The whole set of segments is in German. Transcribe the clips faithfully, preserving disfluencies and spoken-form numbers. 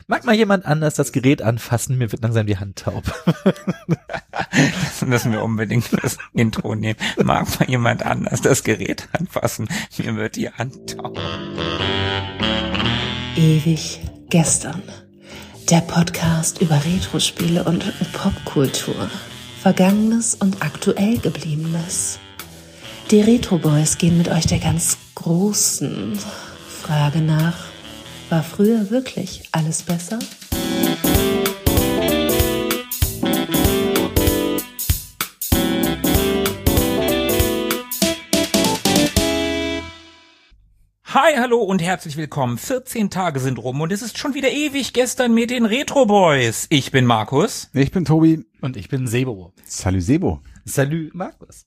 Mag mal jemand anders das Gerät anfassen? Mir wird langsam die Hand taub. Das müssen wir unbedingt das Intro nehmen. Mag mal jemand anders das Gerät anfassen? Mir wird die Hand taub. Ewig gestern. Der Podcast über Retro-Spiele und Popkultur. Vergangenes und aktuell Gebliebenes. Die Retro Boys gehen mit euch der ganz großen Frage nach: War früher wirklich alles besser? Hi, hallo und herzlich willkommen. vierzehn Tage sind rum und es ist schon wieder ewig gestern mit den Retro Boys. Ich bin Markus. Ich bin Tobi. Und ich bin Sebo. Salut Sebo. Salut Markus.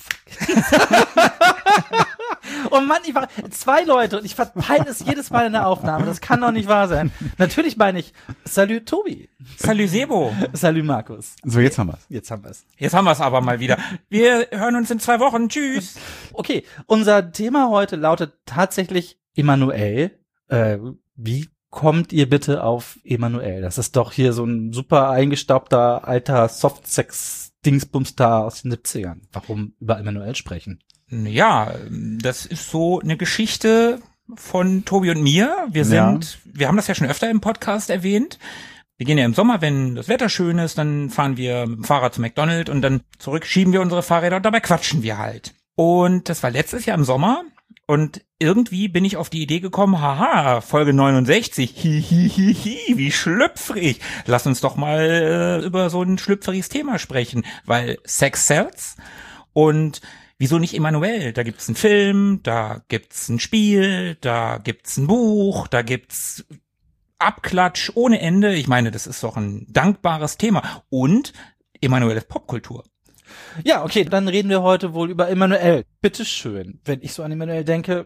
Oh Mann, ich war zwei Leute und ich verpeile es jedes Mal in der Aufnahme. Das kann doch nicht wahr sein. Natürlich meine ich Salut Tobi. Salut Sebo. Salut Markus. So, jetzt haben wir's. Jetzt haben wir es. Jetzt haben wir es aber mal wieder. Wir hören uns in zwei Wochen. Tschüss. Okay, unser Thema heute lautet tatsächlich Emanuel. Äh, wie kommt ihr bitte auf Emanuel? Das ist doch hier so ein super eingestaubter alter Softsex-Dingsbums-Star aus den siebzigern. Warum über Emanuel sprechen? Ja, das ist so eine Geschichte von Tobi und mir. Wir sind, ja. wir haben das ja schon öfter im Podcast erwähnt. Wir gehen ja im Sommer, wenn das Wetter schön ist, dann fahren wir mit dem Fahrrad zu McDonald's und dann zurück schieben wir unsere Fahrräder und dabei quatschen wir halt. Und das war letztes Jahr im Sommer und irgendwie bin ich auf die Idee gekommen, haha, Folge neunundsechzig, hi, hi, hi, hi, wie schlüpfrig. Lass uns doch mal äh, über so ein schlüpfriges Thema sprechen, weil Sex sells und wieso nicht Emanuel? Da gibt's einen Film, da gibt's ein Spiel, da gibt's ein Buch, da gibt's Abklatsch ohne Ende. Ich meine, das ist doch ein dankbares Thema. Und Emanuel ist Popkultur. Ja, okay, dann reden wir heute wohl über Emanuel. Bitteschön. Wenn ich so an Emanuel denke,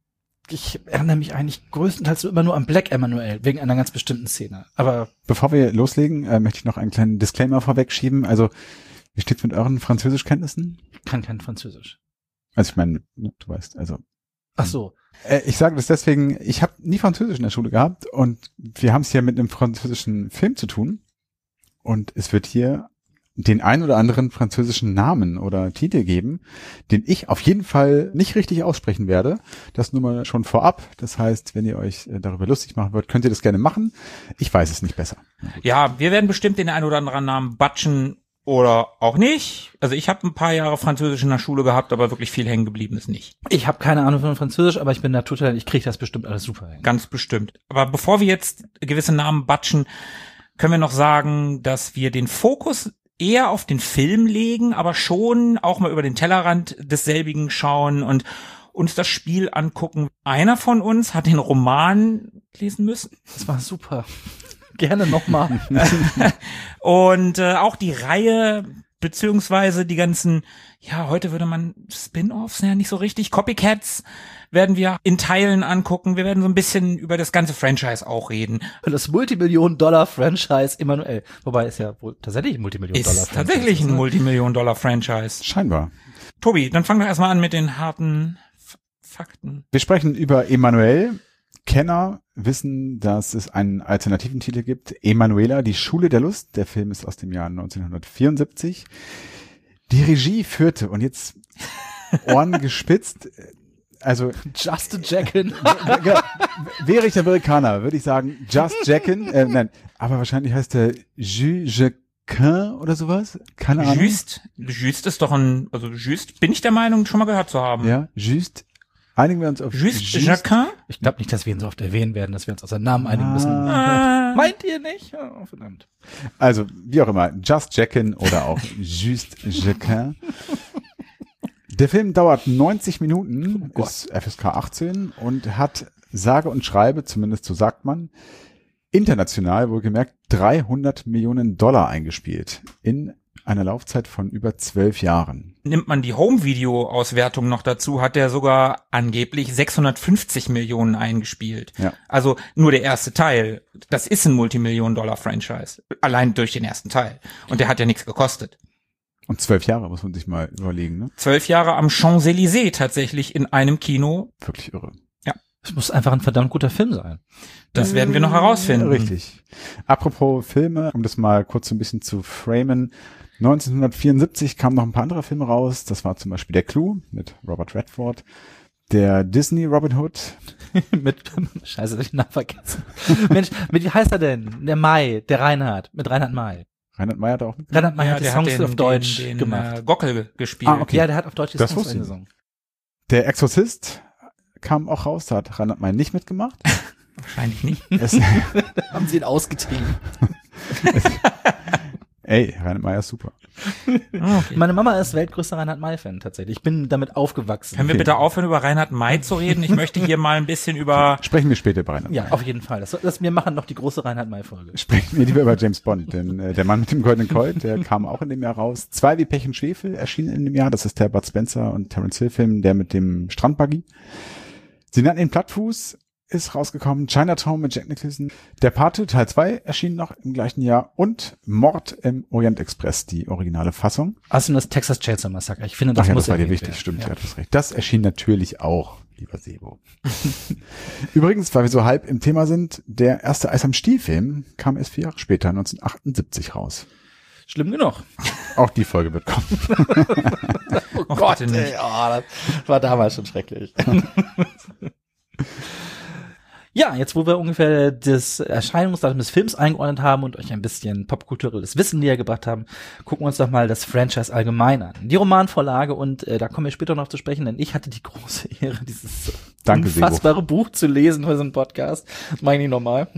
ich erinnere mich eigentlich größtenteils immer nur an Black Emanuel, wegen einer ganz bestimmten Szene. Aber bevor wir loslegen, äh, möchte ich noch einen kleinen Disclaimer vorwegschieben. Also, wie steht's mit euren Französischkenntnissen? Ich kann kein Französisch. Also ich meine, du weißt, also. Ach so. Äh, ich sage das deswegen, ich habe nie Französisch in der Schule gehabt und wir haben es hier mit einem französischen Film zu tun und es wird hier den ein oder anderen französischen Namen oder Titel geben, den ich auf jeden Fall nicht richtig aussprechen werde. Das nur mal schon vorab. Das heißt, wenn ihr euch darüber lustig machen wollt, könnt ihr das gerne machen. Ich weiß es nicht besser. Ja, wir werden bestimmt den ein oder anderen Namen batschen oder auch nicht. Also ich habe ein paar Jahre Französisch in der Schule gehabt, aber wirklich viel hängen geblieben ist nicht. Ich habe keine Ahnung von Französisch, aber ich bin Naturtalent. Ich kriege das bestimmt alles super hin. Ganz bestimmt. Aber bevor wir jetzt gewisse Namen batschen, können wir noch sagen, dass wir den Fokus eher auf den Film legen, aber schon auch mal über den Tellerrand desselbigen schauen und uns das Spiel angucken. Einer von uns hat den Roman lesen müssen. Das war super. Gerne nochmal. Und äh, auch die Reihe, beziehungsweise die ganzen, ja, heute würde man Spin-Offs, ja nicht so richtig, Copycats werden wir in Teilen angucken. Wir werden so ein bisschen über das ganze Franchise auch reden. Das Multimillion-Dollar-Franchise Emanuel. Wobei es ja wohl tatsächlich ein Multimillion-Dollar-Franchise ist. tatsächlich ein Multimillion-Dollar-Franchise. Scheinbar. Tobi, dann fangen wir erstmal an mit den harten F- Fakten. Wir sprechen über Emanuel. Kenner wissen, dass es einen alternativen Titel gibt. Emanuela, die Schule der Lust. Der Film ist aus dem Jahr neunzehnhundertvierundsiebzig. Die Regie führte, und jetzt Ohren gespitzt, also Just a Jackin. Wäre ich Amerikaner, würde ich sagen Just Jackin. Äh, nein, aber wahrscheinlich heißt der Jules Jacquin oder sowas. Keine Ahnung. Just, Just ist doch ein, also Just bin ich der Meinung, schon mal gehört zu haben. Ja, Just. Einigen wir uns auf Just, Just. Jacquin? Ich glaube nicht, dass wir ihn so oft erwähnen werden, dass wir uns auf seinen Namen einigen müssen. Ah. Meint ihr nicht? Oh, verdammt. Also, wie auch immer, Just Jackin oder auch Just Jacquin. Der Film dauert neunzig Minuten, oh ist F S K achtzehn und hat sage und schreibe, zumindest so sagt man, international wohlgemerkt dreihundert Millionen Dollar eingespielt in einer Laufzeit von über zwölf Jahren. Nimmt man die Home-Video-Auswertung noch dazu, hat der sogar angeblich sechshundertfünfzig Millionen eingespielt. Ja. Also nur der erste Teil. Das ist ein Multimillion-Dollar-Franchise. Allein durch den ersten Teil. Und der hat ja nichts gekostet. Und zwölf Jahre muss man sich mal überlegen, ne? Zwölf Jahre am Champs-Élysées tatsächlich in einem Kino. Wirklich irre. Ja. Es muss einfach ein verdammt guter Film sein. Das werden wir noch herausfinden. Richtig. Apropos Filme, um das mal kurz so ein bisschen zu framen. neunzehnhundertvierundsiebzig kamen noch ein paar andere Filme raus. Das war zum Beispiel Der Clou mit Robert Redford. Der Disney Robin Hood. mit, scheiße, hab ich den Namen vergessen. Mensch, mit, wie heißt er denn? Der Mai, der Reinhard, mit Reinhard May. Reinhard May hat auch mit. Reinhard May Ja, hat die der Songs hat den, auf Deutsch den, den, gemacht. Äh, Gockel gespielt. Ah, okay. Ja, der hat auf Deutsch die Das Songs wusste ich. eingesungen. Der Exorzist kam auch raus, da hat Reinhard May nicht mitgemacht. Wahrscheinlich nicht. Es, Haben sie ihn ausgetrieben. ey, Reinhard May ist super. Okay. Meine Mama ist weltgrößter Reinhard May-Fan tatsächlich. Ich bin damit aufgewachsen. Können wir bitte aufhören, über Reinhard May zu reden? Ich möchte hier mal ein bisschen über... Sprechen wir später über Reinhard May. Ja, auf jeden Fall. Das, das, wir machen noch die große Reinhard May-Folge. Sprechen wir lieber über James Bond, denn äh, der Mann mit dem goldenen Colt, der kam auch in dem Jahr raus. Zwei wie Pech und Schwefel erschienen in dem Jahr. Das ist der Bud Spencer und Terence Hill Film, der mit dem Strandbuggy. Sie nannten ihn Plattfuß, ist rausgekommen. Chinatown mit Jack Nicholson. Der Pate Teil zwei erschien noch im gleichen Jahr und Mord im Orient Express, die originale Fassung. Außerdem das Texas Chainsaw Massacre. Ich finde, das Ach ja, muss das war dir erwähnt wichtig, werden. stimmt, Ja. ja, du hast recht. Das erschien natürlich auch, lieber Sebo. Übrigens, weil wir so halb im Thema sind, der erste Eis am Stiel-Film kam erst vier Jahre später, neunzehnhundertachtundsiebzig raus. Schlimm genug. Auch die Folge wird kommen. Oh Oh, Gott, bitte nicht. ey, oh, das war damals schon schrecklich. Ja, jetzt wo wir ungefähr das Erscheinungsdatum des Films eingeordnet haben und euch ein bisschen popkulturelles Wissen näher gebracht haben, gucken wir uns doch mal das Franchise allgemein an. Die Romanvorlage und äh, da kommen wir später noch zu sprechen, denn ich hatte die große Ehre, dieses Danke, unfassbare Buch zu lesen für so einen Podcast. Das meine ich normal.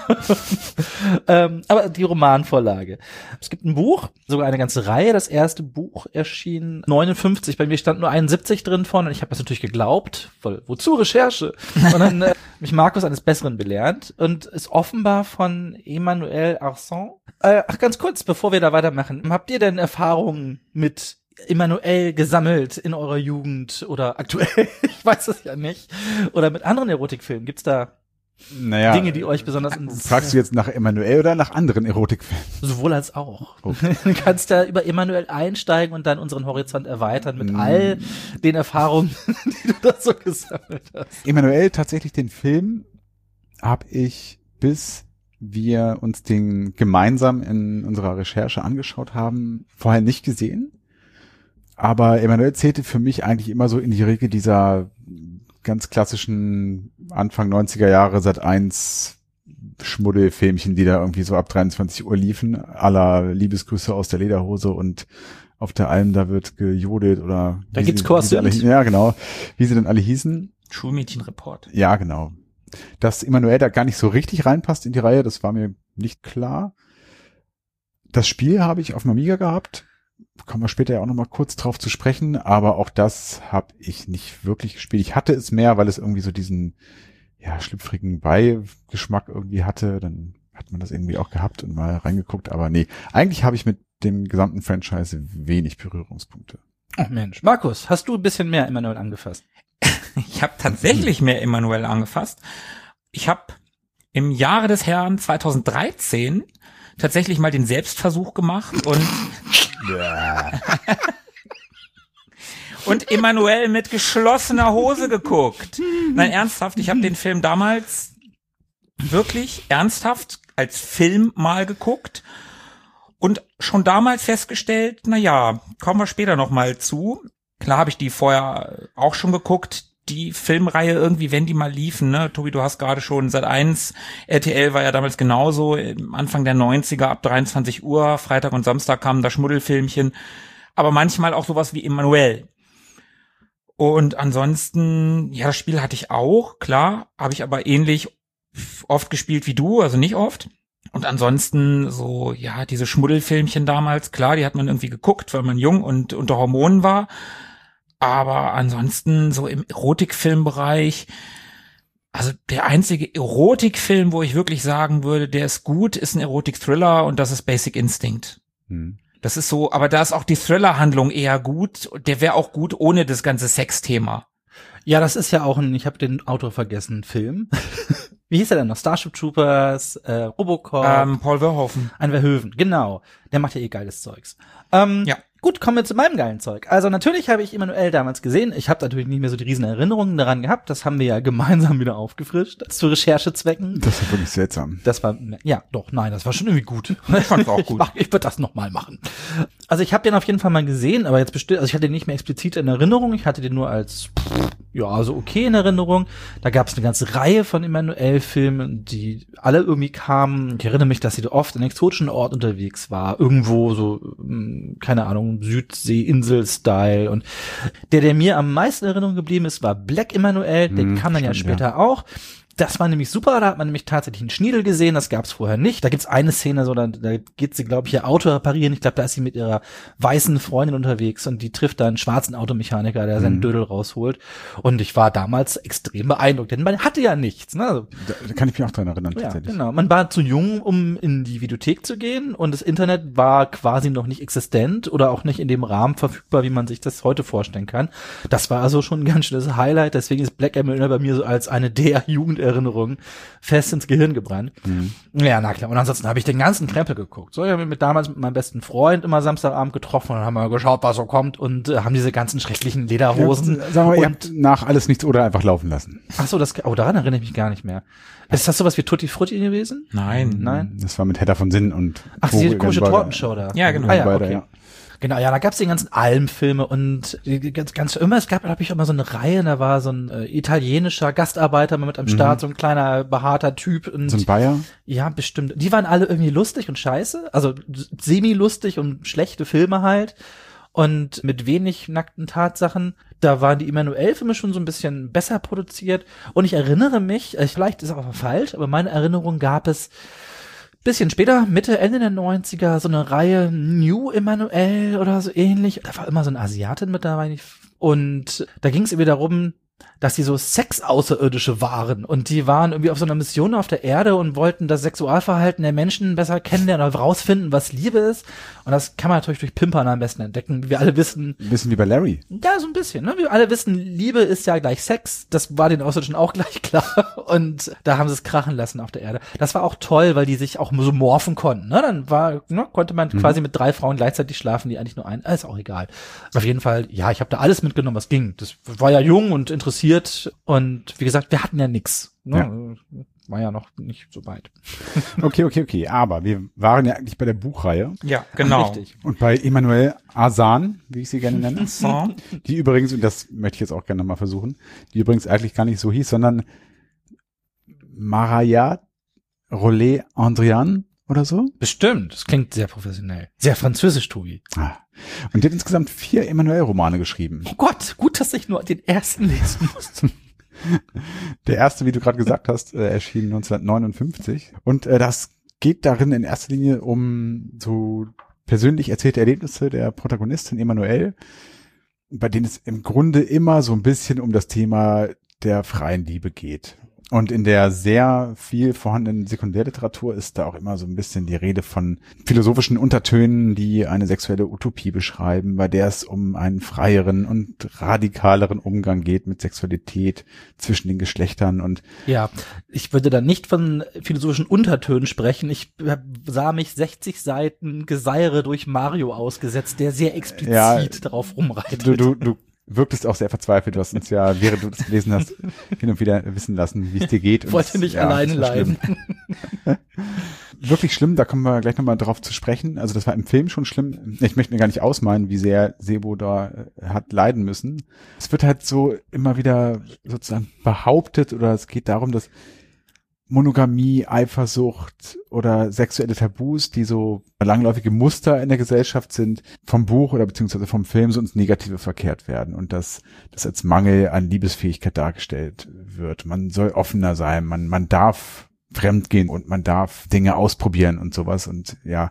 ähm, aber die Romanvorlage. Es gibt ein Buch, sogar eine ganze Reihe. Das erste Buch erschien neunundfünfzig. Bei mir stand nur einundsiebzig drin vorne und ich habe das natürlich geglaubt. Weil, wozu Recherche? Und dann äh, mich Markus eines Besseren belehrt und ist offenbar von Emmanuel Arsan. Äh, ach, ganz kurz, bevor wir da weitermachen. Habt ihr denn Erfahrungen mit Emmanuel gesammelt in eurer Jugend oder aktuell? Ich weiß es ja nicht. Oder mit anderen Erotikfilmen? Gibt's da Naja, Dinge, die euch besonders ins, fragst du jetzt nach Emmanuel oder nach anderen Erotikfilmen? sowohl als auch. Okay. Du kannst da über Emmanuel einsteigen und dann unseren Horizont erweitern mit all den Erfahrungen, die du da so gesammelt hast. Emmanuel, tatsächlich den Film habe ich, bis wir uns den gemeinsam in unserer Recherche angeschaut haben, vorher nicht gesehen. Aber Emmanuel zählte für mich eigentlich immer so in die Riege dieser ganz klassischen Anfang neunziger Jahre Sat eins Schmuddelfilmchen, die da irgendwie so ab dreiundzwanzig Uhr liefen, à la Liebesgrüße aus der Lederhose und auf der Alm, da wird gejodelt oder Da wie gibt's sie- Chor wie sie alle, Synth. Ja, genau. Wie sie denn alle hießen. Schulmädchenreport. Ja, genau. Dass Emmanuel da gar nicht so richtig reinpasst in die Reihe, das war mir nicht klar. Das Spiel habe ich auf dem Amiga gehabt. Kommen wir später ja auch noch mal kurz drauf zu sprechen, aber auch das habe ich nicht wirklich gespielt. Ich hatte es mehr, weil es irgendwie so diesen ja schlüpfrigen Beigeschmack irgendwie hatte. Dann hat man das irgendwie auch gehabt und mal reingeguckt. Aber nee, eigentlich habe ich mit dem gesamten Franchise wenig Berührungspunkte. Oh Mensch. Markus, hast du ein bisschen mehr Emmanuel angefasst? Ich habe tatsächlich mehr Emmanuel angefasst. Ich habe im Jahre des Herrn zweitausenddreizehn tatsächlich mal den Selbstversuch gemacht und und Emmanuel mit geschlossener Hose geguckt. Nein, ernsthaft, ich habe den Film damals wirklich ernsthaft als Film mal geguckt und schon damals festgestellt, na ja, kommen wir später noch mal zu. Klar habe ich die vorher auch schon geguckt, die Filmreihe irgendwie, wenn die mal liefen, ne? Tobi, du hast gerade schon Sat eins, R T L war ja damals genauso, Anfang der neunziger, ab dreiundzwanzig Uhr, Freitag und Samstag kamen da Schmuddelfilmchen, aber manchmal auch sowas wie Emmanuel. Und ansonsten, ja, das Spiel hatte ich auch, klar, habe ich aber ähnlich oft gespielt wie du, also nicht oft. Und ansonsten so, ja, diese Schmuddelfilmchen damals, klar, die hat man irgendwie geguckt, weil man jung und unter Hormonen war. Aber ansonsten so im Erotikfilmbereich, also der einzige Erotikfilm, wo ich wirklich sagen würde, der ist gut, ist ein Erotik-Thriller und das ist Basic Instinct. Hm. Das ist so, aber da ist auch die Thriller-Handlung eher gut. Der wäre auch gut ohne das ganze Sex-Thema. Ja, das ist ja auch ein, ich habe den Autor vergessen, Film. Wie hieß er denn noch? Starship Troopers, äh, Robocop. Ähm, Paul Verhoeven. Ein Verhoeven, genau. Der macht ja eh geiles Zeugs. Ähm, Ja. Gut, kommen wir zu meinem geilen Zeug. Also natürlich habe ich Emanuel damals gesehen. Ich habe natürlich nicht mehr so die riesen Erinnerungen daran gehabt. Das haben wir ja gemeinsam wieder aufgefrischt zu Recherchezwecken. Das war wirklich seltsam. Das war, ja, doch, nein, das war schon irgendwie gut. Ich fand's auch gut. Ich, ich würde das nochmal machen. Also ich habe den auf jeden Fall mal gesehen, aber jetzt bestimmt, also ich hatte den nicht mehr explizit in Erinnerung. Ich hatte den nur als, ja, so okay in Erinnerung. Da gab es eine ganze Reihe von Emanuel-Filmen, die alle irgendwie kamen. Ich erinnere mich, dass sie oft in exotischen Ort unterwegs war. Irgendwo so, keine Ahnung, Südsee-Insel-Style. Und der, der mir am meisten in Erinnerung geblieben ist, war Black Emanuel. Der Hm, kam dann ja stimmt, später ja. auch. Das war nämlich super, da hat man nämlich tatsächlich einen Schniedel gesehen, das gab's vorher nicht. Da gibt's eine Szene, so da, da geht sie, glaube ich, ihr Auto reparieren. Ich glaube, da ist sie mit ihrer weißen Freundin unterwegs und die trifft da einen schwarzen Automechaniker, der seinen Mhm. Dödel rausholt. Und ich war damals extrem beeindruckt, denn man hatte ja nichts. Ne? Also, Da, da kann ich mich auch dran erinnern, ja, tatsächlich. genau. Man war zu jung, um in die Videothek zu gehen und das Internet war quasi noch nicht existent oder auch nicht in dem Rahmen verfügbar, wie man sich das heute vorstellen kann. Das war also schon ein ganz schönes Highlight. Deswegen ist Black Emanuel bei mir so als eine der Jugenderinnerungen fest ins Gehirn gebrannt. Mhm. Ja, na klar. Und ansonsten habe ich den ganzen Krempel geguckt. So, ich habe mich mit damals mit meinem besten Freund immer Samstagabend getroffen und dann haben wir geschaut, was so kommt und äh, haben diese ganzen schrecklichen Lederhosen. Ja, sagen wir, ihr und, habt nach alles nichts oder einfach laufen lassen. ach so, das, oh, daran erinnere ich mich gar nicht mehr. Ist das sowas wie Tutti Frutti gewesen? Nein. Nein. Das war mit Hedda von Sinn und Ach, diese Vogel, komische beide- Tortenshow da. Ja, genau. Ah, ja, beide, okay. ja. Genau, ja, da gab's die ganzen Almfilme und die ganz, ganz immer, es gab, glaube ich, immer so eine Reihe, da war so ein äh, italienischer Gastarbeiter mit am Start, so ein kleiner, behaarter Typ und So ein Bayer. ja, bestimmt. Die waren alle irgendwie lustig und scheiße, also semi-lustig und schlechte Filme halt und mit wenig nackten Tatsachen. Da waren die Emanuel-Filme schon so ein bisschen besser produziert und ich erinnere mich, äh, vielleicht ist es aber falsch, aber meine Erinnerung gab es bisschen später, Mitte, Ende der neunziger, so eine Reihe New Emanuel oder so ähnlich. Da war immer so eine Asiatin mit dabei. Und da ging es irgendwie darum, dass die so Sex-Außerirdische waren. Und die waren irgendwie auf so einer Mission auf der Erde und wollten das Sexualverhalten der Menschen besser kennenlernen oder rausfinden, was Liebe ist. Und das kann man natürlich durch Pimpern am besten entdecken. Wie wir alle wissen, Ein bisschen wie bei Larry. ja, so ein bisschen, ne? Wir alle wissen, Liebe ist ja gleich Sex. Das war den Außerirdischen auch gleich klar. Und da haben sie es krachen lassen auf der Erde. Das war auch toll, weil die sich auch so morphen konnten, ne? Dann war, ne, konnte man mhm. quasi mit drei Frauen gleichzeitig schlafen, die eigentlich nur einen, ist auch egal. Auf jeden Fall, ja, ich habe da alles mitgenommen, was ging. Das war ja jung und interessiert und wie gesagt, wir hatten ja nix. Ne? Ja. War ja noch nicht so weit. Okay, okay, okay. Aber wir waren ja eigentlich bei der Buchreihe. Ja, genau. Richtig. Und bei Emanuel Azan, wie ich sie gerne nenne. So. Die übrigens, und das möchte ich jetzt auch gerne nochmal versuchen, die übrigens eigentlich gar nicht so hieß, sondern Maraya Rollet Andrian oder so. Bestimmt. Das klingt sehr professionell. Sehr französisch, Tobi. Ah. Und die hat insgesamt vier Emanuel-Romane geschrieben. Oh Gott, gut, dass ich nur den ersten lesen musste. Der erste, wie du gerade gesagt hast, äh, erschien neunzehnhundertneunundfünfzig. Und äh, das geht darin in erster Linie um so persönlich erzählte Erlebnisse der Protagonistin Emanuel, bei denen es im Grunde immer so ein bisschen um das Thema der freien Liebe geht. Und in der sehr viel vorhandenen Sekundärliteratur ist da auch immer so ein bisschen die Rede von philosophischen Untertönen, die eine sexuelle Utopie beschreiben, bei der es um einen freieren und radikaleren Umgang geht mit Sexualität zwischen den Geschlechtern. Und Ja, ich würde da nicht von philosophischen Untertönen sprechen. Ich sah mich sechzig Seiten Geseire durch Mario ausgesetzt, der sehr explizit Ja, darauf rumreitet. du, du, du wirktest auch sehr verzweifelt. Du hast uns ja, während du das gelesen hast, hin und wieder wissen lassen, wie es dir geht. Ich wollte Und nicht ja, alleine das war schlimm. leiden. Wirklich schlimm, da kommen wir gleich nochmal drauf zu sprechen. Also das war im Film schon schlimm. Ich möchte mir gar nicht ausmalen, wie sehr Sebo da äh, hat leiden müssen. Es wird halt so immer wieder sozusagen behauptet, oder es geht darum, dass Monogamie, Eifersucht oder sexuelle Tabus, die so langläufige Muster in der Gesellschaft sind, vom Buch oder beziehungsweise vom Film so ins Negative verkehrt werden und dass das als Mangel an Liebesfähigkeit dargestellt wird. Man soll offener sein, man, man darf fremdgehen und man darf Dinge ausprobieren und sowas. Und ja,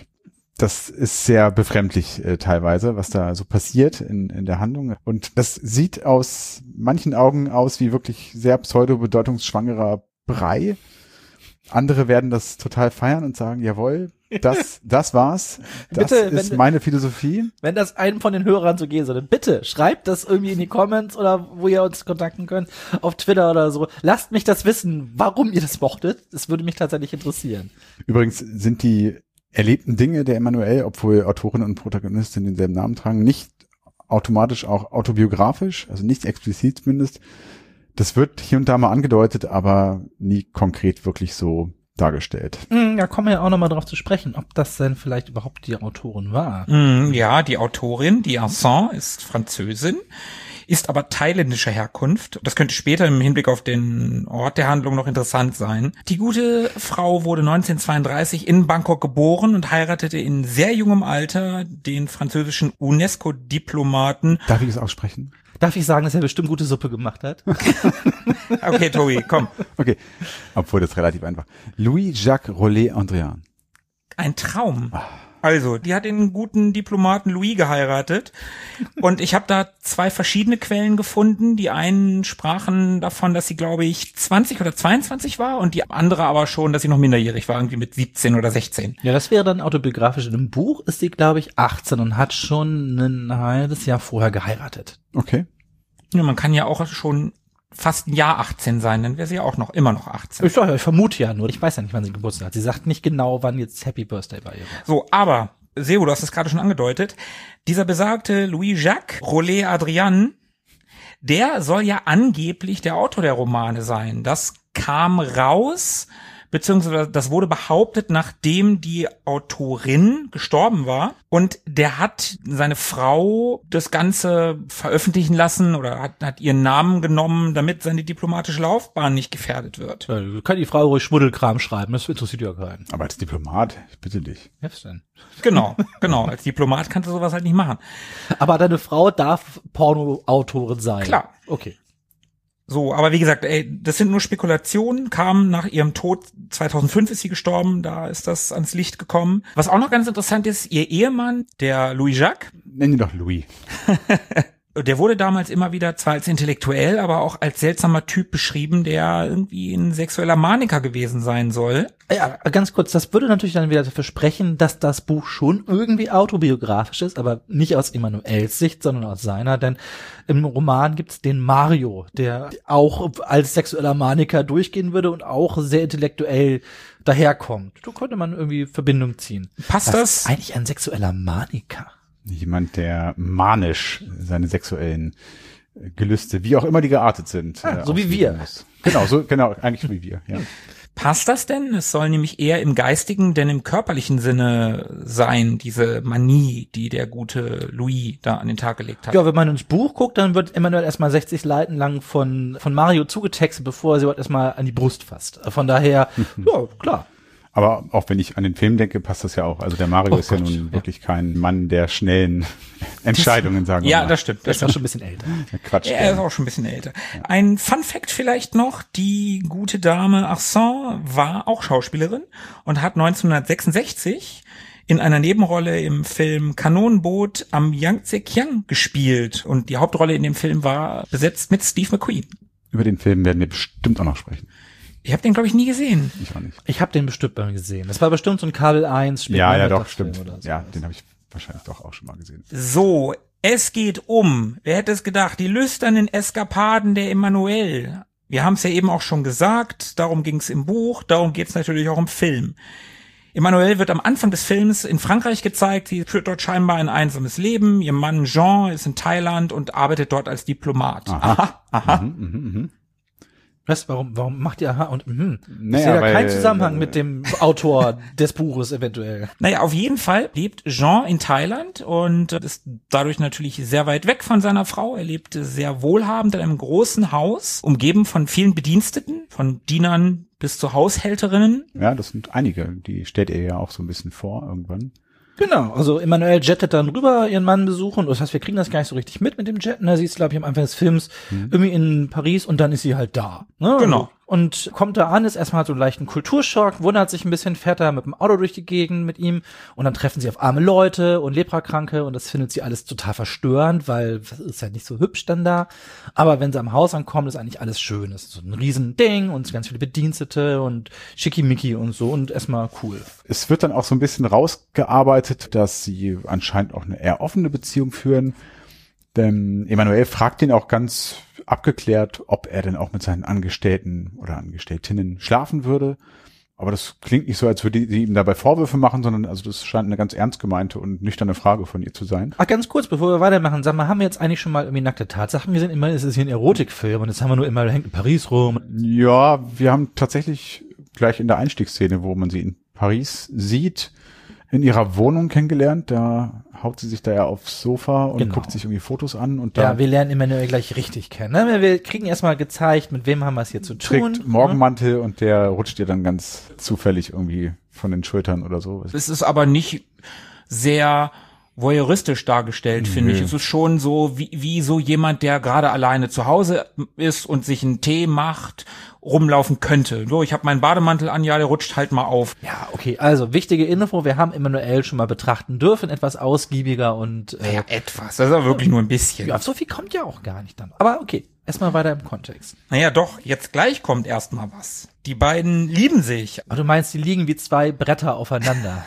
das ist sehr befremdlich äh, teilweise, was da so passiert in, in der Handlung. Und das sieht aus manchen Augen aus wie wirklich sehr pseudo-bedeutungsschwangerer Brei. Andere werden das total feiern und sagen, jawohl, das, das war's. Das Bitte, ist wenn- meine Philosophie. Wenn das einem von den Hörern so gehen sollte, bitte schreibt das irgendwie in die Comments oder wo ihr uns kontakten könnt, auf Twitter oder so. Lasst mich das wissen, warum ihr das mochtet. Das würde mich tatsächlich interessieren. Übrigens sind die erlebten Dinge der Emanuelle, obwohl Autorin und Protagonistin denselben Namen tragen, nicht automatisch auch autobiografisch, also nicht explizit zumindest. Das wird hier und da mal angedeutet, aber nie konkret wirklich so dargestellt. Da kommen wir ja auch nochmal drauf zu sprechen, ob das denn vielleicht überhaupt die Autorin war. Ja, die Autorin, die Arsan, ist Französin, ist aber thailändischer Herkunft. Das könnte später im Hinblick auf den Ort der Handlung noch interessant sein. Die gute Frau wurde neunzehnhundertzweiunddreißig in Bangkok geboren und heiratete in sehr jungem Alter den französischen UNESCO-Diplomaten. Darf ich es aussprechen? Darf ich sagen, dass er bestimmt gute Suppe gemacht hat? Okay, Tobi, komm. Okay, obwohl das ist relativ einfach. Louis-Jacques Rollet-Andrian. Ein Traum. Also, die hat den guten Diplomaten Louis geheiratet und ich habe da zwei verschiedene Quellen gefunden. Die einen sprachen davon, dass sie, glaube ich, zwanzig oder zweiundzwanzig war und die andere aber schon, dass sie noch minderjährig war, irgendwie mit siebzehn oder sechzehn. Ja, das wäre dann autobiografisch. In einem Buch ist sie, glaube ich, achtzehn und hat schon ein halbes Jahr vorher geheiratet. Okay. Ja, man kann ja auch schon fast ein Jahr achtzehn sein, dann wäre sie ja auch noch immer noch achtzehn. Ich, ich vermute ja nur, ich weiß ja nicht, wann sie Geburtstag hat. Sie sagt nicht genau, wann jetzt Happy Birthday bei ihr war. So, aber, Seo, du hast es gerade schon angedeutet, dieser besagte Louis-Jacques Rollet-Andrian, der soll ja angeblich der Autor der Romane sein. Das kam raus, beziehungsweise das wurde behauptet, nachdem die Autorin gestorben war. Und der hat seine Frau das Ganze veröffentlichen lassen oder hat, hat ihren Namen genommen, damit seine diplomatische Laufbahn nicht gefährdet wird. Ja, kann die Frau ruhig Schmuddelkram schreiben, das interessiert ja keinen. Aber als Diplomat, ich bitte dich. Was denn? Genau, genau. Als Diplomat kannst du sowas halt nicht machen. Aber deine Frau darf Pornoautorin sein. Klar. Okay. So, aber wie gesagt, ey, das sind nur Spekulationen, kam nach ihrem Tod, zweitausendfünf ist sie gestorben, da ist das ans Licht gekommen. Was auch noch ganz interessant ist, ihr Ehemann, der Louis-Jacques. Nenn ihn doch Louis. Der wurde damals immer wieder zwar als intellektuell, aber auch als seltsamer Typ beschrieben, der irgendwie ein sexueller Maniker gewesen sein soll. Ja, ganz kurz, das würde natürlich dann wieder versprechen, dass das Buch schon irgendwie autobiografisch ist, aber nicht aus Emanuels Sicht, sondern aus seiner, denn im Roman gibt's den Mario, der auch als sexueller Maniker durchgehen würde und auch sehr intellektuell daherkommt. Da könnte man irgendwie Verbindung ziehen. Passt Was das? ist eigentlich ein sexueller Maniker? Jemand, der manisch seine sexuellen Gelüste, wie auch immer die geartet sind. Ah, äh, so wie wir. muss. Genau, so, genau, eigentlich so wie wir, ja. Passt das denn? Es soll nämlich eher im geistigen, denn im körperlichen Sinne sein, diese Manie, die der gute Louis da an den Tag gelegt hat. Ja, wenn man ins Buch guckt, dann wird Emanuel erstmal sechzig Seiten lang von, von Mario zugetextet, bevor er sie erstmal an die Brust fasst. Von daher, ja, klar. Aber auch wenn ich an den Film denke, passt das ja auch. Also der Mario Oh ist ja Gott, nun ja. wirklich kein Mann der schnellen Entscheidungen, sagen wir Ja, mal. das stimmt. Der Das ist auch stimmt. schon ein bisschen älter. Quatsch. Er ist auch schon ein bisschen älter. Ein Fun-Fact vielleicht noch, die gute Dame Arsan war auch Schauspielerin und hat neunzehnhundertsechsundsechzig in einer Nebenrolle im Film Kanonenboot am Yangtze Kiang gespielt. Und die Hauptrolle in dem Film war besetzt mit Steve McQueen. Über den Film werden wir bestimmt auch noch sprechen. Ich habe den, glaube ich, nie gesehen. Ich auch nicht. Ich habe den bestimmt mal gesehen. Das war bestimmt so ein Kabel eins. Ja, ja, doch, stimmt. Oder so. Ja, den habe ich wahrscheinlich doch auch schon mal gesehen. So, es geht um, wer hätte es gedacht, die lüsternen Eskapaden der Emanuelle. Wir haben es ja eben auch schon gesagt, darum ging es im Buch, darum geht es natürlich auch im Film. Emanuelle wird am Anfang des Films in Frankreich gezeigt, sie führt dort scheinbar ein einsames Leben, ihr Mann Jean ist in Thailand und arbeitet dort als Diplomat. Aha, aha. Mhm, mhm, mhm. Was, warum, warum macht ihr aha und mhm? Ich Naja, sehe da weil, keinen Zusammenhang äh, mit dem Autor des Buches eventuell. Naja, auf jeden Fall lebt Jean in Thailand und ist dadurch natürlich sehr weit weg von seiner Frau. Er lebt sehr wohlhabend in einem großen Haus, umgeben von vielen Bediensteten, von Dienern bis zu Haushälterinnen. Ja, das sind einige. Die stellt ihr ja auch so ein bisschen vor irgendwann. Genau, also Emanuelle jettet dann rüber, ihren Mann besuchen. Das heißt, wir kriegen das gar nicht so richtig mit mit dem Jetten. Sie ist, glaube ich, am Anfang des Films mhm. irgendwie in Paris und dann ist sie halt da. Ne? Genau. Und kommt da an, ist erstmal so einen leichten Kulturschock, wundert sich ein bisschen, fährt da mit dem Auto durch die Gegend mit ihm und dann treffen sie auf arme Leute und Leprakranke und das findet sie alles total verstörend, weil das ist ja nicht so hübsch dann da. Aber wenn sie am Haus ankommen, ist eigentlich alles schön. Das ist so ein riesen Ding und ganz viele Bedienstete und Schickimicki und so und erstmal cool. Es wird dann auch so ein bisschen rausgearbeitet, dass sie anscheinend auch eine eher offene Beziehung führen. Denn Emanuelle fragt ihn auch ganz abgeklärt, ob er denn auch mit seinen Angestellten oder Angestelltinnen schlafen würde. Aber das klingt nicht so, als würde sie ihm dabei Vorwürfe machen, sondern also das scheint eine ganz ernst gemeinte und nüchterne Frage von ihr zu sein. Ach, ganz kurz, bevor wir weitermachen, sag mal, haben wir jetzt eigentlich schon mal irgendwie nackte Tatsachen gesehen? Immerhin ist es hier ein Erotikfilm und jetzt haben wir nur immer, da hängt in Paris rum. Ja, wir haben tatsächlich gleich in der Einstiegsszene, wo man sie in Paris sieht, in ihrer Wohnung kennengelernt. Da haut sie sich da ja aufs Sofa und Genau. guckt sich irgendwie Fotos an. Und da Ja, wir lernen Emmanuel gleich richtig kennen. Ne? Wir kriegen erstmal gezeigt, mit wem haben wir es hier zu tun. trägt Morgenmantel und der rutscht ihr dann ganz zufällig irgendwie von den Schultern oder so. Es ist aber nicht sehr voyeuristisch dargestellt, finde ich. Es ist schon so, wie, wie so jemand, der gerade alleine zu Hause ist und sich einen Tee macht, rumlaufen könnte. So, ich habe meinen Bademantel an, ja, der rutscht halt mal auf. Ja, okay, also wichtige Info, wir haben Emmanuel schon mal betrachten dürfen, etwas ausgiebiger und äh, Ja, etwas. Das ist aber wirklich nur ein bisschen. ja, so viel kommt ja auch gar nicht dann. Aber okay, erstmal weiter im Kontext. Naja, doch, jetzt gleich kommt erst mal was. Die beiden lieben sich. Aber du meinst, die liegen wie zwei Bretter aufeinander.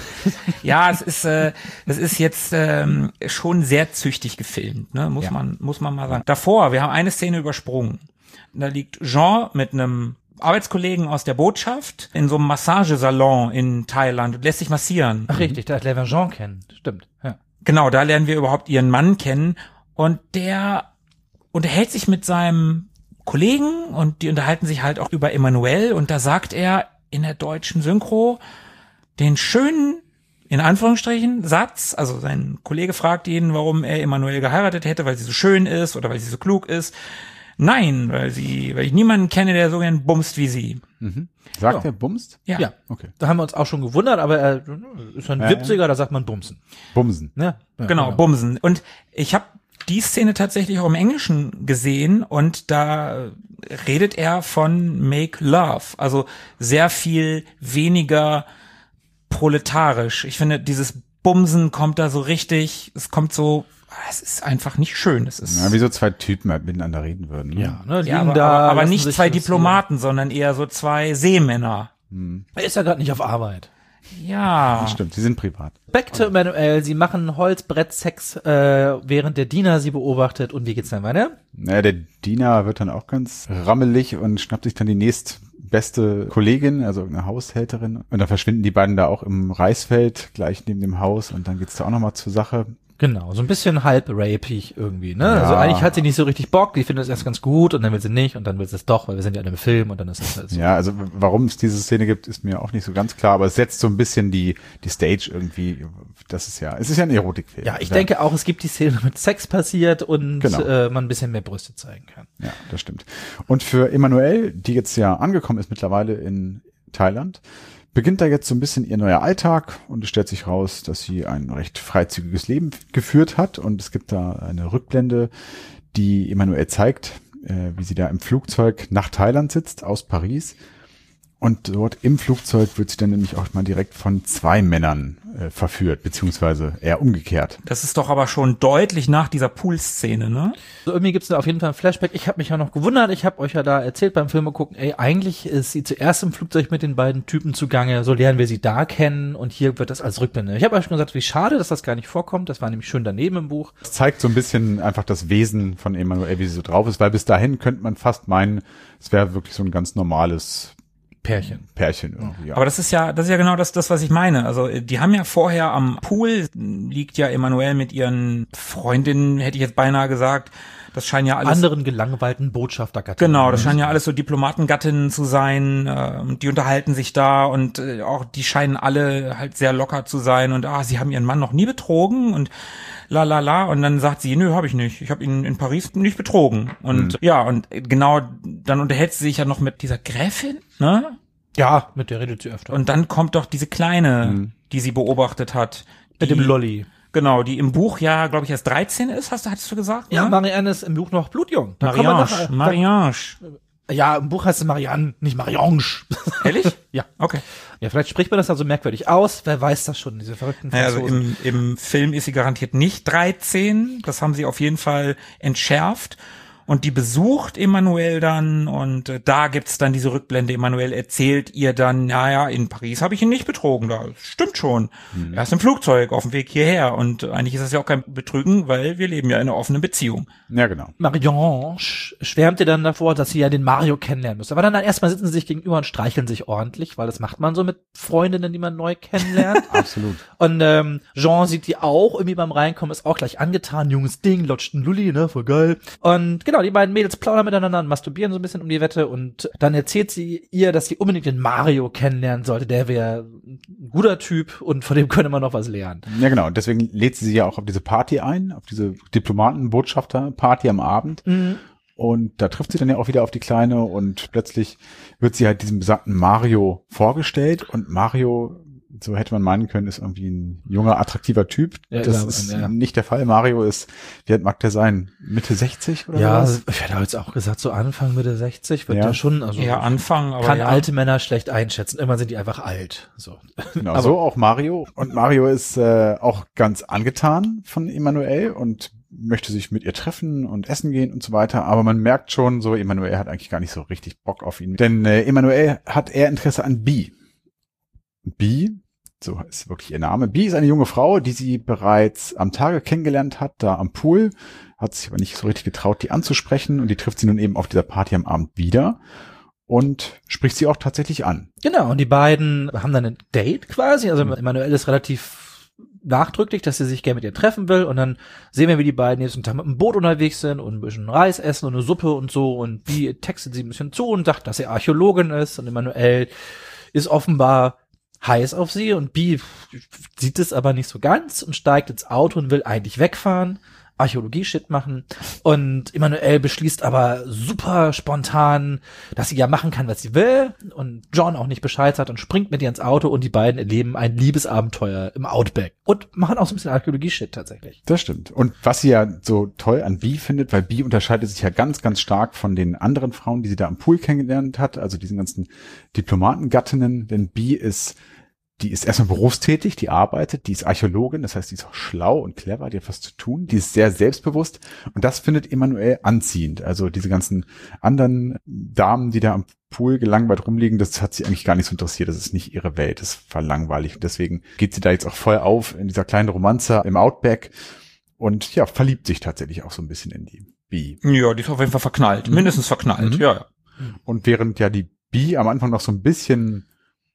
Ja, es ist, äh, es ist jetzt ähm, schon sehr züchtig gefilmt, ne? Muss Ja. man, muss man mal sagen. Davor, wir haben eine Szene übersprungen. Da liegt Jean mit einem Arbeitskollegen aus der Botschaft in so einem Massagesalon in Thailand und lässt sich massieren. Ach richtig, da lernen wir Jean kennen. Stimmt, ja. Genau, da lernen wir überhaupt ihren Mann kennen und der unterhält sich mit seinem Kollegen und die unterhalten sich halt auch über Emmanuel und da sagt er in der deutschen Synchro den schönen, in Anführungsstrichen, Satz, also sein Kollege fragt ihn, warum er Emmanuel geheiratet hätte, weil sie so schön ist oder weil sie so klug ist. Nein, weil sie, weil ich niemanden kenne, der so gern bumst wie sie. Mhm. Sagt Ja. er bumst? Ja. Ja, Okay. da haben wir uns auch schon gewundert, aber er ist ein Ja, Wipziger, da sagt man Bumsen. Bumsen. Ne? Ja, Genau, bumsen. Und ich habe die Szene tatsächlich auch im Englischen gesehen und da redet er von make love, also sehr viel weniger proletarisch. Ich finde, dieses Bumsen kommt da so richtig, es kommt so, es ist einfach nicht schön. Es ist Ja, wie so zwei Typen halt miteinander reden würden. Ne? Ja, ne, ja, liegen aber, da, aber, aber lassen nicht sich zwei das- Diplomaten, sondern eher so zwei Seemänner. Er ist ja gerade nicht auf Arbeit. Ja. Stimmt, sie sind privat. Back to Emmanuel, sie machen Holzbrettsex, äh, während der Diener sie beobachtet. Und wie geht's dann weiter? Naja, der Diener wird dann auch ganz rammelig und schnappt sich dann die nächstbeste Kollegin, also eine Haushälterin. Und dann verschwinden die beiden da auch im Reisfeld, gleich neben dem Haus. Und dann geht's da auch nochmal zur Sache. Genau, so ein bisschen halb rapig irgendwie, ne? Ja. Also eigentlich hat sie nicht so richtig Bock, die findet es erst ganz gut und dann will sie nicht und dann will sie es doch, weil wir sind ja in einem Film und dann ist es halt so. Ja, also w- warum es diese Szene gibt, ist mir auch nicht so ganz klar. Aber es setzt so ein bisschen die die Stage irgendwie. Das ist ja, es ist ja ein Erotikfilm. Ja, ich denke auch, es gibt die Szene, wo mit Sex passiert und Genau. äh, man ein bisschen mehr Brüste zeigen kann. Ja, das stimmt. Und für Emmanuel, die jetzt ja angekommen ist mittlerweile in Thailand, beginnt da jetzt so ein bisschen ihr neuer Alltag und es stellt sich raus, dass sie ein recht freizügiges Leben geführt hat und es gibt da eine Rückblende, die Emmanuel zeigt, äh, wie sie da im Flugzeug nach Thailand sitzt, aus Paris. Und dort im Flugzeug wird sie dann nämlich auch mal direkt von zwei Männern äh, verführt, beziehungsweise eher umgekehrt. Das ist doch aber schon deutlich nach dieser Pool-Szene, ne? So, irgendwie gibt's da auf jeden Fall ein Flashback. Ich habe mich ja noch gewundert, ich habe euch ja da erzählt beim Film gucken, ey, eigentlich ist sie zuerst im Flugzeug mit den beiden Typen zugange, so lernen wir sie da kennen und hier wird das als Rückblende. Ich habe euch schon gesagt, wie schade, dass das gar nicht vorkommt, das war nämlich schön daneben im Buch. Das zeigt so ein bisschen einfach das Wesen von Emmanuel, wie sie so drauf ist, weil bis dahin könnte man fast meinen, es wäre wirklich so ein ganz normales Pärchen. Pärchen irgendwie. Ja. Aber das ist ja, das ist ja genau das, das, was ich meine. Also, die haben ja vorher am Pool liegt ja Emmanuel mit ihren Freundinnen, hätte ich jetzt beinahe gesagt. Das scheinen ja alles. Anderen gelangweilten Botschaftergattinnen. Genau, das scheinen ja alles so Diplomatengattinnen zu sein. Äh, und die unterhalten sich da und äh, auch die scheinen alle halt sehr locker zu sein und ah, sie haben ihren Mann noch nie betrogen und la la la und dann sagt sie, nö, habe ich nicht. Ich habe ihn in Paris nicht betrogen. Und Mhm. ja, und genau, dann unterhält sie sich ja noch mit dieser Gräfin, ne? Ja, mit der redet sie öfter. Und dann kommt doch diese Kleine, Mhm. die sie beobachtet hat. mit die, dem Lolli. Genau, die im Buch ja, glaube ich, erst dreizehn ist, hast du, hattest du gesagt? Ja, ne? Marianne ist im Buch noch blutjung. Da kommen wir Mariange, nachher- Mariange. Da, ja, im Buch heißt es Marianne, nicht Mariange. Ehrlich? Ja. Okay. Ja, vielleicht spricht man das also merkwürdig aus. Wer weiß das schon, diese verrückten Naja, also Franzosen. im, im Film ist sie garantiert nicht dreizehn. Das haben sie auf jeden Fall entschärft. Und die besucht Emmanuel dann und äh, da gibt's dann diese Rückblende. Emmanuel erzählt ihr dann, naja, in Paris habe ich ihn nicht betrogen, da stimmt schon. Mhm. Er ist im Flugzeug auf dem Weg hierher und eigentlich ist das ja auch kein Betrügen, weil wir leben ja in einer offenen Beziehung. Ja, genau. Marion schwärmte dann davor, dass sie ja den Mario kennenlernen müsste. Aber dann, dann erstmal sitzen sie sich gegenüber und streicheln sich ordentlich, weil das macht man so mit Freundinnen, die man neu kennenlernt. Absolut. Und ähm, Jean sieht die auch irgendwie beim Reinkommen, ist auch gleich angetan, junges Ding, lutscht ein Lulli, ne, voll geil. Und genau, die beiden Mädels plaudern miteinander und masturbieren so ein bisschen um die Wette und dann erzählt sie ihr, dass sie unbedingt den Mario kennenlernen sollte. Der wäre ein guter Typ und von dem könne man noch was lernen. Ja, genau. Und deswegen lädt sie sie ja auch auf diese Party ein, auf diese Diplomaten-Botschafter-Party am Abend. Mhm. Und da trifft sie dann ja auch wieder auf die Kleine und plötzlich wird sie halt diesem besagten Mario vorgestellt und Mario, so hätte man meinen können, ist irgendwie ein junger, attraktiver Typ. Ja, das klar, ist ja. nicht der Fall. Mario ist, wie alt mag der sein? Mitte sechzig oder ja, was? ich hätte jetzt auch gesagt, so Anfang, Mitte sechzig wird ja. der schon, also ja, Anfang, aber kann ja. alte Männer schlecht einschätzen. Irgendwann sind die einfach alt. So. Genau, aber so auch Mario. Und Mario ist äh, auch ganz angetan von Emmanuel und möchte sich mit ihr treffen und essen gehen und so weiter. Aber man merkt schon, so Emmanuel hat eigentlich gar nicht so richtig Bock auf ihn. Denn äh, Emmanuel hat eher Interesse an Bee. Bee, so ist wirklich ihr Name. Bee ist eine junge Frau, die sie bereits am Tage kennengelernt hat, da am Pool, hat sich aber nicht so richtig getraut, die anzusprechen und die trifft sie nun eben auf dieser Party am Abend wieder und spricht sie auch tatsächlich an. Genau, und die beiden haben dann ein Date quasi, also Emmanuel ist relativ nachdrücklich, dass sie sich gerne mit ihr treffen will und dann sehen wir, wie die beiden jetzt einen Tag mit dem Boot unterwegs sind und ein bisschen Reis essen und eine Suppe und so und Bee textet sie ein bisschen zu und sagt, dass sie Archäologin ist und Emmanuel ist offenbar heiß auf sie und Bee sieht es aber nicht so ganz und steigt ins Auto und will eigentlich wegfahren, Archäologie-Shit machen und Emmanuel beschließt aber super spontan, dass sie ja machen kann, was sie will und John auch nicht Bescheid hat und springt mit ihr ins Auto und die beiden erleben ein Liebesabenteuer im Outback und machen auch so ein bisschen Archäologie-Shit tatsächlich. Das stimmt. Und was sie ja so toll an Bee findet, weil Bee unterscheidet sich ja ganz, ganz stark von den anderen Frauen, die sie da am Pool kennengelernt hat, also diesen ganzen Diplomatengattinnen, denn Bee ist Die ist erstmal berufstätig, die arbeitet, die ist Archäologin, das heißt, die ist auch schlau und clever, die hat was zu tun, die ist sehr selbstbewusst und das findet Emmanuel anziehend. Also diese ganzen anderen Damen, die da am Pool gelangweilt rumliegen, das hat sie eigentlich gar nicht so interessiert, das ist nicht ihre Welt, das war langweilig und deswegen geht sie da jetzt auch voll auf in dieser kleinen Romanze im Outback und ja, verliebt sich tatsächlich auch so ein bisschen in die Bee. Ja, die ist auf jeden Fall verknallt, mhm. mindestens verknallt, mhm. ja, ja. Und während ja die Bee am Anfang noch so ein bisschen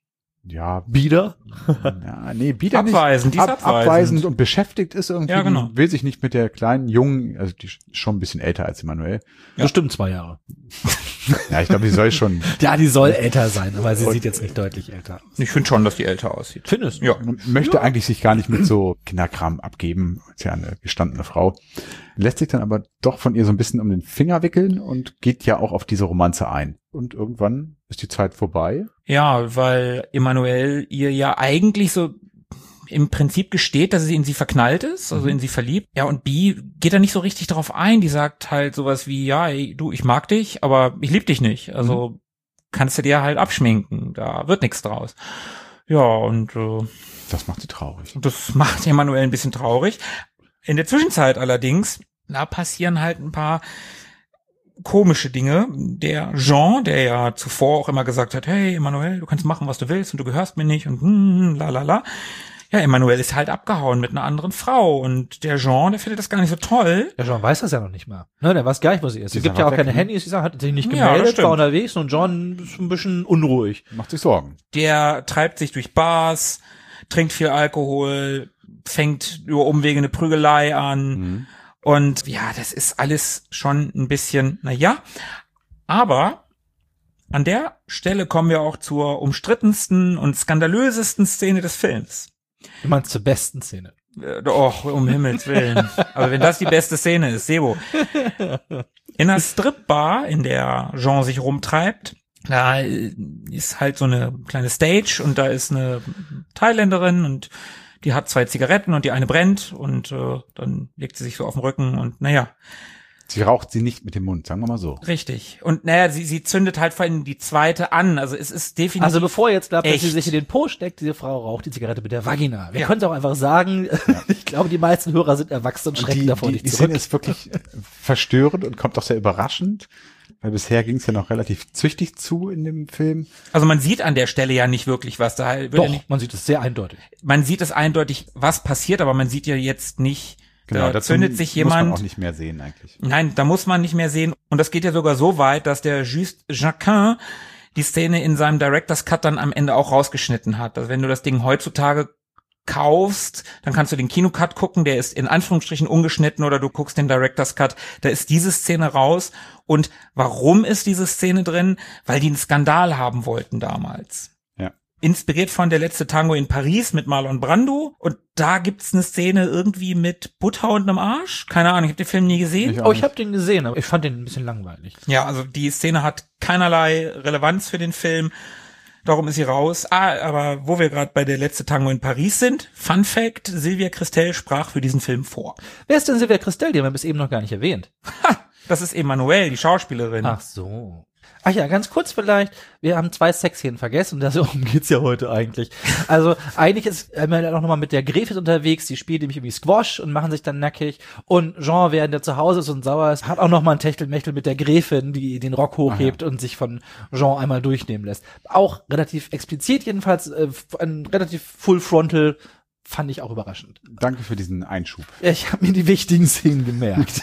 ja, bieder? Ja, nee, bieder abweisend, nicht. Die ist Ab, abweisend. abweisend und beschäftigt ist irgendwie. Ja, genau. Will sich nicht mit der kleinen Jungen, also die ist schon ein bisschen älter als Emmanuel. Ja. Bestimmt zwei Jahre. Ja, ich glaube, die soll schon. Ja, die soll älter sein, aber sie und sieht jetzt nicht deutlich älter aus. Ich finde schon, dass die älter aussieht. Findest du? Ja. Und möchte ja. eigentlich sich gar nicht mit so Kinderkram abgeben. Ist ja eine gestandene Frau. Lässt sich dann aber doch von ihr so ein bisschen um den Finger wickeln und geht ja auch auf diese Romanze ein. Und irgendwann ist die Zeit vorbei. Ja, weil Emmanuel ihr ja eigentlich so im Prinzip gesteht, dass sie in sie verknallt ist, also in sie verliebt. Ja, und Bee geht da nicht so richtig drauf ein. Die sagt halt sowas wie, ja, ey, du, ich mag dich, aber ich lieb dich nicht. Also mhm. kannst du dir halt abschminken. Da wird nichts draus. Ja, und äh, das macht sie traurig. Das macht Emmanuel ein bisschen traurig. In der Zwischenzeit allerdings, da passieren halt ein paar komische Dinge. Der Jean, der ja zuvor auch immer gesagt hat, hey, Emmanuel, du kannst machen, was du willst und du gehörst mir nicht und hm, la la la. Ja, Emmanuel ist halt abgehauen mit einer anderen Frau und der Jean, der findet das gar nicht so toll. Der Jean weiß das ja noch nicht mal. Ne, der weiß gar nicht, wo sie ist. Es gibt ja auch keine Handys, sie hat sich nicht ja, gemeldet, war unterwegs und John ist ein bisschen unruhig. Macht sich Sorgen. Der treibt sich durch Bars, trinkt viel Alkohol, fängt über Umwege eine Prügelei an. Mhm. Und ja, das ist alles schon ein bisschen, na ja, aber an der Stelle kommen wir auch zur umstrittensten und skandalösesten Szene des Films. Du meinst zur besten Szene? Äh, Och, um Himmels Willen. Aber wenn das die beste Szene ist, Sebo. In einer Stripbar, in der Jean sich rumtreibt, da ist halt so eine kleine Stage und da ist eine Thailänderin und die hat zwei Zigaretten und die eine brennt und äh, dann legt sie sich so auf den Rücken und naja. Sie raucht sie nicht mit dem Mund, sagen wir mal so. Richtig. Und naja, sie, sie zündet halt vor allem die zweite an. Also es ist definitiv. Also bevor jetzt glaubt, dass echt. sie sich in den Po steckt, diese Frau raucht die Zigarette mit der Vagina. Wir Ja. können es auch einfach sagen, ja. Ich glaube, die meisten Hörer sind erwachsen und Und schrecken die, davor die, nicht die zurück. Szene ist wirklich verstörend und kommt auch sehr überraschend, weil bisher ging es ja noch relativ züchtig zu in dem Film. Also man sieht an der Stelle ja nicht wirklich, was da wird Doch, ja nicht, man sieht es sehr eindeutig. man sieht es eindeutig, was passiert, aber man sieht ja jetzt nicht, Genau, da dazu zündet sich muss man jemand. auch nicht mehr sehen eigentlich. Nein, da muss man nicht mehr sehen. Und das geht ja sogar so weit, dass der Just Jacquin die Szene in seinem Director's Cut dann am Ende auch rausgeschnitten hat. Also wenn du das Ding heutzutage kaufst, dann kannst du den Kinocut gucken, der ist in Anführungsstrichen ungeschnitten, oder du guckst den Director's Cut, da ist diese Szene raus. Und warum ist diese Szene drin? Weil die einen Skandal haben wollten damals. Ja. Inspiriert von Der letzte Tango in Paris mit Marlon Brando. Und da gibt's eine Szene irgendwie mit Butter und einem Arsch. Keine Ahnung, ich habe den Film nie gesehen. Ich auch Oh, ich nicht. habe den gesehen, aber ich fand den ein bisschen langweilig. Ja, also die Szene hat keinerlei Relevanz für den Film. Darum ist sie raus. Ah, aber wo wir gerade bei Der letzte Tango in Paris sind, Fun Fact, Sylvia Christel sprach für diesen Film vor. Wer ist denn Sylvia Christel? Die haben wir bis eben noch gar nicht erwähnt. Ha, das ist Emanuelle, die Schauspielerin. Ach so. Ach ja, ganz kurz vielleicht, wir haben zwei Sexszenen vergessen und darum geht's ja heute eigentlich. Also eigentlich ist Emanuelle auch nochmal mit der Gräfin unterwegs, die spielt nämlich irgendwie Squash und machen sich dann nackig, und Jean, während der zu Hause ist und sauer ist, hat auch nochmal ein Techtelmechtel mit der Gräfin, die den Rock hochhebt, ah, ja, und sich von Jean einmal durchnehmen lässt. Auch relativ explizit jedenfalls, äh, ein relativ full frontal, fand ich auch überraschend. Danke für diesen Einschub. Ja, ich habe mir die wichtigen Szenen gemerkt.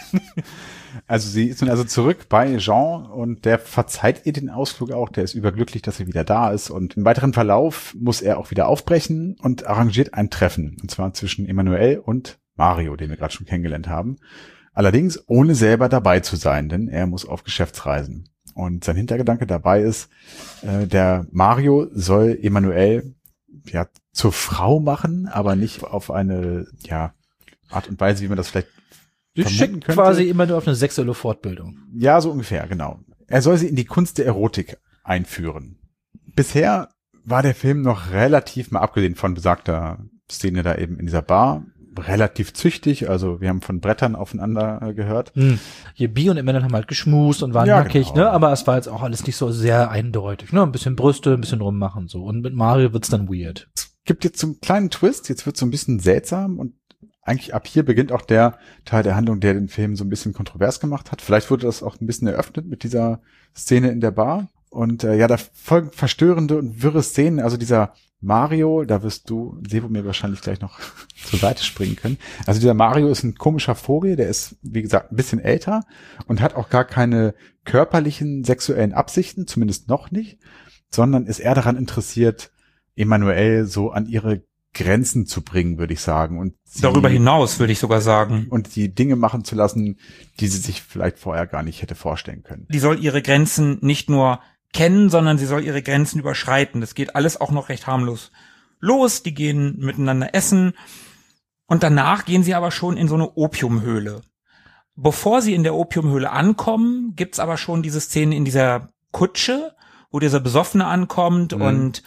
Also sie ist nun also zurück bei Jean und der verzeiht ihr den Ausflug auch. Der ist überglücklich, dass sie wieder da ist, und im weiteren Verlauf muss er auch wieder aufbrechen und arrangiert ein Treffen, und zwar zwischen Emanuelle und Mario, den wir gerade schon kennengelernt haben. Allerdings ohne selber dabei zu sein, denn er muss auf Geschäftsreisen. Und sein Hintergedanke dabei ist, äh, der Mario soll Emanuelle ja zur Frau machen, aber nicht auf eine ja Art und Weise, wie man das vielleicht Sie schickt quasi immer nur auf eine sexuelle Fortbildung. Ja, so ungefähr, genau. Er soll sie in die Kunst der Erotik einführen. Bisher war der Film noch relativ, mal abgesehen von besagter Szene da eben in dieser Bar, relativ züchtig. Also wir haben von Brettern aufeinander äh, gehört. Hm. Hier Bi und Emanuelle haben halt geschmust und waren Ja, nackig, genau. ne? Aber es war jetzt auch alles nicht so sehr eindeutig, ne? Ein bisschen Brüste, ein bisschen rummachen so. Und mit Mario wird's dann weird. Es gibt jetzt so einen kleinen Twist. Jetzt wird's so ein bisschen seltsam, und eigentlich ab hier beginnt auch der Teil der Handlung, der den Film so ein bisschen kontrovers gemacht hat. Vielleicht wurde das auch ein bisschen eröffnet mit dieser Szene in der Bar. Und äh, ja, da folgen verstörende und wirre Szenen. Also dieser Mario, da wirst du, Sebo, mir wahrscheinlich gleich noch zur Seite springen können. Also dieser Mario ist ein komischer Vogel, der ist, wie gesagt, ein bisschen älter und hat auch gar keine körperlichen sexuellen Absichten, zumindest noch nicht, sondern ist eher daran interessiert, Emanuelle so an ihre Grenzen zu bringen, würde ich sagen. Und sie, Darüber hinaus, würde ich sogar sagen. Und die Dinge machen zu lassen, die sie sich vielleicht vorher gar nicht hätte vorstellen können. Die soll ihre Grenzen nicht nur kennen, sondern sie soll ihre Grenzen überschreiten. Das geht alles auch noch recht harmlos los. Die gehen miteinander essen. Und danach gehen sie aber schon in so eine Opiumhöhle. Bevor sie in der Opiumhöhle ankommen, gibt's aber schon diese Szene in dieser Kutsche, wo dieser Besoffene ankommt, mhm, und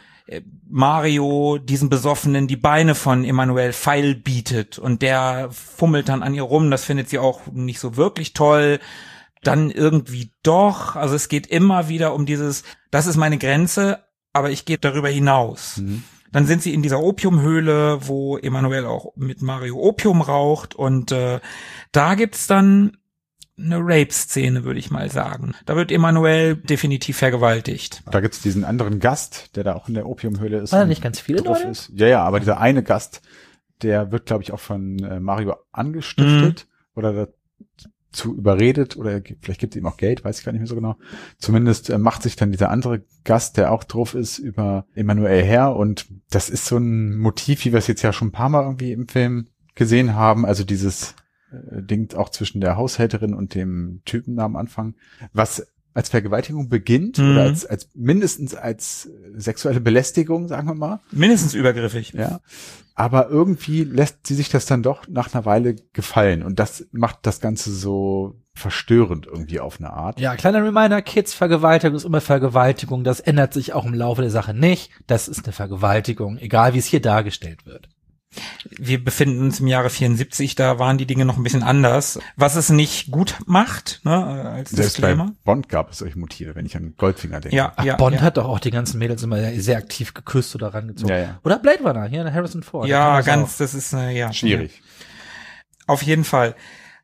Mario diesen Besoffenen die Beine von Emanuelle feil bietet, und der fummelt dann an ihr rum. Das findet sie auch nicht so wirklich toll. Dann irgendwie doch. Also es geht immer wieder um dieses, das ist meine Grenze, aber ich gehe darüber hinaus. Mhm. Dann sind sie in dieser Opiumhöhle, wo Emanuelle auch mit Mario Opium raucht, und äh, da gibt's dann eine Rape-Szene, würde ich mal sagen. Da wird Emanuelle definitiv vergewaltigt. Da gibt's diesen anderen Gast, der da auch in der Opiumhöhle ist. War da nicht ganz viele Leute? Ist. Ja, ja, aber dieser eine Gast, der wird, glaube ich, auch von äh, Mario angestiftet, mhm, oder dazu überredet, oder vielleicht gibt es ihm auch Geld, weiß ich gar nicht mehr so genau. Zumindest äh, macht sich dann dieser andere Gast, der auch drauf ist, über Emanuelle her, und das ist so ein Motiv, wie wir es jetzt ja schon ein paar Mal irgendwie im Film gesehen haben, also dieses Ding auch zwischen der Haushälterin und dem Typen am Anfang, was als Vergewaltigung beginnt, mhm, oder als, als mindestens als sexuelle Belästigung, sagen wir mal. Mindestens übergriffig. Ja. Aber irgendwie lässt sie sich das dann doch nach einer Weile gefallen, und das macht das Ganze so verstörend irgendwie auf eine Art. Ja, kleiner Reminder, Kids, Vergewaltigung ist immer Vergewaltigung, das ändert sich auch im Laufe der Sache nicht. Das ist eine Vergewaltigung, egal wie es hier dargestellt wird. Wir befinden uns im Jahre vierundsiebzig, da waren die Dinge noch ein bisschen anders. Was es nicht gut macht, ne, als Selbst Disclaimer. bei Bond gab es solche Motive, wenn ich an Goldfinger denke. Ja, Ach, ja, Bond ja. hat doch auch die ganzen Mädels immer sehr aktiv geküsst oder rangezogen. Ja, ja. Oder Blade Runner, hier, Harrison Ford. Ja, der kann ganz, das ist, äh, ja. Schwierig. Auf jeden Fall.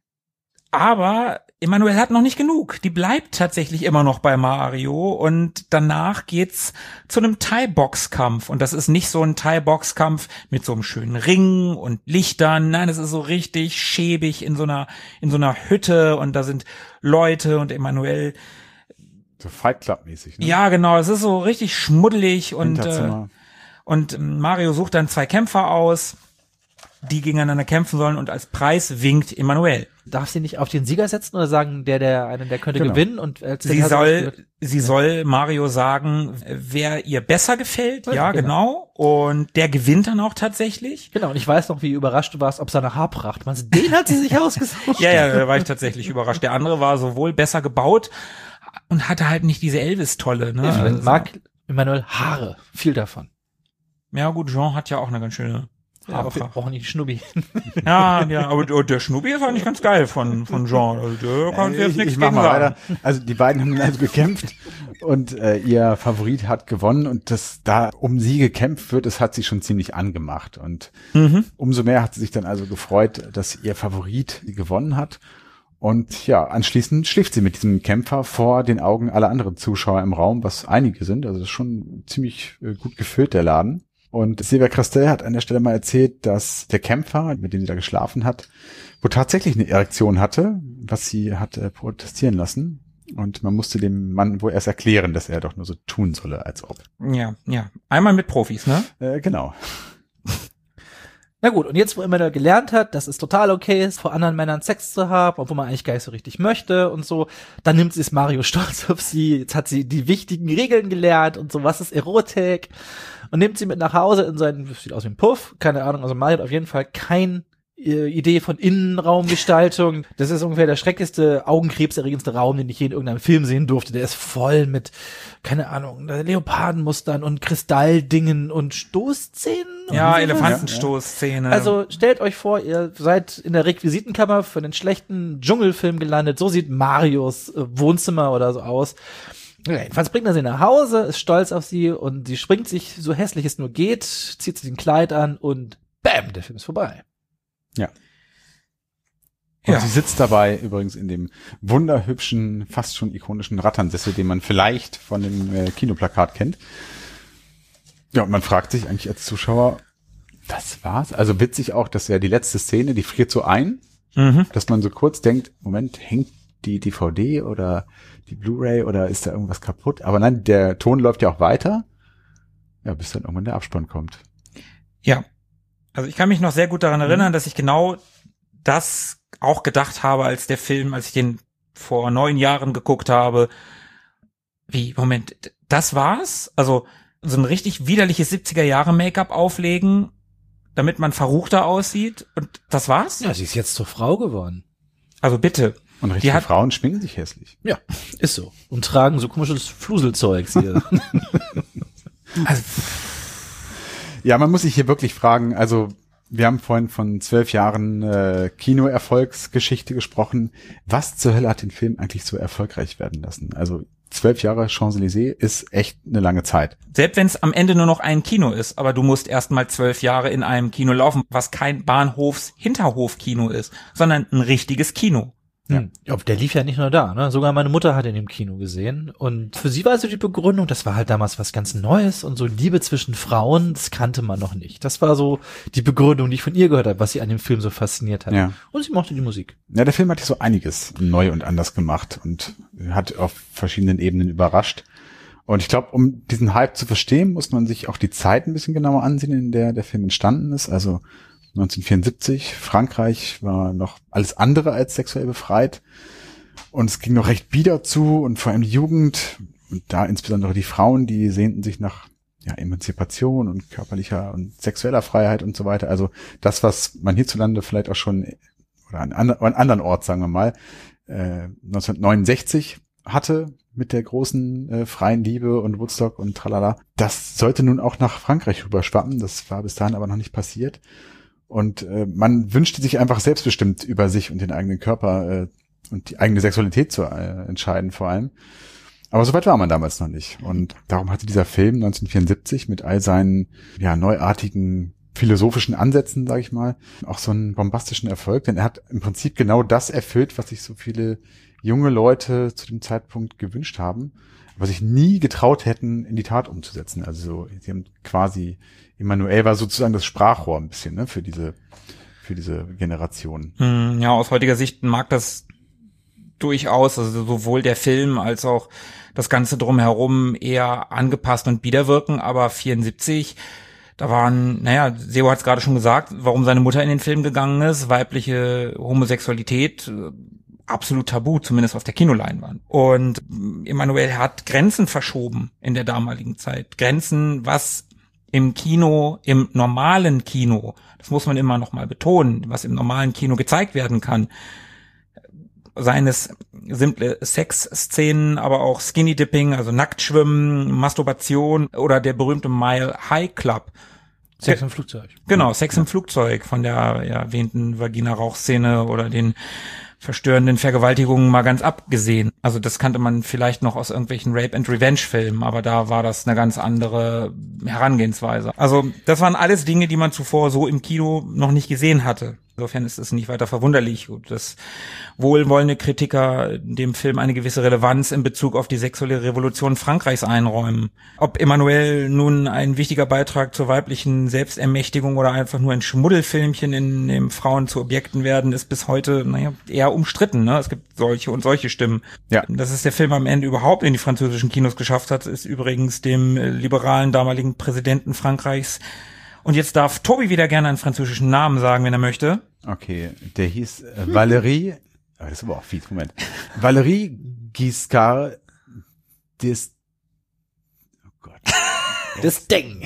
Aber Emanuelle hat noch nicht genug. Die bleibt tatsächlich immer noch bei Mario und danach geht's zu einem Thai-Boxkampf. Und das ist nicht so ein Thai-Boxkampf mit so einem schönen Ring und Lichtern. Nein, es ist so richtig schäbig in so einer, in so einer Hütte und da sind Leute und Emanuelle. So Fight Club-mäßig, ne? Ja, genau. Es ist so richtig schmuddelig und, äh, Hinterzimmer. und Mario sucht dann zwei Kämpfer aus, die gegeneinander kämpfen sollen und als Preis winkt Emanuelle. Darf sie nicht auf den Sieger setzen oder sagen, der, der, einen, der könnte Genau. gewinnen und als Sie Sieger soll, wird- sie soll Mario sagen, wer ihr besser gefällt. Ja, Ja, genau. genau. Und der gewinnt dann auch tatsächlich. Genau, und ich weiß noch, wie überrascht du warst, ob seine Haarpracht. Meinst du, den hat sie sich ausgesucht? Ja, ja, da war ich tatsächlich überrascht. Der andere war sowohl besser gebaut und hatte halt nicht diese Elvis-Tolle. Ne? Ja, vielleicht Also, mag Emanuel Haare, viel davon. ja gut, Jean hat ja auch eine ganz schöne Ja, Haarpracht. auch nicht Schnubbi. Ja, ja, aber der Schnubbi ist eigentlich ganz geil von, von Jean. Also der kann Äh, jetzt ich, nichts ich mach gegen mal sagen. weiter. Also die beiden haben dann also gekämpft und äh, ihr Favorit hat gewonnen und das da um sie gekämpft wird, das hat sie schon ziemlich angemacht und Mhm. umso mehr hat sie sich dann also gefreut, dass ihr Favorit gewonnen hat. Und ja, anschließend schläft sie mit diesem Kämpfer vor den Augen aller anderen Zuschauer im Raum, was einige sind. Also das ist schon ziemlich äh, gut gefüllt, der Laden. Und Silvia Castell hat an der Stelle mal erzählt, dass der Kämpfer, mit dem sie da geschlafen hat, wohl tatsächlich eine Erektion hatte, was sie hat äh, protestieren lassen. Und man musste dem Mann wohl erst erklären, dass er doch nur so tun solle, als ob. Ja, ja. Einmal mit Profis, ne? Äh, genau. Na gut, und jetzt, wo Emanuel gelernt hat, dass es total okay ist, vor anderen Männern Sex zu haben, obwohl man eigentlich gar nicht so richtig möchte und so, dann nimmt sie es Mario stolz auf sie, jetzt hat sie die wichtigen Regeln gelernt und so, was ist Erotik, und nimmt sie mit nach Hause in seinen, das sieht aus wie ein Puff, keine Ahnung, also Mario hat auf jeden Fall kein äh, Idee von Innenraumgestaltung. Das ist ungefähr der schrecklichste, augenkrebserregendste Raum, den ich je in irgendeinem Film sehen durfte. Der ist voll mit, keine Ahnung, Leopardenmustern und Kristalldingen und Stoßzähnen. und Ja, sowas. Elefantenstoßszene. Also stellt euch vor, ihr seid in der Requisitenkammer für einen schlechten Dschungelfilm gelandet. So sieht Marios äh, Wohnzimmer oder so aus. Ja, jedenfalls bringt er sie nach Hause, ist stolz auf sie und sie springt sich, so hässlich es nur geht, zieht sich ein Kleid an und bam, der Film ist vorbei. Ja. Und Ja. sie sitzt dabei übrigens in dem wunderhübschen, fast schon ikonischen Ratternsessel, den man vielleicht von dem äh, Kinoplakat kennt. Ja, und man fragt sich eigentlich als Zuschauer, das war's? Also witzig auch, dass ja die letzte Szene, die friert so ein, Mhm. dass man so kurz denkt, Moment, hängt die D V D oder die Blu-ray oder ist da irgendwas kaputt? Aber nein, der Ton läuft ja auch weiter, ja, bis dann irgendwann der Abspann kommt. Ja. Also ich kann mich noch sehr gut daran erinnern, dass ich genau das auch gedacht habe, als der Film, als ich den vor neun Jahren geguckt habe. Wie, Moment, das war's? Also so ein richtig widerliches siebziger-Jahre-Make-up auflegen, damit man verruchter aussieht und das war's? Ja, sie ist jetzt zur Frau geworden. Also bitte. Und richtige hat- Frauen schminken sich hässlich. Ja, ist so. Und tragen so komisches Fluselzeug hier. Also, Ja, man muss sich hier wirklich fragen, also wir haben vorhin von zwölf Jahren äh, Kinoerfolgsgeschichte gesprochen. Was zur Hölle hat den Film eigentlich so erfolgreich werden lassen? Also zwölf Jahre Champs-Élysées ist echt eine lange Zeit. selbst wenn es am Ende nur noch ein Kino ist, aber du musst erst mal zwölf Jahre in einem Kino laufen, was kein Bahnhofs-Hinterhof-Kino ist, sondern ein richtiges Kino. Ja. Ja, der lief ja nicht nur da, ne? Sogar meine Mutter hat ihn im Kino gesehen. Und für sie war so die Begründung, das war halt damals was ganz Neues und so Liebe zwischen Frauen, das kannte man noch nicht. Das war so die Begründung, die ich von ihr gehört habe, was sie an dem Film so fasziniert hat. Ja. Und sie mochte die Musik. Ja, der Film hat ja so einiges neu und anders gemacht und hat auf verschiedenen Ebenen überrascht. Und ich glaube, um diesen Hype zu verstehen, muss man sich auch die Zeit ein bisschen genauer ansehen, in der der Film entstanden ist. Also neunzehnhundertvierundsiebzig, Frankreich war noch alles andere als sexuell befreit. Und es ging noch recht bieder zu und vor allem die Jugend und da insbesondere die Frauen, die sehnten sich nach ja, Emanzipation und körperlicher und sexueller Freiheit und so weiter. Also das, was man hierzulande vielleicht auch schon oder an, an einem anderen Ort, sagen wir mal, äh, neunzehnhundertneunundsechzig hatte mit der großen äh, freien Liebe und Woodstock und tralala. Das sollte nun auch nach Frankreich rüberschwappen. Das war bis dahin aber noch nicht passiert. Und äh, man wünschte sich einfach selbstbestimmt über sich und den eigenen Körper äh, und die eigene Sexualität zu äh, entscheiden vor allem. Aber so weit war man damals noch nicht. Und darum hatte dieser Film neunzehnhundertvierundsiebzig mit all seinen ja neuartigen philosophischen Ansätzen, sage ich mal, auch so einen bombastischen Erfolg. Denn er hat im Prinzip genau das erfüllt, was sich so viele junge Leute zu dem Zeitpunkt gewünscht haben, aber sich nie getraut hätten, in die Tat umzusetzen. Also so, sie haben quasi, Emanuel war sozusagen das Sprachrohr ein bisschen, ne, für diese, für diese Generation. Ja, aus heutiger Sicht mag das durchaus, also sowohl der Film als auch das Ganze drumherum eher angepasst und biederwirken, aber vierundsiebzig, da waren, naja, Seo hat es gerade schon gesagt, warum seine Mutter in den Film gegangen ist, weibliche Homosexualität, absolut tabu, zumindest auf der Kinoleinwand. Und Emanuel hat Grenzen verschoben in der damaligen Zeit. Grenzen, was im Kino, im normalen Kino, das muss man immer noch mal betonen, was im normalen Kino gezeigt werden kann, seien es simple Sexszenen, aber auch Skinny-Dipping, also Nacktschwimmen, Masturbation oder der berühmte Mile High Club. Sex im Flugzeug. Genau, Sex im Flugzeug, von der ja, erwähnten Vagina-Rauch-Szene oder den verstörenden Vergewaltigungen mal ganz abgesehen. Also das kannte man vielleicht noch aus irgendwelchen Rape-and-Revenge-Filmen, aber da war das eine ganz andere Herangehensweise. Also das waren alles Dinge, die man zuvor so im Kino noch nicht gesehen hatte. Insofern ist es nicht weiter verwunderlich, dass wohlwollende Kritiker dem Film eine gewisse Relevanz in Bezug auf die sexuelle Revolution Frankreichs einräumen. Ob Emanuel nun ein wichtiger Beitrag zur weiblichen Selbstermächtigung oder einfach nur ein Schmuddelfilmchen, in dem Frauen zu Objekten werden, ist bis heute, naja, eher umstritten, ne? Es gibt solche und solche Stimmen. Ja. Dass es der Film am Ende überhaupt in die französischen Kinos geschafft hat, ist übrigens dem liberalen damaligen Präsidenten Frankreichs. Und jetzt darf Tobi wieder gerne einen französischen Namen sagen, wenn er möchte. Okay, der hieß äh, Valérie, oh, das ist aber auch fies, Moment. Valérie Giscard d'Es, oh Gott. D'Estaing.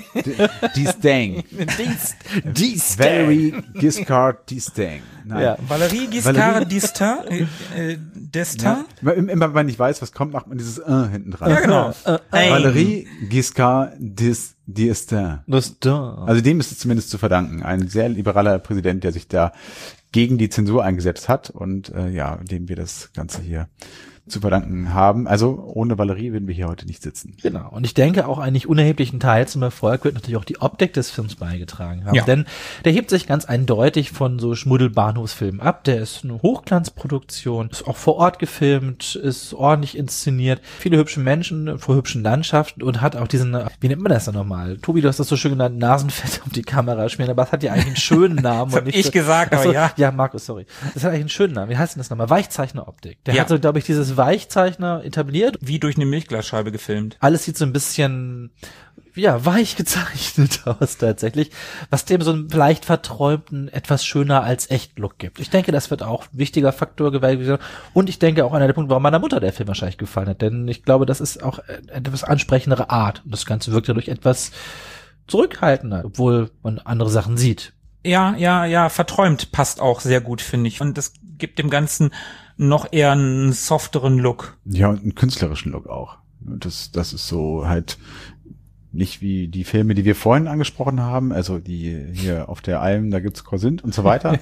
D'Estaing. D'Estaing. Valérie Giscard d'Estaing. Nein. Ja. Valérie Giscard d'Estaing, äh, d'Estaing? Ja, immer wenn man nicht weiß, was kommt, macht man dieses äh hinten dran. Ja, genau. Äh, äh, Valérie Giscard d'Es- d'Estaing. D'Estaing. Also dem ist es zumindest zu verdanken. Ein sehr liberaler Präsident, der sich da gegen die Zensur eingesetzt hat und äh, ja, dem wir das Ganze hier zu verdanken haben. Also ohne Valérie würden wir hier heute nicht sitzen. Genau. Und ich denke auch einen nicht unerheblichen Teil zum Erfolg wird natürlich auch die Optik des Films beigetragen haben. Ja. Denn der hebt sich ganz eindeutig von so Schmuddelbahnhofsfilmen ab. Der ist eine Hochglanzproduktion, ist auch vor Ort gefilmt, ist ordentlich inszeniert, viele hübsche Menschen vor hübschen Landschaften und hat auch diesen, wie nennt man das dann nochmal? Tobi, du hast das so schön genannt, Nasenfett auf die Kamera schmieren, aber es hat ja eigentlich einen schönen Namen. Das hab und nicht ich so, gesagt, aber Achso, ja. Ja, Markus, sorry. Das hat eigentlich einen schönen Namen. Wie heißt denn das nochmal? Weichzeichneroptik. Der Ja. hat so, glaube ich, dieses Weichzeichner etabliert. Wie durch eine Milchglasscheibe gefilmt. Alles sieht so ein bisschen, ja, weich gezeichnet aus tatsächlich, was dem so einen leicht verträumten, etwas schöner als echt Look gibt. Ich denke, das wird auch ein wichtiger Faktor gewesen. Und ich denke auch einer der Punkte, warum meiner Mutter der Film wahrscheinlich gefallen hat. Denn ich glaube, das ist auch eine etwas ansprechendere Art. Und das Ganze wirkt dadurch etwas zurückhaltender, obwohl man andere Sachen sieht. Ja, ja, ja, verträumt passt auch sehr gut, finde ich. Und das gibt dem Ganzen noch eher einen softeren Look. Ja, und einen künstlerischen Look auch. Das, das ist so halt nicht wie die Filme, die wir vorhin angesprochen haben, also die hier auf der Alm, da gibt's Korsint und so weiter,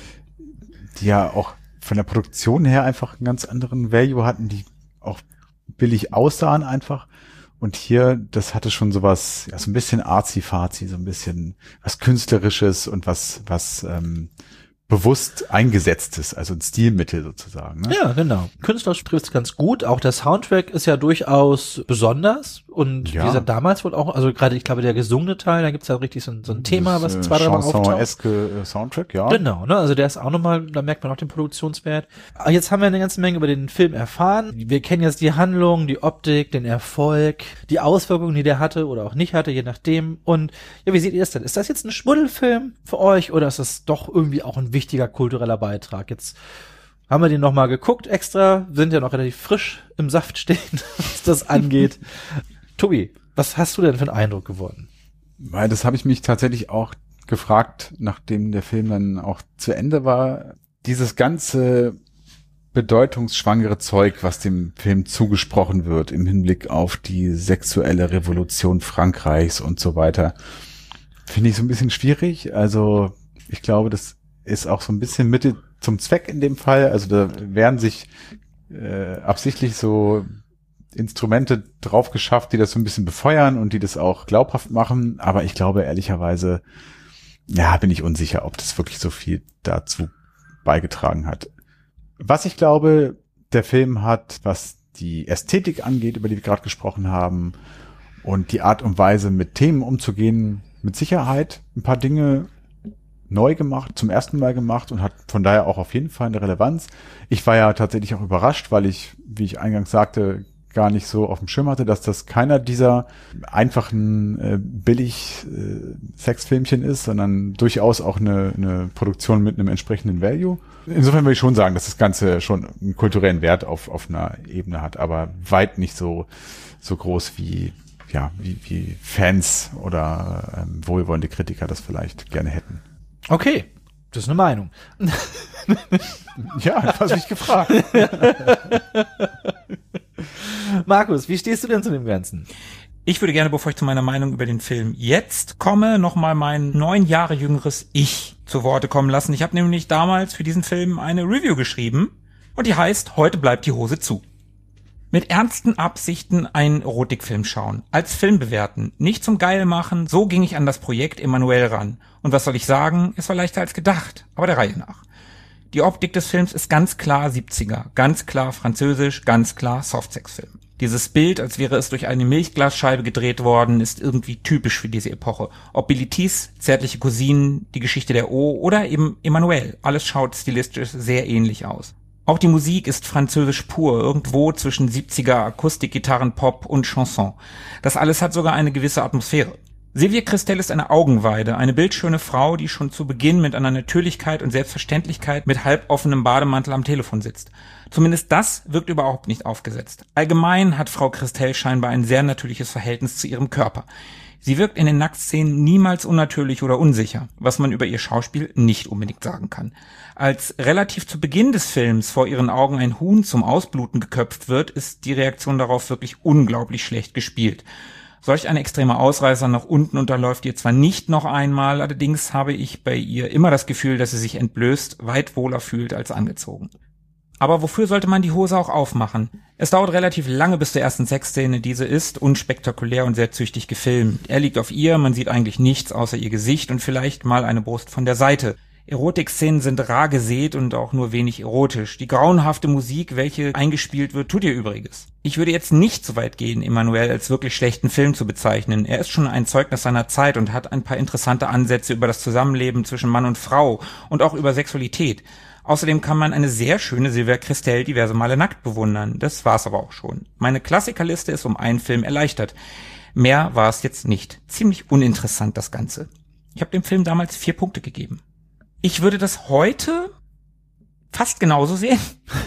die ja auch von der Produktion her einfach einen ganz anderen Value hatten, die auch billig aussahen einfach. Und hier, das hatte schon sowas, ja, so ein bisschen arzi-fazi, so ein bisschen was Künstlerisches und was, was ähm, bewusst eingesetztes, also ein Stilmittel sozusagen. Ne? Ja, genau. Künstlerisch trifft es ganz gut. Auch der Soundtrack ist ja durchaus besonders. Und Ja. wie gesagt, damals wohl auch, also gerade, ich glaube, der gesungene Teil, da gibt's ja richtig so ein, so ein Thema, was Das, äh, zwei, drei Mal auftaucht. Chanson-eske äh, Soundtrack, ja. Genau, ne, also der ist auch nochmal, da merkt man auch den Produktionswert. Aber jetzt haben wir eine ganze Menge über den Film erfahren. Wir kennen jetzt die Handlung, die Optik, den Erfolg, die Auswirkungen, die der hatte oder auch nicht hatte, je nachdem. Und ja, wie seht ihr das denn? Ist das jetzt ein Schmuddelfilm für euch oder ist das doch irgendwie auch ein wichtiger kultureller Beitrag? Jetzt haben wir den nochmal geguckt extra, sind ja noch relativ frisch im Saft stehen, was das angeht. Tobi, was hast du denn für einen Eindruck gewonnen? Weil das habe ich mich tatsächlich auch gefragt, nachdem der Film dann auch zu Ende war. Dieses ganze bedeutungsschwangere Zeug, was dem Film zugesprochen wird im Hinblick auf die sexuelle Revolution Frankreichs und so weiter, finde ich so ein bisschen schwierig. Also Ich glaube, das ist auch so ein bisschen Mittel zum Zweck in dem Fall. Also da werden sich äh, absichtlich so Instrumente drauf geschafft, die das so ein bisschen befeuern und die das auch glaubhaft machen. Aber ich glaube ehrlicherweise, ja, bin ich unsicher, ob das wirklich so viel dazu beigetragen hat. Was ich glaube, der Film hat, was die Ästhetik angeht, über die wir gerade gesprochen haben, und die Art und Weise, mit Themen umzugehen, mit Sicherheit ein paar Dinge neu gemacht, zum ersten Mal gemacht und hat von daher auch auf jeden Fall eine Relevanz. Ich war ja tatsächlich auch überrascht, weil ich, wie ich eingangs sagte, gar nicht so auf dem Schirm hatte, dass das keiner dieser einfachen äh, billig äh, Sexfilmchen ist, sondern durchaus auch eine, eine Produktion mit einem entsprechenden Value. Insofern würde ich schon sagen, dass das Ganze schon einen kulturellen Wert auf, auf einer Ebene hat, aber weit nicht so, so groß wie, ja, wie, wie Fans oder ähm, wohlwollende Kritiker das vielleicht gerne hätten. Okay, das ist eine Meinung. Ja, das hast mich gefragt. Markus, wie stehst du denn zu dem Ganzen? Ich würde gerne, bevor ich zu meiner Meinung über den Film jetzt komme, nochmal mein neun Jahre jüngeres Ich zu Worte kommen lassen. Ich habe nämlich damals für diesen Film eine Review geschrieben und die heißt, heute bleibt die Hose zu. Mit ernsten Absichten einen Erotikfilm schauen, als Film bewerten, nicht zum Geil machen, so ging ich an das Projekt Emanuel ran. Und was soll ich sagen, es war leichter als gedacht, aber der Reihe nach. Die Optik des Films ist ganz klar siebziger, ganz klar französisch, ganz klar Softsex-Film. Dieses Bild, als wäre es durch eine Milchglasscheibe gedreht worden, ist irgendwie typisch für diese Epoche. Ob Bilitis, zärtliche Cousinen, die Geschichte der O oder eben Emanuel, alles schaut stilistisch sehr ähnlich aus. Auch die Musik ist französisch pur, irgendwo zwischen siebziger Akustikgitarren, Pop und Chanson. Das alles hat sogar eine gewisse Atmosphäre. Sylvia Christel ist eine Augenweide, eine bildschöne Frau, die schon zu Beginn mit einer Natürlichkeit und Selbstverständlichkeit mit halboffenem Bademantel am Telefon sitzt. Zumindest das wirkt überhaupt nicht aufgesetzt. Allgemein hat Frau Christel scheinbar ein sehr natürliches Verhältnis zu ihrem Körper. Sie wirkt in den Nacktszenen niemals unnatürlich oder unsicher, was man über ihr Schauspiel nicht unbedingt sagen kann. Als relativ zu Beginn des Films vor ihren Augen ein Huhn zum Ausbluten geköpft wird, ist die Reaktion darauf wirklich unglaublich schlecht gespielt. Solch ein extremer Ausreißer nach unten unterläuft ihr zwar nicht noch einmal, allerdings habe ich bei ihr immer das Gefühl, dass sie sich entblößt, weit wohler fühlt als angezogen. Aber wofür sollte man die Hose auch aufmachen? Es dauert relativ lange bis zur ersten Sexszene, diese ist unspektakulär und sehr züchtig gefilmt. Er liegt auf ihr, man sieht eigentlich nichts außer ihr Gesicht und vielleicht mal eine Brust von der Seite. Erotikszenen sind rar gesät und auch nur wenig erotisch. Die grauenhafte Musik, welche eingespielt wird, tut ihr Übriges. Ich würde jetzt nicht so weit gehen, Emanuel als wirklich schlechten Film zu bezeichnen. Er ist schon ein Zeugnis seiner Zeit und hat ein paar interessante Ansätze über das Zusammenleben zwischen Mann und Frau und auch über Sexualität. Außerdem kann man eine sehr schöne Sylvia Christel diverse Male nackt bewundern. Das war's aber auch schon. Meine Klassikerliste ist um einen Film erleichtert. Mehr war es jetzt nicht. Ziemlich uninteressant das Ganze. Ich habe dem Film damals vier Punkte gegeben. Ich würde das heute fast genauso sehen.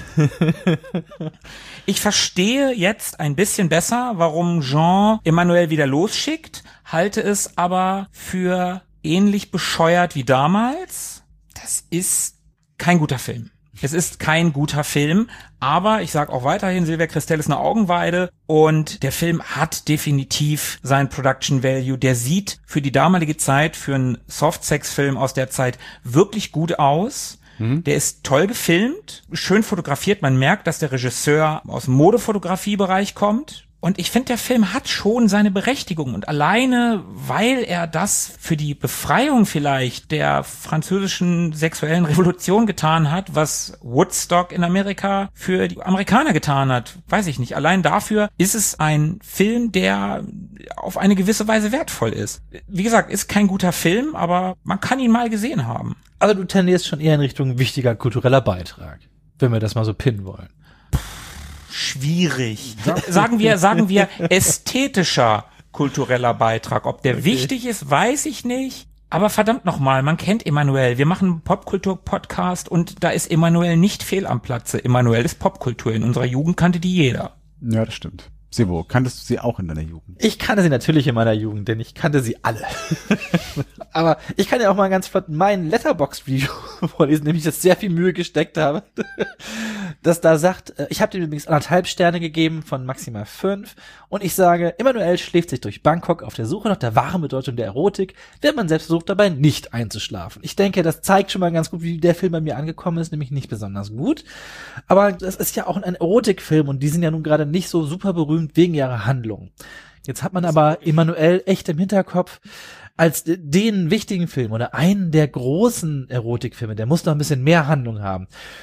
Ich verstehe jetzt ein bisschen besser, warum Jean Emanuel wieder losschickt, halte es aber für ähnlich bescheuert wie damals. Das ist kein guter Film. Es ist kein guter Film, aber ich sage auch weiterhin, Sylvia Christel ist eine Augenweide und der Film hat definitiv seinen Production Value. Der sieht für die damalige Zeit, für einen Softsex-Film aus der Zeit wirklich gut aus. Mhm. Der ist toll gefilmt, schön fotografiert. Man merkt, dass der Regisseur aus dem Modefotografiebereich kommt. Und ich finde, der Film hat schon seine Berechtigung. Und alleine, weil er das für die Befreiung vielleicht der französischen sexuellen Revolution getan hat, was Woodstock in Amerika für die Amerikaner getan hat, weiß ich nicht. Allein dafür ist es ein Film, der auf eine gewisse Weise wertvoll ist. Wie gesagt, ist kein guter Film, aber man kann ihn mal gesehen haben. Aber du tendierst schon eher in Richtung wichtiger kultureller Beitrag, wenn wir das mal so pinnen wollen. Schwierig. Sagen wir, sagen wir ästhetischer kultureller Beitrag. Ob der okay. wichtig ist, weiß ich nicht. Aber verdammt nochmal, man kennt Emanuel. Wir machen einen Popkultur-Podcast und da ist Emanuel nicht fehl am Platze. Emanuel ist Popkultur. In unserer Jugend kannte die jeder. Ja, das stimmt. Sebo, kanntest du sie auch in deiner Jugend? Ich kannte sie natürlich in meiner Jugend, denn ich kannte sie alle. Aber ich kann ja auch mal ganz flott mein Letterboxd-Review vorlesen, nämlich ich das sehr viel Mühe gesteckt habe. das da sagt, ich habe dem übrigens anderthalb Sterne gegeben von maximal fünf und ich sage, Emanuel schläft sich durch Bangkok auf der Suche nach der wahren Bedeutung der Erotik, während man selbst versucht dabei nicht einzuschlafen. Ich denke, das zeigt schon mal ganz gut, wie der Film bei mir angekommen ist, nämlich nicht besonders gut. Aber das ist ja auch ein Erotikfilm und die sind ja nun gerade nicht so super berühmt wegen ihrer Handlung. Jetzt hat man aber Emanuel echt im Hinterkopf als den wichtigen Film oder einen der großen Erotikfilme. Der muss noch ein bisschen mehr Handlung haben.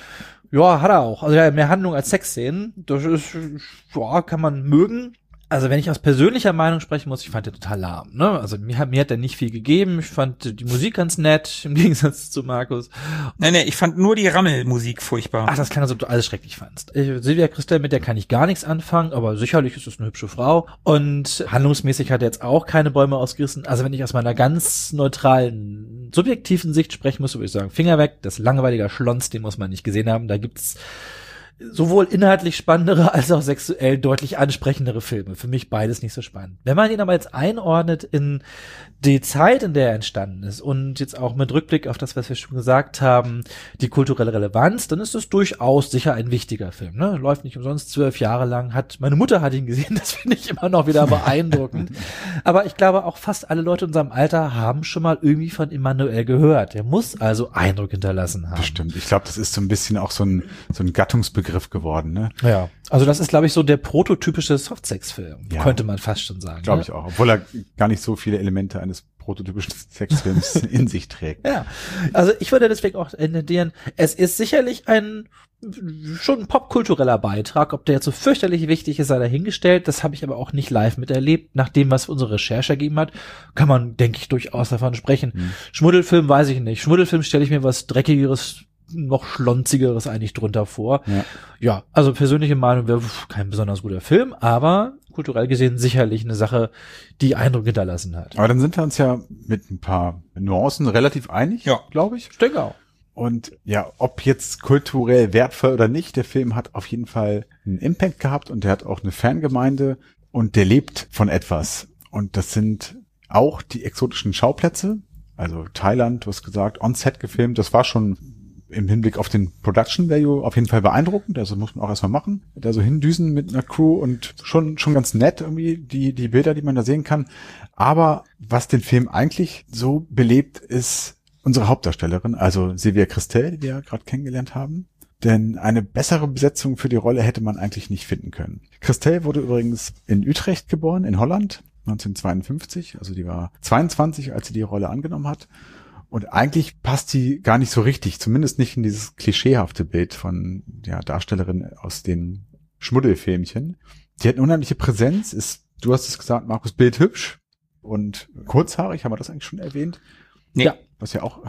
Ja, hat er auch. Also ja, mehr Handlung als Sexszenen. Das ist, ja, kann man mögen. Also wenn ich aus persönlicher Meinung sprechen muss, ich fand den total lahm, ne? Also mir hat, mir hat er nicht viel gegeben. Ich fand die Musik ganz nett, im Gegensatz zu Markus. Nee, nee, ich fand nur die Rammelmusik furchtbar. Ach, das klang, als ob du alles schrecklich fandst. Ich, Silvia Christel, mit der kann ich gar nichts anfangen, aber sicherlich ist es eine hübsche Frau. Und handlungsmäßig hat er jetzt auch keine Bäume ausgerissen. Also wenn ich aus meiner ganz neutralen, subjektiven Sicht sprechen muss, würde ich sagen, Finger weg, das langweiliger Schlons, den muss man nicht gesehen haben. Da gibt's sowohl inhaltlich spannendere als auch sexuell deutlich ansprechendere Filme. Für mich beides nicht so spannend. Wenn man ihn aber jetzt einordnet in die Zeit, in der er entstanden ist und jetzt auch mit Rückblick auf das, was wir schon gesagt haben, die kulturelle Relevanz, dann ist es durchaus sicher ein wichtiger Film. Ne? Läuft nicht umsonst zwölf Jahre lang. Hat meine Mutter hat ihn gesehen, das finde ich immer noch wieder beeindruckend. Aber ich glaube, auch fast alle Leute in unserem Alter haben schon mal irgendwie von Emanuel gehört. Er muss also Eindruck hinterlassen haben. Bestimmt. Ich glaube, das ist so ein bisschen auch so ein, so ein Gattungsbegriff geworden, ne? Ja. Also das ist, glaube ich, so der prototypische Softsex-Film, ja, könnte man fast schon sagen. Glaube ne? ich auch. Obwohl er gar nicht so viele Elemente eines prototypischen Sexfilms in sich trägt. Ja. Also ich würde deswegen auch tendieren, es ist sicherlich ein schon ein popkultureller Beitrag. Ob der jetzt so fürchterlich wichtig ist, sei dahingestellt. Das habe ich aber auch nicht live miterlebt. Nach dem, was unsere Recherche ergeben hat, kann man, denke ich, durchaus davon sprechen. Hm. Schmuddelfilm weiß ich nicht. Schmuddelfilm stelle ich mir was Dreckigeres, noch Schlonzigeres eigentlich drunter vor. Ja, ja, also persönliche Meinung wäre kein besonders guter Film, aber kulturell gesehen sicherlich eine Sache, die Eindruck hinterlassen hat. Aber dann sind wir uns ja mit ein paar Nuancen relativ einig, ja, glaube ich. Ich denke auch. Und ja, ob jetzt kulturell wertvoll oder nicht, der Film hat auf jeden Fall einen Impact gehabt und der hat auch eine Fangemeinde und der lebt von etwas. Und das sind auch die exotischen Schauplätze, also Thailand, du hast gesagt, on-set gefilmt, das war schon im Hinblick auf den Production Value auf jeden Fall beeindruckend, also muss man auch erstmal machen, da so hindüsen mit einer Crew und schon schon ganz nett irgendwie die die Bilder, die man da sehen kann, aber was den Film eigentlich so belebt, ist unsere Hauptdarstellerin, also Silvia Christel, die wir ja gerade kennengelernt haben, denn eine bessere Besetzung für die Rolle hätte man eigentlich nicht finden können. Christel wurde übrigens in Utrecht geboren, in Holland, neunzehnhundertzweiundfünfzig, also die war zweiundzwanzig, als sie die Rolle angenommen hat. Und eigentlich passt sie gar nicht so richtig, zumindest nicht in dieses klischeehafte Bild von der Darstellerin aus den Schmuddelfilmchen. Die hat eine unheimliche Präsenz, ist, du hast es gesagt, Markus, bildhübsch und kurzhaarig, haben wir das eigentlich schon erwähnt? Nee. Ja. Was ja auch.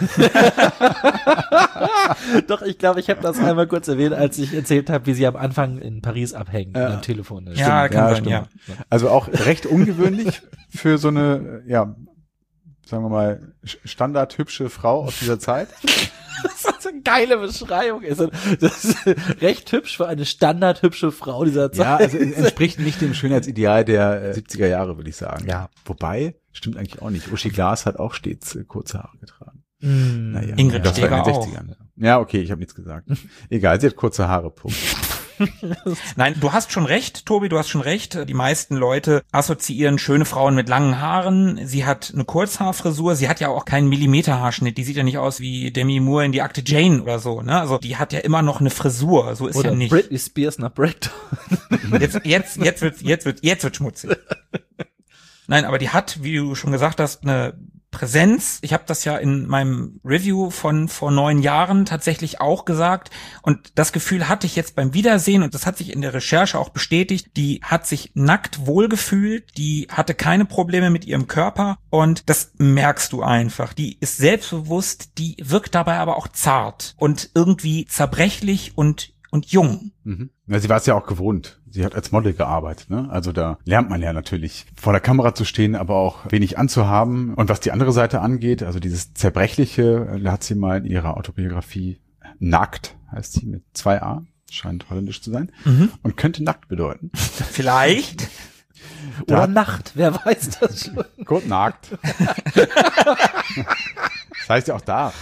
Doch, ich glaube, ich habe das einmal kurz erwähnt, als ich erzählt habe, wie sie am Anfang in Paris abhängt, ja. am Telefon. Das ja, stimmt. kann ja, sein, ja. Also auch recht ungewöhnlich für so eine, ja, sagen wir mal, standardhübsche Frau aus dieser Zeit. Das ist eine geile Beschreibung. Das ist recht hübsch für eine standardhübsche Frau dieser Zeit. Ja, also es entspricht nicht dem Schönheitsideal der äh, siebziger Jahre, würde ich sagen. Ja. Wobei, stimmt eigentlich auch nicht. Uschi Glas hat auch stets äh, kurze Haare getragen. Mm, naja, Ingrid das Steger war in den auch. sechzigern. Ja, okay, ich habe nichts gesagt. Egal, sie hat kurze Haare, Punkt. Nein, du hast schon recht, Tobi, du hast schon recht. Die meisten Leute assoziieren schöne Frauen mit langen Haaren. Sie hat eine Kurzhaarfrisur. Sie hat ja auch keinen Millimeterhaarschnitt. Die sieht ja nicht aus wie Demi Moore in die Akte Jane oder so, ne? Also die hat ja immer noch eine Frisur. So ist oder ja nicht. Britney Spears nach Breakdown. Jetzt, jetzt, jetzt wird, jetzt wird, jetzt wird schmutzig. Nein, aber die hat, wie du schon gesagt hast, eine Präsenz. Ich habe das ja in meinem Review von vor neun Jahren tatsächlich auch gesagt und das Gefühl hatte ich jetzt beim Wiedersehen und das hat sich in der Recherche auch bestätigt. Die hat sich nackt wohlgefühlt, die hatte keine Probleme mit ihrem Körper und das merkst du einfach. Die ist selbstbewusst, die wirkt dabei aber auch zart und irgendwie zerbrechlich und und jung. Mhm. Ja, sie war es ja auch gewohnt. Sie hat als Model gearbeitet, ne? Also da lernt man ja natürlich, vor der Kamera zu stehen, aber auch wenig anzuhaben. Und was die andere Seite angeht, also dieses Zerbrechliche, da hat sie mal in ihrer Autobiografie Nackt, heißt sie, mit zwei A, scheint holländisch zu sein, mhm. und könnte nackt bedeuten. Vielleicht. Oder Nacht, wer weiß das schon. Gut, nackt. Das heißt ja auch da.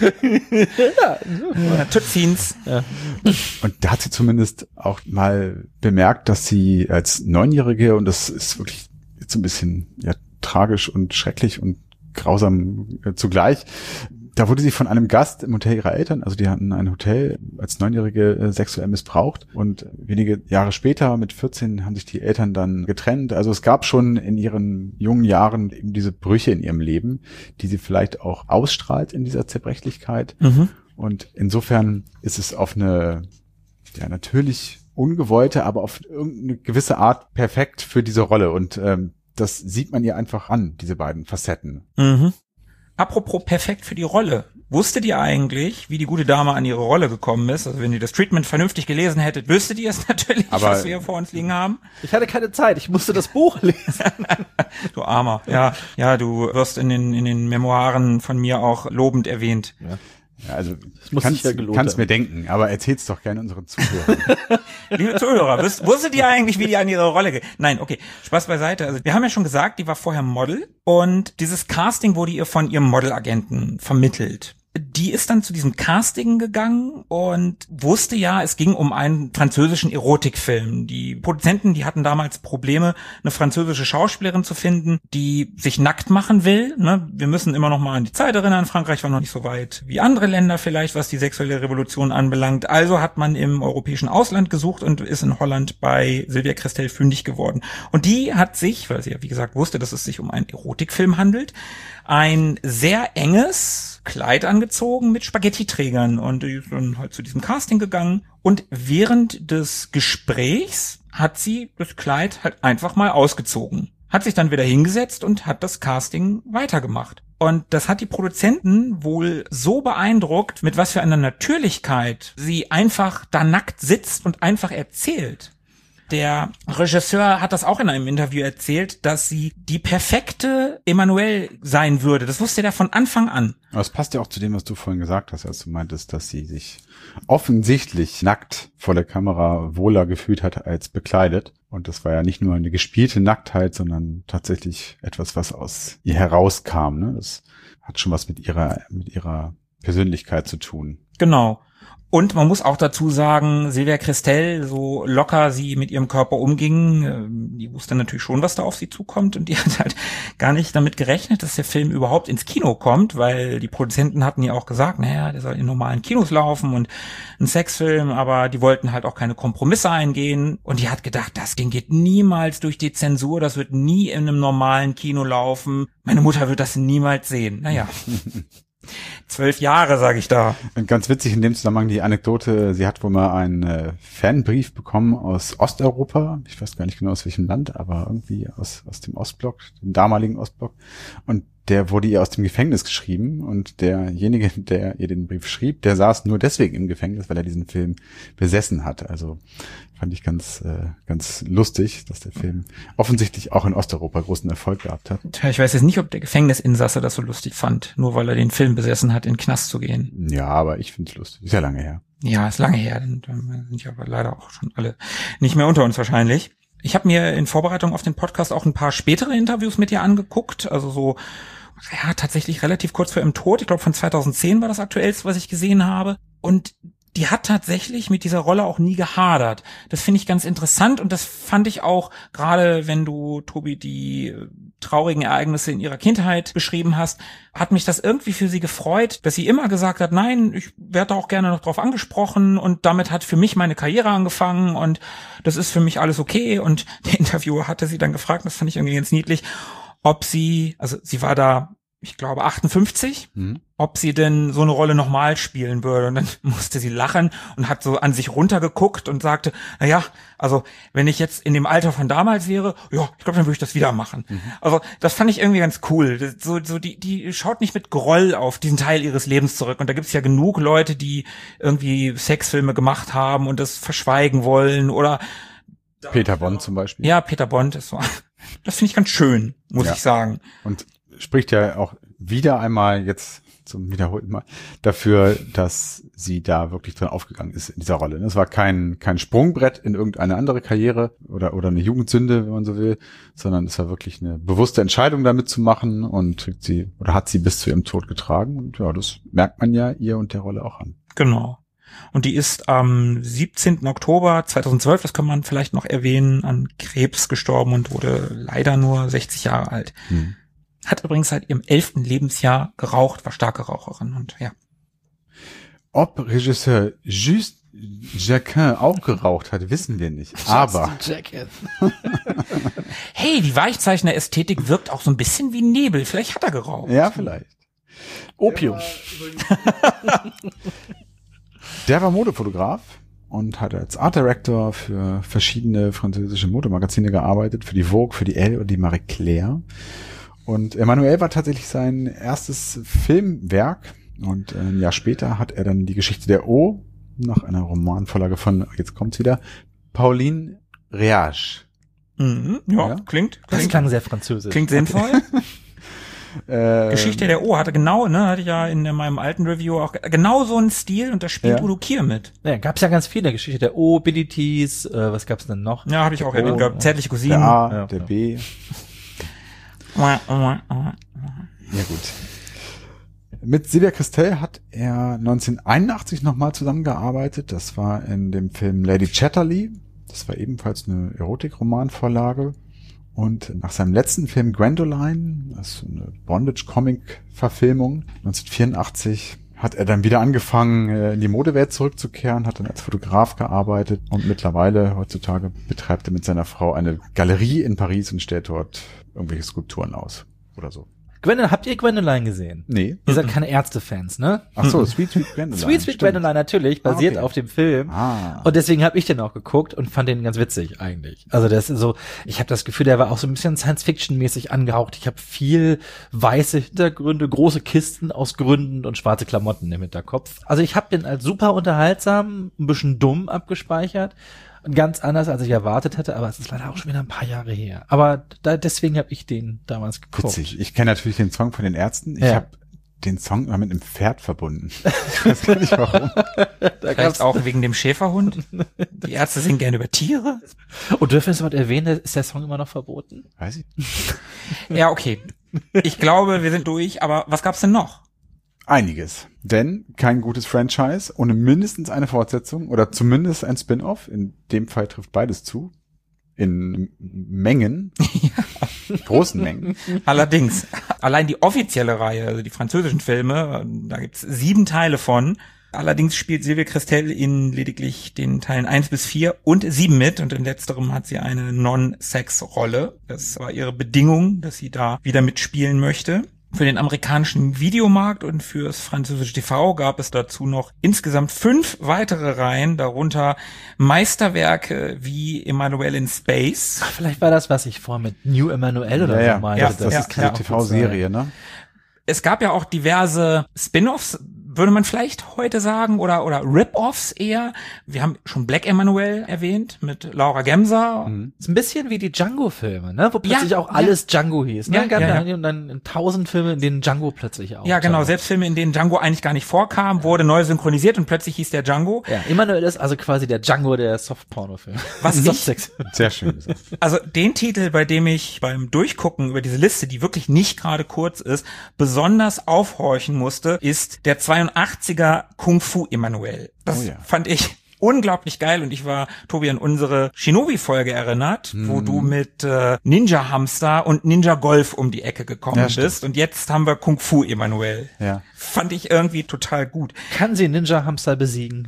Ja, Tützins. Ja. Und da hat sie zumindest auch mal bemerkt, dass sie als Neunjährige, und das ist wirklich jetzt so ein bisschen ja, tragisch und schrecklich und grausam äh, zugleich, da wurde sie von einem Gast im Hotel ihrer Eltern, also die hatten ein Hotel als Neunjährige äh, sexuell missbraucht, und wenige Jahre später, mit vierzehn, haben sich die Eltern dann getrennt. Also es gab schon in ihren jungen Jahren eben diese Brüche in ihrem Leben, die sie vielleicht auch ausstrahlt in dieser Zerbrechlichkeit. Mhm. Und insofern ist es auf eine, ja, natürlich ungewollte, aber auf irgendeine gewisse Art perfekt für diese Rolle. Und ähm, das sieht man ihr einfach an, diese beiden Facetten. Mhm. Apropos perfekt für die Rolle. Wusstet ihr eigentlich, wie die gute Dame an ihre Rolle gekommen ist? Also wenn ihr das Treatment vernünftig gelesen hättet, wüsstet ihr es natürlich, aber was wir hier vor uns liegen haben. Ich hatte keine Zeit, ich musste das Buch lesen. Du Armer. Ja, ja, du wirst in den in den Memoiren von mir auch lobend erwähnt. Ja. Ja, also kannst, ja kannst mir denken, aber erzähl's doch gerne unseren Zuhörern. Liebe Zuhörer, wisst, wusstet ihr eigentlich, wie die an ihre Rolle geht? Nein, okay, Spaß beiseite. Also wir haben ja schon gesagt, die war vorher Model, und dieses Casting wurde ihr von ihrem Modelagenten vermittelt. Die ist dann zu diesem Casting gegangen und wusste ja, es ging um einen französischen Erotikfilm. Die Produzenten, die hatten damals Probleme, eine französische Schauspielerin zu finden, die sich nackt machen will. Ne? Wir müssen immer noch mal an die Zeit erinnern. Frankreich war noch nicht so weit wie andere Länder vielleicht, was die sexuelle Revolution anbelangt. Also hat man im europäischen Ausland gesucht und ist in Holland bei Sylvia Kristel fündig geworden. Und die hat sich, weil sie ja wie gesagt wusste, dass es sich um einen Erotikfilm handelt, ein sehr enges Kleid angezogen mit Spaghetti-Trägern, und die ist dann halt zu diesem Casting gegangen, und während des Gesprächs hat sie das Kleid halt einfach mal ausgezogen, hat sich dann wieder hingesetzt und hat das Casting weitergemacht. Und das hat die Produzenten wohl so beeindruckt, mit was für einer Natürlichkeit sie einfach da nackt sitzt und einfach erzählt. Der Regisseur hat das auch in einem Interview erzählt, dass sie die perfekte Emmanuelle sein würde. Das wusste er von Anfang an. Aber es passt ja auch zu dem, was du vorhin gesagt hast, als du meintest, dass sie sich offensichtlich nackt vor der Kamera wohler gefühlt hat als bekleidet. Und das war ja nicht nur eine gespielte Nacktheit, sondern tatsächlich etwas, was aus ihr herauskam. Ne? Das hat schon was mit ihrer, mit ihrer Persönlichkeit zu tun. Genau. Und man muss auch dazu sagen, Sylvia Kristel, so locker sie mit ihrem Körper umging, die wusste natürlich schon, was da auf sie zukommt, und die hat halt gar nicht damit gerechnet, dass der Film überhaupt ins Kino kommt, weil die Produzenten hatten ja auch gesagt, naja, der soll in normalen Kinos laufen und ein Sexfilm, aber die wollten halt auch keine Kompromisse eingehen, und die hat gedacht, das Ding geht niemals durch die Zensur, das wird nie in einem normalen Kino laufen, meine Mutter wird das niemals sehen. Naja. Zwölf Jahre, sage ich da. Und ganz witzig in dem Zusammenhang die Anekdote, sie hat wohl mal einen äh, Fanbrief bekommen aus Osteuropa, ich weiß gar nicht genau aus welchem Land, aber irgendwie aus aus dem Ostblock, dem damaligen Ostblock, und der wurde ihr aus dem Gefängnis geschrieben, und derjenige, der ihr den Brief schrieb, der saß nur deswegen im Gefängnis, weil er diesen Film besessen hat. Also fand ich ganz äh, ganz lustig, dass der Film offensichtlich auch in Osteuropa großen Erfolg gehabt hat. Ich weiß jetzt nicht, ob der Gefängnisinsasse das so lustig fand, nur weil er den Film besessen hat, in den Knast zu gehen. Ja, aber ich finde es lustig. Ist ja lange her. Ja, ist lange her. Dann sind ja aber leider auch schon alle nicht mehr unter uns wahrscheinlich. Ich habe mir in Vorbereitung auf den Podcast auch ein paar spätere Interviews mit ihr angeguckt, also so ja tatsächlich relativ kurz vor ihrem Tod. Ich glaube von zweitausendzehn war das aktuellste, was ich gesehen habe. Und die hat tatsächlich mit dieser Rolle auch nie gehadert. Das finde ich ganz interessant, und das fand ich auch, gerade wenn du, Tobi, die traurigen Ereignisse in ihrer Kindheit beschrieben hast, hat mich das irgendwie für sie gefreut, dass sie immer gesagt hat, nein, ich werde da auch gerne noch drauf angesprochen, und damit hat für mich meine Karriere angefangen, und das ist für mich alles okay. Und der Interviewer hatte sie dann gefragt, das fand ich irgendwie ganz niedlich, ob sie, also sie war da, ich glaube achtundfünfzig, mhm. ob sie denn so eine Rolle nochmal spielen würde. Und dann musste sie lachen und hat so an sich runtergeguckt und sagte, na ja, also wenn ich jetzt in dem Alter von damals wäre, ja, ich glaube, dann würde ich das wieder machen. Mhm. Also das fand ich irgendwie ganz cool. Das, so, so die, die schaut nicht mit Groll auf diesen Teil ihres Lebens zurück. Und da gibt's ja genug Leute, die irgendwie Sexfilme gemacht haben und das verschweigen wollen, oder Peter Bond zum Beispiel. Ja, Peter Bond ist so. Das finde ich ganz schön, muss ja. ich sagen. Und spricht ja auch wieder einmal jetzt zum wiederholten Mal dafür, dass sie da wirklich drin aufgegangen ist in dieser Rolle. Es war kein kein Sprungbrett in irgendeine andere Karriere oder oder eine Jugendsünde, wenn man so will, sondern es war wirklich eine bewusste Entscheidung, damit zu machen und trägt sie oder hat sie bis zu ihrem Tod getragen. Und ja, das merkt man ja ihr und der Rolle auch an. Genau. Und die ist am siebzehnten Oktober zweitausendzwölf, das kann man vielleicht noch erwähnen, an Krebs gestorben und wurde leider nur sechzig Jahre alt. Hm. Hat übrigens seit ihrem elften Lebensjahr geraucht, war starke Raucherin und ja. Ob Regisseur Juste Jacquin auch geraucht hat, wissen wir nicht. Aber hey, die Weichzeichner-Ästhetik wirkt auch so ein bisschen wie Nebel. Vielleicht hat er geraucht. Ja, vielleicht. Opium. Der war Modefotograf und hat als Art Director für verschiedene französische Modemagazine gearbeitet, für die Vogue, für die Elle und die Marie Claire. Und Emmanuelle war tatsächlich sein erstes Filmwerk und ein Jahr später hat er dann die Geschichte der O nach einer Romanvorlage von, jetzt kommt's wieder, Pauline Réage. Mhm, ja, ja, klingt. Das klingt, klang sehr französisch. Klingt sinnvoll. äh, Geschichte der O hatte genau, ne, hatte ich ja in meinem alten Review auch genau so einen Stil und da spielt ja. Udo Kier mit. Ja, gab's ja ganz viele. Geschichte der O, Billy Tees, äh, was gab's denn noch? Ja, habe ich auch erwähnt. Ja. Zärtliche Cousinen. Der A, ja, der ja. B. Ja, gut. Mit Sylvia Kristel hat er neunzehnhunderteinundachtzig nochmal zusammengearbeitet. Das war in dem Film Lady Chatterley. Das war ebenfalls eine Erotikromanvorlage. Und nach seinem letzten Film Gwendoline, das ist eine Bondage-Comic-Verfilmung, neunzehnhundertvierundachtzig, hat er dann wieder angefangen, in die Modewelt zurückzukehren, hat dann als Fotograf gearbeitet und mittlerweile, heutzutage, betreibt er mit seiner Frau eine Galerie in Paris und stellt dort irgendwelche Skulpturen aus oder so. Gwendoline, habt ihr Gwendoline gesehen? Nee. Ihr seid keine Ärzte-Fans, ne? Ach so, Sweet Sweet Gwendoline. Sweet Sweet Gwendoline, natürlich, basiert ah, okay. auf dem Film. Ah. Und deswegen habe ich den auch geguckt und fand den ganz witzig eigentlich. Also das ist so, ich habe das Gefühl, der war auch so ein bisschen Science-Fiction-mäßig angehaucht. Ich habe viel weiße Hintergründe, große Kisten aus Gründen und schwarze Klamotten im Hinterkopf. Also ich habe den als super unterhaltsam, ein bisschen dumm abgespeichert. Ganz anders, als ich erwartet hätte, aber es ist leider auch schon wieder ein paar Jahre her. Aber da, deswegen habe ich den damals geguckt. Witzig. Ich kenne natürlich den Song von den Ärzten. Ich ja. habe den Song immer mit einem Pferd verbunden. Ich weiß gar nicht warum. Vielleicht auch wegen dem Schäferhund. Die Ärzte singen gerne über Tiere. Und dürfen wir es mal erwähnen, ist der Song immer noch verboten? Weiß ich. Ja, okay. Ich glaube, wir sind durch, aber was gab's denn noch? Einiges. Denn kein gutes Franchise ohne mindestens eine Fortsetzung oder zumindest ein Spin-off. In dem Fall trifft beides zu. In Mengen. Ja. Großen Mengen. Allerdings. Allein die offizielle Reihe, also die französischen Filme, da gibt's sieben Teile von. Allerdings spielt Sylvia Kristel in lediglich den Teilen eins bis vier und sieben mit. Und in letzterem hat sie eine Non-Sex-Rolle. Das war ihre Bedingung, dass sie da wieder mitspielen möchte. Für den amerikanischen Videomarkt und fürs französische T V gab es dazu noch insgesamt fünf weitere Reihen, darunter Meisterwerke wie Emmanuelle in Space. Ach, vielleicht war das, was ich vorher mit New Emmanuelle oder ja, so meinte. Ja, das, das ja, ist keine ja, T V-Serie, ne? Es gab ja auch diverse Spin-offs, würde man vielleicht heute sagen, oder oder Rip-Offs eher. Wir haben schon Black Emmanuelle erwähnt mit Laura Gemser. Mhm. Ist ein bisschen wie die Django-Filme, ne? Wo plötzlich ja, auch alles ja. Django hieß. Ne? Ja, Gab ja, ja. Und dann tausend Filme, in denen Django plötzlich auch. Ja, genau. Django. Selbst Filme, in denen Django eigentlich gar nicht vorkam, wurde neu synchronisiert und plötzlich hieß der Django. Ja, Emmanuelle ist also quasi der Django der Soft-Porno-Filme. Was ich, sehr schön gesagt. Also den Titel, bei dem ich beim Durchgucken über diese Liste, die wirklich nicht gerade kurz ist, besonders aufhorchen musste, ist der zweiundachtziger Kung Fu Emmanuelle. Das oh ja. fand ich unglaublich geil und ich war, Tobi, an unsere Shinobi-Folge erinnert, mm. wo du mit äh, Ninja Hamster und Ninja Golf um die Ecke gekommen ja, bist stimmt. Und jetzt haben wir Kung Fu Emmanuelle. Ja. Fand ich irgendwie total gut. Kann sie Ninja Hamster besiegen?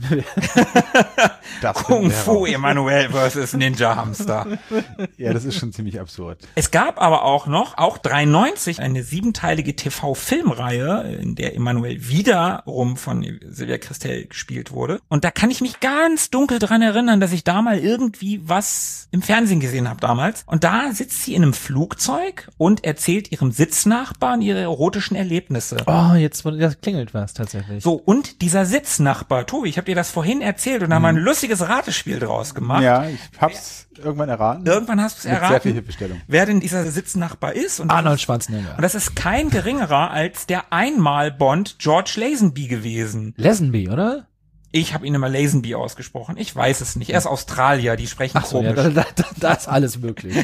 Kung Fu Emmanuelle versus Ninja Hamster. Ja, das ist schon ziemlich absurd. Es gab aber auch noch, auch dreiundneunzig, eine siebenteilige T V-Filmreihe, in der Emmanuelle wiederum von Sylvia Kristel gespielt wurde. Und da kann ich mich gar ganz dunkel dran erinnern, dass ich da mal irgendwie was im Fernsehen gesehen habe damals. Und da sitzt sie in einem Flugzeug und erzählt ihrem Sitznachbarn ihre erotischen Erlebnisse. Oh, jetzt das klingelt was tatsächlich. So, und dieser Sitznachbar, Tobi, ich habe dir das vorhin erzählt und da haben wir ein lustiges Ratespiel draus gemacht. Ja, ich hab's irgendwann erraten. Irgendwann hast du es erraten. Sehr viel Hilfestellung. Wer denn dieser Sitznachbar ist. Und Arnold ist, Schwarzenegger. Und das ist kein geringerer als der Einmal-Bond George Lazenby gewesen. Lazenby, oder? Ich habe ihn immer Lazenby ausgesprochen. Ich weiß es nicht. Er ist Australier, die sprechen Ach so, komisch. ja, da, da, da ist alles möglich.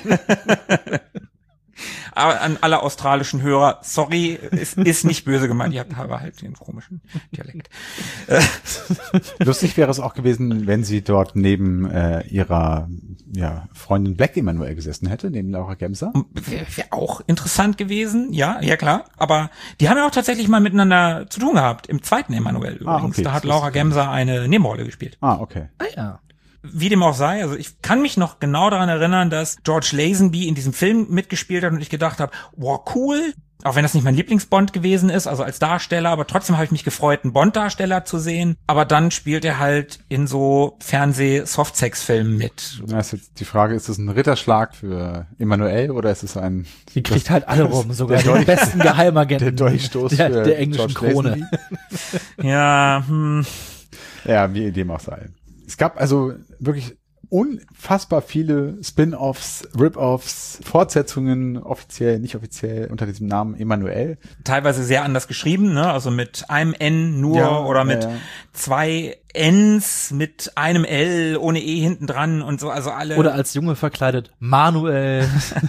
Aber an alle australischen Hörer, sorry, es ist nicht böse gemeint. Ihr habt aber halt den komischen Dialekt. Lustig wäre es auch gewesen, wenn sie dort neben äh, ihrer ja, Freundin Black Emanuel gesessen hätte, neben Laura Gemser. Wäre wär auch interessant gewesen, ja, ja klar. Aber die haben ja auch tatsächlich mal miteinander zu tun gehabt. Im zweiten Emanuel übrigens. Ah, okay, da hat das Laura ist- Gemser eine Nebenrolle gespielt. Ah, okay. Ah ja. Wie dem auch sei, also ich kann mich noch genau daran erinnern, dass George Lazenby in diesem Film mitgespielt hat und ich gedacht habe, wow, cool. Auch wenn das nicht mein Lieblingsbond gewesen ist, also als Darsteller, aber trotzdem habe ich mich gefreut, einen Bond-Darsteller zu sehen. Aber dann spielt er halt in so Fernseh-Softsex-Filmen mit. Ja, ist jetzt die Frage, ist es ein Ritterschlag für Emanuel oder ist es ein Die kriegt halt alle rum, sogar der den Dolch- besten Geheimagenten der Dolchstoß der, für der englischen George Krone. Lazenby? Ja, hm. Ja, wie dem auch sei. Es gab also wirklich unfassbar viele Spin-offs, Rip-offs, Fortsetzungen, offiziell, nicht offiziell, unter diesem Namen Emanuel. Teilweise sehr anders geschrieben, ne? Also mit einem N nur Ja, oder mit ja, ja. zwei Ns, mit einem L ohne E hinten dran und so, also alle. Oder als Junge verkleidet Manuel.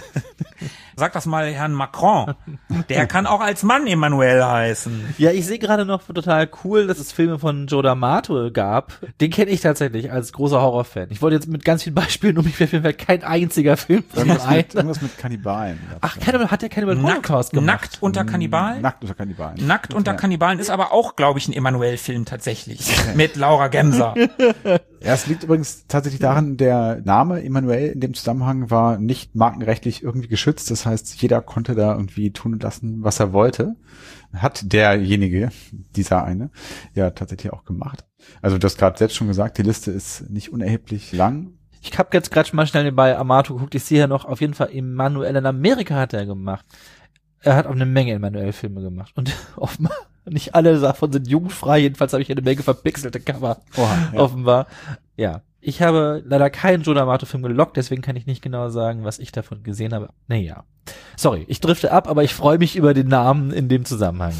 Sag das mal Herrn Macron. Der kann auch als Mann Emmanuel heißen. Ja, ich sehe gerade noch total cool, dass es Filme von Joe D'Amato gab. Den kenne ich tatsächlich als großer Horrorfan. Ich wollte jetzt mit ganz vielen Beispielen um mich auf jeden Fall kein einziger Film von ihm Irgendwas ein. mit, irgendwas mit Kannibalen. Ach, Cannibal, hat der Cannibal Holocaust gemacht? Nackt unter Kannibalen? Nackt unter Kannibalen. Nackt unter Ja. Kannibalen ist aber auch, glaube ich, ein Emmanuel-Film tatsächlich. Mit Laura Gemser. Ja, es liegt übrigens tatsächlich daran, der Name Emanuel in dem Zusammenhang war nicht markenrechtlich irgendwie geschützt. Das heißt, jeder konnte da irgendwie tun und lassen, was er wollte. Hat derjenige, dieser eine, ja tatsächlich auch gemacht. Also du hast gerade selbst schon gesagt, die Liste ist nicht unerheblich lang. Ich habe jetzt gerade mal schnell bei Amato geguckt. Ich sehe ja noch auf jeden Fall Emmanuel in Amerika hat er gemacht. Er hat auch eine Menge Emmanuel-Filme gemacht. Und offenbar, nicht alle davon sind jugendfrei. Jedenfalls habe ich eine Menge verpixelte Cover. Oha, ja. Offenbar. Ja. Ich habe leider keinen Joe D'Amato-Film gelockt, deswegen kann ich nicht genau sagen, was ich davon gesehen habe. Naja. Sorry, ich drifte ab, aber ich freue mich über den Namen in dem Zusammenhang.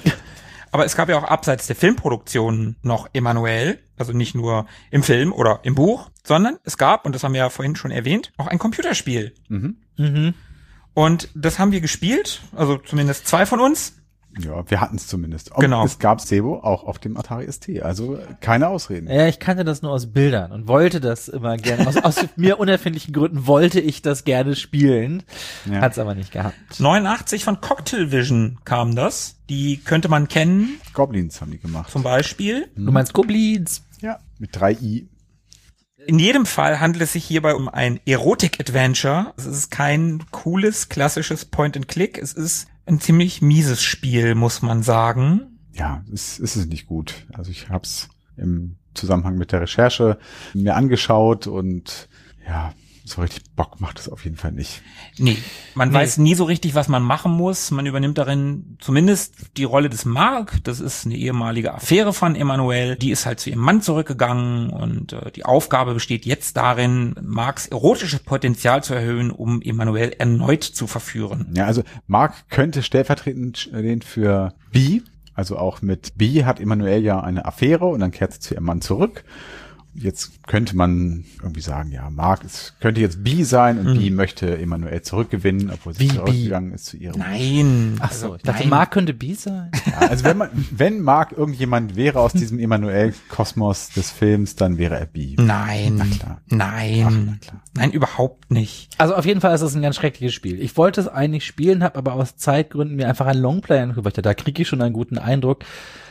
Aber es gab ja auch abseits der Filmproduktion noch Emmanuel, also nicht nur im Film oder im Buch, sondern es gab, und das haben wir ja vorhin schon erwähnt, auch ein Computerspiel. Mhm. Mhm. Und das haben wir gespielt, also zumindest zwei von uns. Ja, wir hatten es zumindest. Und Genau. es gab Sebo auch auf dem Atari S T, also keine Ausreden. Ja, ich kannte das nur aus Bildern und wollte das immer gerne. Aus, aus mir unerfindlichen Gründen wollte ich das gerne spielen. Ja. Hat's aber nicht gehabt. neunundachtzig von Cocktail Vision kam das. Die könnte man kennen, Goblins haben die gemacht. zum Beispiel. Du meinst Goblins? Ja, mit drei I. In jedem Fall handelt es sich hierbei um ein Erotik-Adventure. Es ist kein cooles, klassisches Point-and-Click. Es ist ein ziemlich mieses Spiel, muss man sagen. Ja, es, es ist nicht gut. Also ich habe es im Zusammenhang mit der Recherche mir angeschaut und ja, so richtig Bock macht es auf jeden Fall nicht. Nee, man Nee. weiß nie so richtig, was man machen muss. Man übernimmt darin zumindest die Rolle des Mark. Das ist eine ehemalige Affäre von Emmanuel. Die ist halt zu ihrem Mann zurückgegangen und äh, die Aufgabe besteht jetzt darin, Marks erotisches Potenzial zu erhöhen, um Emmanuel erneut zu verführen. Ja, also Mark könnte stellvertretend stehen für B. Also auch mit B hat Emanuel ja eine Affäre und dann kehrt sie zu ihrem Mann zurück. Jetzt könnte man irgendwie sagen, ja, Mark es könnte jetzt B sein und Mhm. B möchte Emanuel zurückgewinnen, obwohl sie Wie zurückgegangen ist zu ihrem. Nein. Ach so, also, ich dachte, nein. Mark könnte B sein. Ja, also wenn man, wenn Mark irgendjemand wäre aus diesem Emanuel-Kosmos des Films, dann wäre er B. Nein. Na klar. Nein. Ach, na klar. Nein, überhaupt nicht. Also auf jeden Fall ist es ein ganz schreckliches Spiel. Ich wollte es eigentlich spielen, habe aber aus Zeitgründen mir einfach ein Longplay angeguckt. Da kriege ich schon einen guten Eindruck.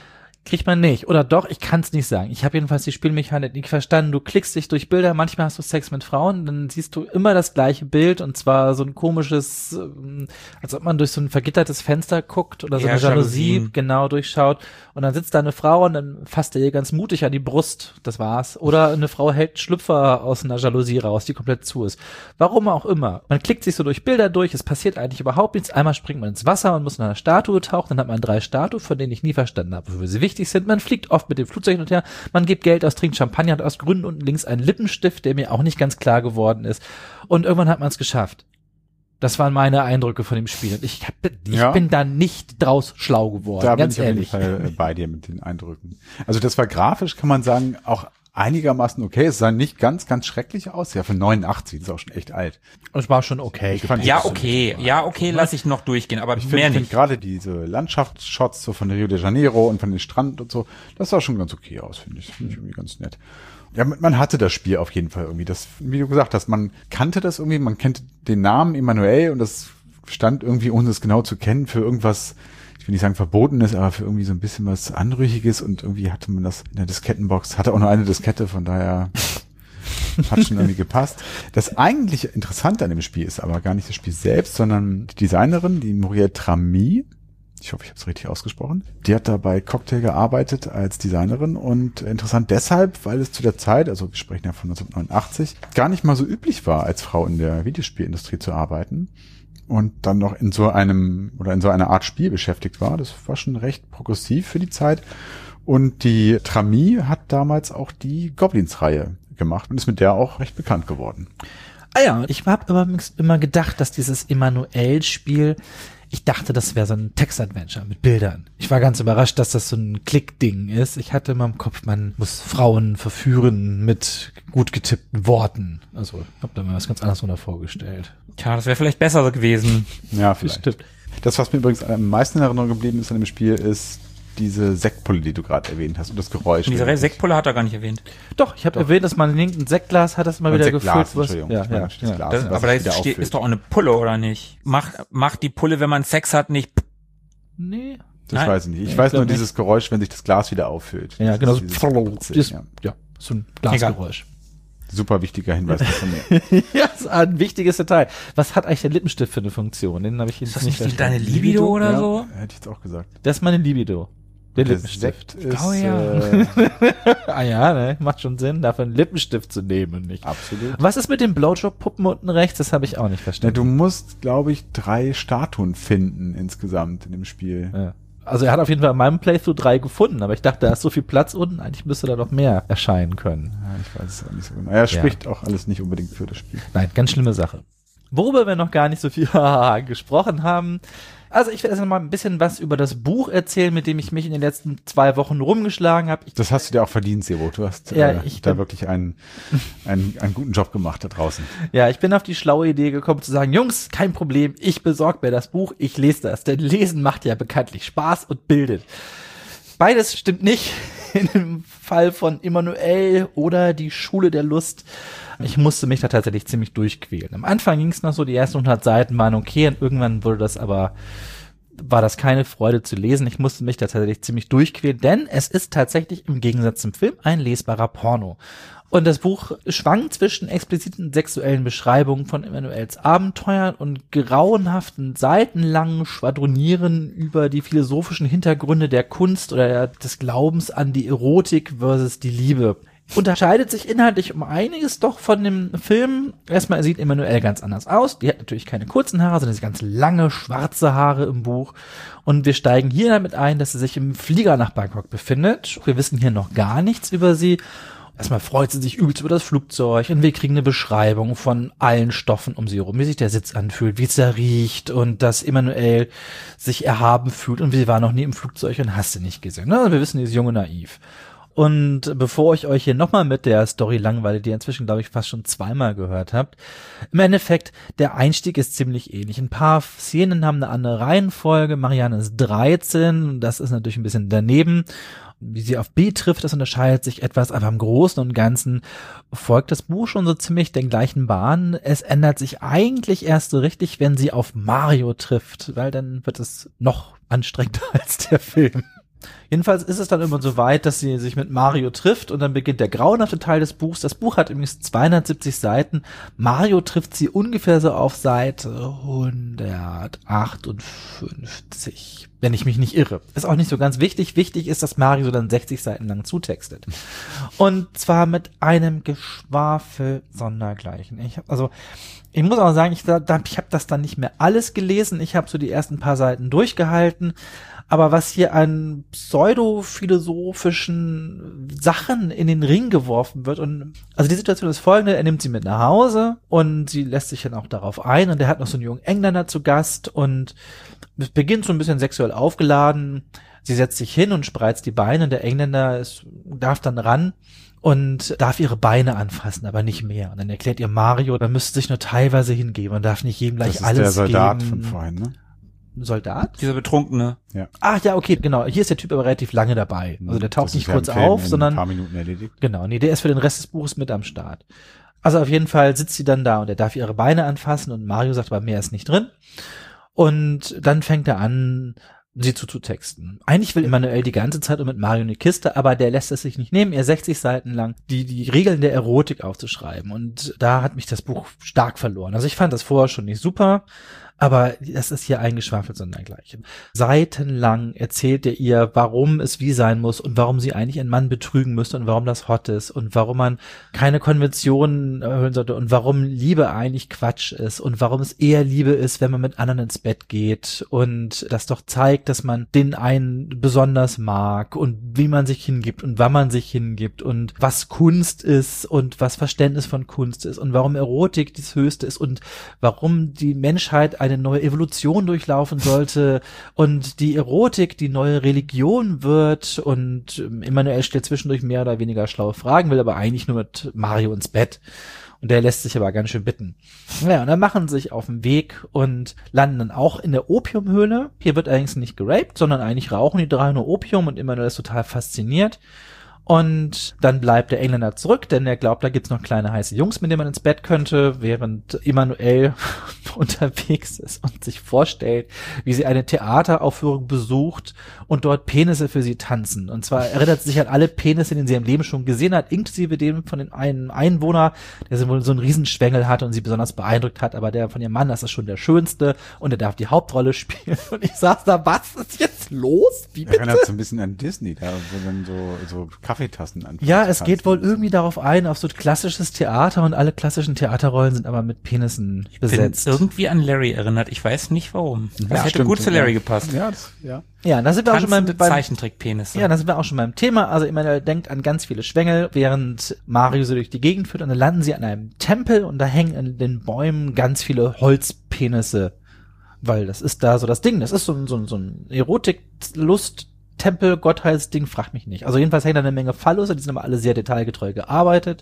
Kriegt man nicht. Oder doch, ich kann es nicht sagen. Ich habe jedenfalls die Spielmechanik nicht verstanden. Du klickst dich durch Bilder, manchmal hast du Sex mit Frauen, dann siehst du immer das gleiche Bild und zwar so ein komisches, als ob man durch so ein vergittertes Fenster guckt oder so ja, eine Jalousie Jalousien. genau durchschaut und dann sitzt da eine Frau und dann fasst er ihr ganz mutig an die Brust, das war's. Oder eine Frau hält einen Schlüpfer aus einer Jalousie raus, die komplett zu ist. Warum auch immer. Man klickt sich so durch Bilder durch, es passiert eigentlich überhaupt nichts. Einmal springt man ins Wasser und muss in einer Statue tauchen, dann hat man drei Statuen, von denen ich nie verstanden habe, wofür sie wichtig sind. Man fliegt oft mit dem Flugzeug hin und her, man gibt Geld aus, trinkt Champagner, hat aus Gründen unten links einen Lippenstift, der mir auch nicht ganz klar geworden ist. Und irgendwann hat man es geschafft. Das waren meine Eindrücke von dem Spiel. Und ich, hab, ich Ja. bin da nicht draus schlau geworden, Da ganz bin ich ehrlich. auf jeden Fall bei dir mit den Eindrücken. Also das war grafisch, kann man sagen, auch einigermaßen okay. Es sah nicht ganz, ganz schrecklich aus. Ja, für neunundachtzig, das ist auch schon echt alt. Es war schon okay. Ich fand- Ja, okay, ja, okay, lass ich noch durchgehen, aber Ich mehr finde find nicht. gerade diese Landschaftsshots so von Rio de Janeiro und von den Strand und so, das sah schon ganz okay aus, finde ich. Finde ich irgendwie ganz nett. Ja, man hatte das Spiel auf jeden Fall irgendwie. Das, wie du gesagt hast, man kannte das irgendwie, man kennt den Namen Emanuel und das stand irgendwie, ohne es genau zu kennen, für irgendwas, ich will nicht sagen Verbotenes, aber für irgendwie so ein bisschen was Anrüchiges und irgendwie hatte man das in der Diskettenbox, hatte auch nur eine Diskette, von daher hat schon irgendwie gepasst. Das eigentlich Interessante an dem Spiel ist aber gar nicht das Spiel selbst, sondern die Designerin, die Muriel Tramy, ich hoffe, ich habe es richtig ausgesprochen, die hat da bei Cocktail gearbeitet als Designerin und interessant deshalb, weil es zu der Zeit, also wir sprechen ja von neunzehnhundertneunundachtzig, gar nicht mal so üblich war, als Frau in der Videospielindustrie zu arbeiten und dann noch in so einem oder in so einer Art Spiel beschäftigt war. Das war schon recht progressiv für die Zeit. Und die Tramy hat damals auch die Goblins-Reihe gemacht und ist mit der auch recht bekannt geworden. Ah ja, ich habe aber immer gedacht, dass dieses Emanuel-Spiel, ich dachte, das wäre so ein Text-Adventure mit Bildern. Ich war ganz überrascht, dass das so ein Klick-Ding ist. Ich hatte immer im Kopf, man muss Frauen verführen mit gut getippten Worten. Also, ich habe da mal was ganz anderes drunter vorgestellt. Tja, das wäre vielleicht besser gewesen. Ja, vielleicht. Stimmt. Das, was mir übrigens am meisten in Erinnerung geblieben ist an dem Spiel, ist diese Sektpulle, die du gerade erwähnt hast und das Geräusch. Und diese Sektpulle hat er gar nicht erwähnt. Doch, ich habe erwähnt, dass man linkt ein Sektglas hat, das mal Ein wieder Sektglas, gefüllt. Entschuldigung. Ja, Ich meine, ja, das ja. Glas, Das, was aber da sich wieder ist, steht, auffüllt. ist doch auch eine Pulle, oder nicht? Macht, macht die Pulle, wenn man Sex hat, nicht Nee. Das Nein. weiß ich nicht. Ich Ich weiß glaub nur nicht. dieses Geräusch, wenn sich das Glas wieder auffüllt. Ja, Das genau. ist So, dieses Putzen, dieses, ja. ja, so ein Glasgeräusch. Super wichtiger Hinweis von mir. Ja, das ist ein wichtiges Detail. Was hat eigentlich der Lippenstift für eine Funktion? Den habe ich jetzt Ist das nicht nicht verstanden. deine Libido oder ja, so? Hätte ich jetzt auch gesagt. Das ist meine Libido. Der Der Lippenstift. Sekt ist glaube, ja. äh, Ah ja, ne? Macht schon Sinn, dafür einen Lippenstift zu nehmen und nicht. absolut. Was ist mit den Blowjob-Puppen unten rechts? Das habe ich auch nicht Na, verstanden. du musst, glaube ich, drei Statuen finden insgesamt in dem Spiel. Ja. Also er hat auf jeden Fall in meinem Playthrough drei gefunden, aber ich dachte, da ist so viel Platz unten, eigentlich müsste da noch mehr erscheinen können. Ja, ich weiß es auch nicht so genau. Er spricht auch alles nicht unbedingt für das Spiel. Nein, ganz schlimme Sache. Worüber wir noch gar nicht so viel gesprochen haben. Also ich werde erst noch mal ein bisschen was über das Buch erzählen, mit dem ich mich in den letzten zwei Wochen rumgeschlagen habe. Ich Das hast du dir auch verdient, Sebo. Du hast Ja, äh, ich da bin- wirklich einen, einen, einen guten Job gemacht da draußen. Ja, ich bin auf die schlaue Idee gekommen zu sagen, Jungs, kein Problem, ich besorge mir das Buch, ich lese das. Denn Lesen macht ja bekanntlich Spaß und bildet. Beides stimmt nicht in dem Fall von Emanuel oder die Schule der Lust. Ich musste mich da tatsächlich ziemlich durchquälen. Am Anfang ging es noch so, die ersten hundert Seiten waren okay und irgendwann wurde das aber, war das keine Freude zu lesen. Ich musste mich da tatsächlich ziemlich durchquälen, denn es ist tatsächlich im Gegensatz zum Film ein lesbarer Porno. Und das Buch schwankt zwischen expliziten sexuellen Beschreibungen von Emanuels Abenteuern und grauenhaften, seitenlangen Schwadronieren über die philosophischen Hintergründe der Kunst oder des Glaubens an die Erotik versus die Liebe. Unterscheidet sich inhaltlich um einiges doch von dem Film. Erstmal sieht Emanuel ganz anders aus. Die hat natürlich keine kurzen Haare, sondern ganz lange, schwarze Haare im Buch. Und wir steigen hier damit ein, dass sie sich im Flieger nach Bangkok befindet. Wir wissen hier noch gar nichts über sie. Erstmal freut sie sich übelst über das Flugzeug und wir kriegen eine Beschreibung von allen Stoffen um sie herum, wie sich der Sitz anfühlt, wie es da riecht und dass Emanuel sich erhaben fühlt und sie war noch nie im Flugzeug und hast du nicht gesehen. Ne? Wir wissen, die ist jung und naiv. Und bevor ich euch hier nochmal mit der Story langweile, die ihr inzwischen, glaube ich, fast schon zweimal gehört habt, im Endeffekt, der Einstieg ist ziemlich ähnlich. Ein paar Szenen haben eine andere Reihenfolge. Marianne ist dreizehn, das ist natürlich ein bisschen daneben. Wie sie auf B trifft, das unterscheidet sich etwas, aber im Großen und Ganzen folgt das Buch schon so ziemlich den gleichen Bahnen. Es ändert sich eigentlich erst so richtig, wenn sie auf Mario trifft, weil dann wird es noch anstrengender als der Film. Jedenfalls ist es dann immer so weit, dass sie sich mit Mario trifft und dann beginnt der grauenhafte Teil des Buchs. Das Buch hat übrigens zweihundertsiebzig Seiten. Mario trifft sie ungefähr so auf Seite hundertachtundfünfzig, wenn ich mich nicht irre. Ist auch nicht so ganz wichtig. Wichtig ist, dass Mario dann sechzig Seiten lang zutextet. Und zwar mit einem Geschwafel sondergleichen. Ich hab, also ich muss auch sagen, ich, da, ich habe das dann nicht mehr alles gelesen. Ich habe so die ersten paar Seiten durchgehalten. Aber was hier an pseudophilosophischen Sachen in den Ring geworfen wird und, also die Situation ist folgende, er nimmt sie mit nach Hause und sie lässt sich dann auch darauf ein und er hat noch so einen jungen Engländer zu Gast und es beginnt so ein bisschen sexuell aufgeladen. Sie setzt sich hin und spreizt die Beine und der Engländer ist, darf dann ran und darf ihre Beine anfassen, aber nicht mehr. Und dann erklärt ihr Mario, man müsste sich nur teilweise hingeben, man darf nicht jedem gleich alles geben. Das ist der Soldat geben. Von vorhin, ne? Soldat? Dieser Betrunkene. Ja. Ach ja, okay, genau. Hier ist der Typ aber relativ lange dabei. Also der taucht nicht kurz auf, sondern ein paar Minuten erledigt. Genau, nee, der ist für den Rest des Buches mit am Start. Also auf jeden Fall sitzt sie dann da und er darf ihre Beine anfassen und Mario sagt, aber mehr ist nicht drin. Und dann fängt er an, sie zuzutexten. Eigentlich will Emanuel die ganze Zeit um mit Mario eine Kiste, aber der lässt es sich nicht nehmen, ihr sechzig Seiten lang die die Regeln der Erotik aufzuschreiben. Und da hat mich das Buch stark verloren. Also ich fand das vorher schon nicht super, aber das ist hier eingeschwafelt sondergleichen. Seitenlang erzählt er ihr, warum es wie sein muss und warum sie eigentlich einen Mann betrügen müsste und warum das hot ist und warum man keine Konventionen erhöhen sollte und warum Liebe eigentlich Quatsch ist und warum es eher Liebe ist, wenn man mit anderen ins Bett geht und das doch zeigt, dass man den einen besonders mag und wie man sich hingibt und wann man sich hingibt und was Kunst ist und was Verständnis von Kunst ist und warum Erotik das Höchste ist und warum die Menschheit eine neue Evolution durchlaufen sollte und die Erotik die neue Religion wird und Emanuel stellt zwischendurch mehr oder weniger schlaue Fragen, will aber eigentlich nur mit Mario ins Bett. Und der lässt sich aber ganz schön bitten. Ja, und dann machen sie sich auf den Weg und landen dann auch in der Opiumhöhle. Hier wird allerdings nicht geraped, sondern eigentlich rauchen die drei nur Opium und Emanuel ist total fasziniert. Und dann bleibt der Engländer zurück, denn er glaubt, da gibt's noch kleine heiße Jungs, mit denen man ins Bett könnte, während Emanuel unterwegs ist und sich vorstellt, wie sie eine Theateraufführung besucht und dort Penisse für sie tanzen. Und zwar erinnert sie sich an alle Penisse, die sie im Leben schon gesehen hat, inklusive dem von den einen Einwohner, der so einen Riesenschwengel hat und sie besonders beeindruckt hat, aber der von ihrem Mann, das ist schon der schönste und er darf die Hauptrolle spielen. Und ich saß da, was ist jetzt los? Wie bitte? Erinnert so ein bisschen an Disney, da wo dann so, so Kaffeetassen an. Ja, es geht wohl irgendwie darauf ein, auf so klassisches Theater und alle klassischen Theaterrollen sind aber mit Penissen besetzt. Bin irgendwie an Larry erinnert, ich weiß nicht warum. Das ja, hätte stimmt, gut zu Larry ja. gepasst. Ja, das, ja. Ja, da sind wir auch schon beim, beim Zeichentrickpenisse. Ja, da sind wir auch schon beim Thema. Also Emanuel denkt an ganz viele Schwengel, während Mario sie durch die Gegend führt und dann landen sie an einem Tempel und da hängen in den Bäumen ganz viele Holzpenisse. Weil das ist da so das Ding. Das ist so ein, so ein, so ein Erotik-Lust- Tempel, Gottheitsding, frag mich nicht. Also jedenfalls hängen da eine Menge Fallusse, die sind aber alle sehr detailgetreu gearbeitet.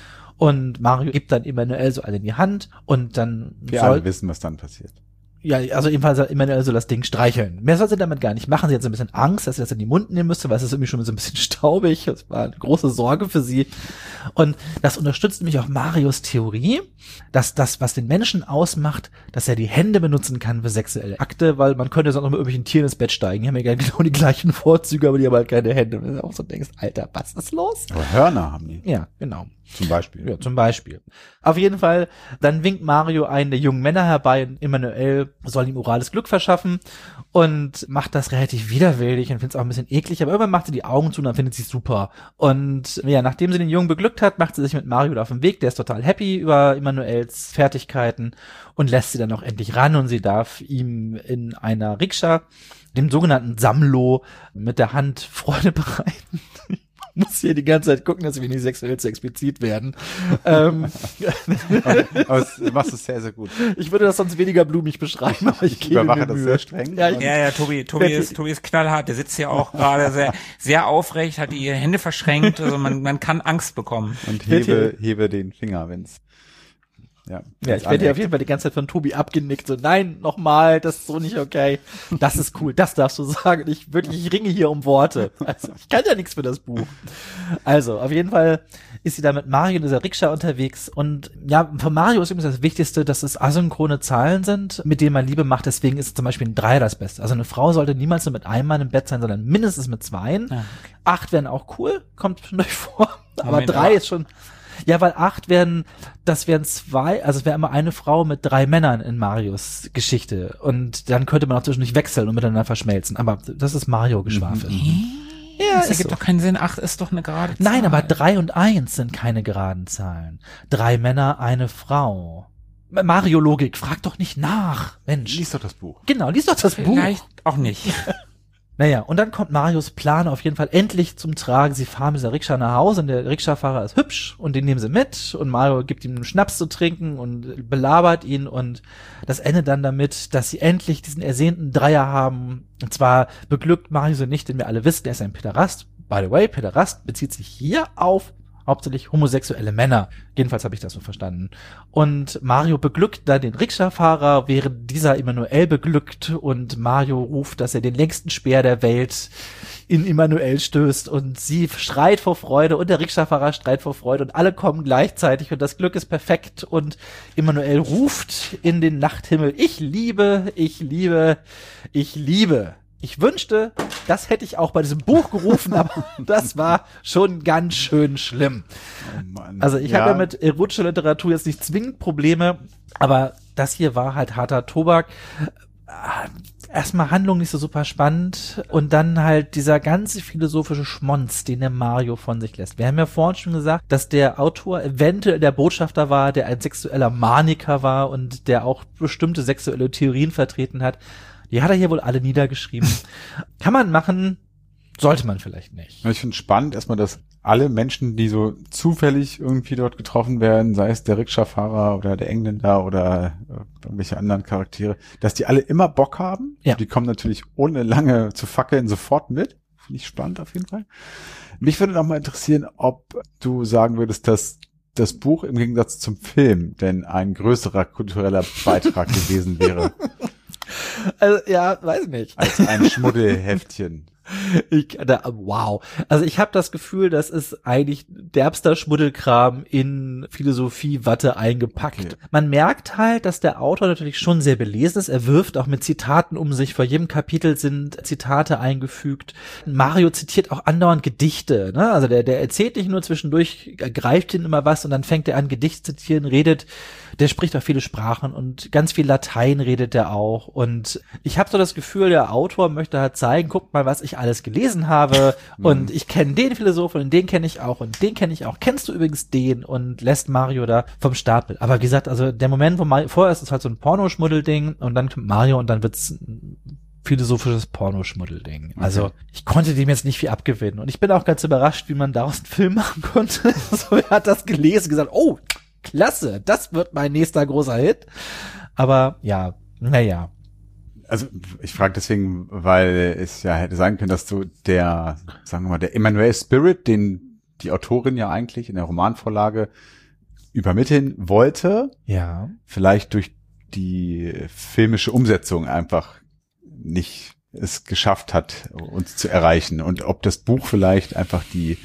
Und Mario gibt dann Emanuel so alle in die Hand und dann wir soll, alle wissen, was dann passiert. Ja, also jedenfalls soll Emanuel so das Ding streicheln. Mehr soll sie damit gar nicht machen. Sie hat so ein bisschen Angst, dass sie das in den Mund nehmen müsste, weil es ist irgendwie schon so ein bisschen staubig. Das war eine große Sorge für sie. Und das unterstützt nämlich auch Marios Theorie, dass das, was den Menschen ausmacht, dass er die Hände benutzen kann für sexuelle Akte, weil man könnte sonst auch mit irgendwelchen Tieren ins Bett steigen. Die haben ja genau die gleichen Vorzüge, aber die haben halt keine Hände. Und du auch so denkst, Alter, was ist los? Aber Hörner haben die. Ja, genau. Zum Beispiel. Ja, zum Beispiel. Auf jeden Fall, dann winkt Mario einen der jungen Männer herbei und Emanuel soll ihm orales Glück verschaffen und macht das relativ widerwillig und findet es auch ein bisschen eklig, aber irgendwann macht sie die Augen zu und dann findet sie es super. Und ja, nachdem sie den Jungen beglückt hat, macht sie sich mit Mario auf den Weg, der ist total happy über Emanuels Fertigkeiten und lässt sie dann auch endlich ran und sie darf ihm in einer Rikscha, dem sogenannten Samlo, mit der Hand Freude bereiten. Muss hier die ganze Zeit gucken, dass wir nicht sexuell zu explizit werden. ähm, aber das machst du sehr, sehr gut. Ich würde das sonst weniger blumig beschreiben, aber ich, ich gebe überwache mir das Mühe. sehr streng. Ja, ich, ja, ja, Tobi, Tobi ist, Tobi ist knallhart. Der sitzt ja auch gerade sehr, sehr aufrecht, hat die Hände verschränkt. Also man, man kann Angst bekommen. Und hebe, hebe den Finger, wenn's. Ja, ja ich werde ja auf jeden Fall die ganze Zeit von Tobi abgenickt. So, nein, nochmal, das ist so nicht okay. Das ist cool, das darfst du sagen. Ich wirklich, ich ringe hier um Worte. Also, ich kann ja nichts für das Buch. Also, auf jeden Fall ist sie da mit Mario in dieser Rikscha unterwegs. Und ja, für Mario ist übrigens das Wichtigste, dass es asynchrone Zahlen sind, mit denen man Liebe macht. Deswegen ist zum Beispiel ein Dreier das Beste. Also eine Frau sollte niemals nur mit einem Mann im Bett sein, sondern mindestens mit zweien. Ah, okay. Acht wären auch cool, kommt schon durch vor. Aber Moment, drei aber. ist schon... Ja, weil acht werden, das wären zwei, also es wäre immer eine Frau mit drei Männern in Marios Geschichte. Und dann könnte man auch zwischendurch wechseln und miteinander verschmelzen. Aber das ist Mario-Geschwafel. Mhm. Ja, das ergibt so. Doch keinen Sinn. Acht ist doch eine gerade Zahl. Nein, aber drei und eins sind keine geraden Zahlen. Drei Männer, eine Frau. Mario-Logik, frag doch nicht nach, Mensch. Lies doch das Buch. Genau, lies doch das Buch. Vielleicht auch nicht. Naja, und dann kommt Marios Plan auf jeden Fall endlich zum Tragen. Sie fahren mit dieser Rikscha nach Hause und der Rikscha-Fahrer ist hübsch und den nehmen sie mit und Mario gibt ihm einen Schnaps zu trinken und belabert ihn und das endet dann damit, dass sie endlich diesen ersehnten Dreier haben. Und zwar beglückt Mario sie nicht, denn wir alle wissen, er ist ein Päderast. By the way, Päderast bezieht sich hier auf hauptsächlich homosexuelle Männer. Jedenfalls habe ich das so verstanden. Und Mario beglückt dann den Rikscha-Fahrer, während dieser Emanuel beglückt und Mario ruft, dass er den längsten Speer der Welt in Emanuel stößt und sie schreit vor Freude und der Rikscha-Fahrer schreit vor Freude und alle kommen gleichzeitig und das Glück ist perfekt und Emanuel ruft in den Nachthimmel, ich liebe, ich liebe, ich liebe. Ich wünschte, das hätte ich auch bei diesem Buch gerufen, aber das war schon ganz schön schlimm. Oh Mann. Also ich ja. habe ja mit erotischer Literatur jetzt nicht zwingend Probleme, aber das hier war halt harter Tobak. Erstmal Handlung nicht so super spannend und dann halt dieser ganze philosophische Schmonz, den der Mario von sich lässt. Wir haben ja vorhin schon gesagt, dass der Autor eventuell der Botschafter war, der ein sexueller Maniker war und der auch bestimmte sexuelle Theorien vertreten hat. Die hat er hier wohl alle niedergeschrieben. Kann man machen, sollte man vielleicht nicht. Ich finde spannend erstmal, dass alle Menschen, die so zufällig irgendwie dort getroffen werden, sei es der Rikscha-Fahrer oder der Engländer oder irgendwelche anderen Charaktere, dass die alle immer Bock haben. Ja. Die kommen natürlich ohne lange zu fackeln sofort mit. Finde ich spannend auf jeden Fall. Mich würde noch mal interessieren, ob du sagen würdest, dass das Buch im Gegensatz zum Film denn ein größerer kultureller Beitrag gewesen wäre. Also, ja, weiß nicht. Als ein Schmuddelheftchen. Ich, da, wow. Also ich habe das Gefühl, das ist eigentlich derbster Schmuddelkram in Philosophie-Watte eingepackt. Okay. Man merkt halt, dass der Autor natürlich schon sehr belesen ist. Er wirft auch mit Zitaten um sich. Vor jedem Kapitel sind Zitate eingefügt. Mario zitiert auch andauernd Gedichte. Ne? Also der, der erzählt nicht nur zwischendurch, greift ihn immer was und dann fängt er an, Gedichte zu zitieren, redet. Der spricht auch viele Sprachen und ganz viel Latein redet er auch. Und ich habe so das Gefühl, der Autor möchte halt zeigen, guckt mal, was ich alles gelesen habe. Und ich kenne den Philosophen und den kenne ich auch und den kenne ich auch. Kennst du übrigens den? Und lässt Mario da vom Stapel. Aber wie gesagt, also der Moment, wo Mario, vorher ist es halt so ein Pornoschmuddelding und dann kommt Mario und dann wird's ein philosophisches Pornoschmuddelding. Okay. Also ich konnte dem jetzt nicht viel abgewinnen. Und ich bin auch ganz überrascht, wie man daraus einen Film machen konnte. So, er hat das gelesen, gesagt, oh, klasse, das wird mein nächster großer Hit. Aber ja, naja. Also ich frage deswegen, weil es ja hätte sein können, dass du der, sagen wir mal, der Emanuel Spirit, den die Autorin ja eigentlich in der Romanvorlage übermitteln wollte, ja, vielleicht durch die filmische Umsetzung einfach nicht es geschafft hat, uns zu erreichen. Und ob das Buch vielleicht einfach die,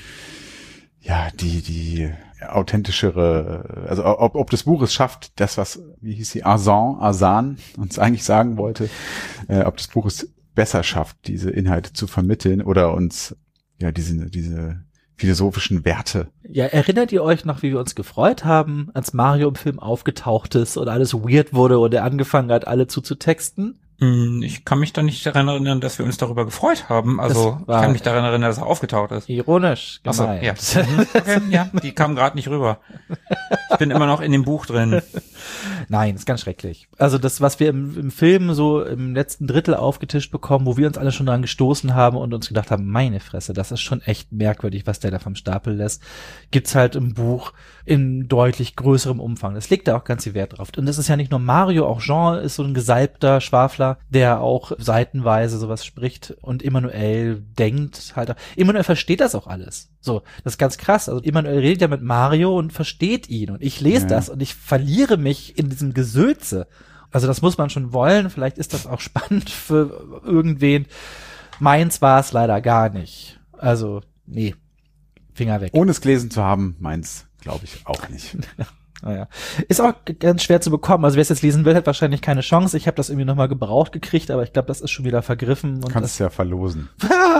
ja, die, die authentischere, also ob, ob das Buch es schafft, das, was, wie hieß sie, Arzan, Arzan uns eigentlich sagen wollte, äh, ob das Buch es besser schafft, diese Inhalte zu vermitteln oder uns, ja, diese, diese philosophischen Werte. Ja, erinnert ihr euch noch, wie wir uns gefreut haben, als Mario im Film aufgetaucht ist und alles weird wurde und er angefangen hat, alle zuzutexten? Ich kann mich da nicht daran erinnern, dass wir uns darüber gefreut haben. Also ich kann mich daran erinnern, dass er aufgetaucht ist. Ironisch gemeint. Ach so, ja. Okay, ja, die kam gerade nicht rüber. Ich bin immer noch in dem Buch drin. Nein, ist ganz schrecklich. Also das, was wir im, im Film so im letzten Drittel aufgetischt bekommen, wo wir uns alle schon dran gestoßen haben und uns gedacht haben, meine Fresse, das ist schon echt merkwürdig, was der da vom Stapel lässt, gibt's halt im Buch in deutlich größerem Umfang. Das legt da auch ganz viel Wert drauf. Und das ist ja nicht nur Mario, auch Jean ist so ein gesalbter Schwafler. Schauspieler, der auch seitenweise sowas spricht und Emanuel denkt halt, Emanuel versteht das auch alles. So, das ist ganz krass. Also Emanuel redet ja mit Mario und versteht ihn und ich lese ja. das und ich verliere mich in diesem Gesülze. Also das muss man schon wollen. Vielleicht ist das auch spannend für irgendwen. Meins war es leider gar nicht. Also, nee, Finger weg. Ohne es gelesen zu haben, meins glaube ich auch nicht. Naja. Ist auch ganz schwer zu bekommen. Also wer es jetzt lesen will, hat wahrscheinlich keine Chance. Ich habe das irgendwie nochmal gebraucht gekriegt, aber ich glaube, das ist schon wieder vergriffen. Und kannst es ja verlosen.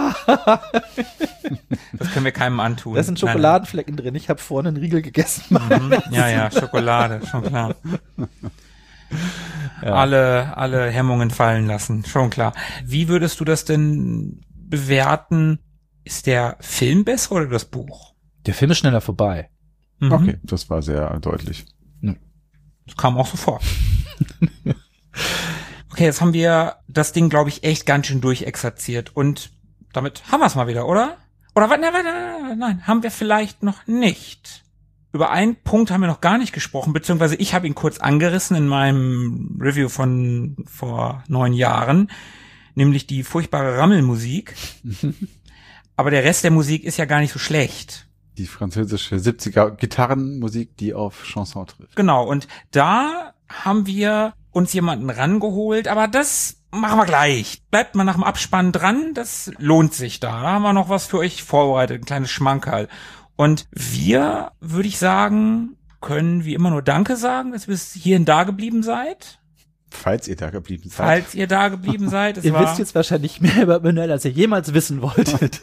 Das können wir keinem antun. Da sind Schokoladenflecken drin. Ich habe vorne einen Riegel gegessen. Mhm. Ja, ja, Schokolade, schon klar. Ja. Alle, alle Hemmungen fallen lassen, schon klar. Wie würdest du das denn bewerten? Ist der Film besser oder das Buch? Der Film ist schneller vorbei. Mhm. Okay, das war sehr deutlich. Das kam auch so vor. Okay, jetzt haben wir das Ding, glaube ich, echt ganz schön durchexerziert und damit haben wir es mal wieder, oder? Oder warte, nein, nein, nein, haben wir vielleicht noch nicht. Über einen Punkt haben wir noch gar nicht gesprochen, beziehungsweise ich habe ihn kurz angerissen in meinem Review von vor neun Jahren, nämlich die furchtbare Rammelmusik. Aber der Rest der Musik ist ja gar nicht so schlecht. Die französische siebziger Gitarrenmusik, die auf Chanson trifft. Genau, und da haben wir uns jemanden rangeholt, aber das machen wir gleich. Bleibt mal nach dem Abspann dran, das lohnt sich da. Da haben wir noch was für euch vorbereitet, ein kleines Schmankerl. Und wir, würde ich sagen, können wie immer nur Danke sagen, dass ihr bis hierhin da geblieben seid. Falls ihr da geblieben seid. Falls ihr da geblieben seid. Es ihr war wisst jetzt wahrscheinlich mehr über Emanuel, als ihr jemals wissen wolltet.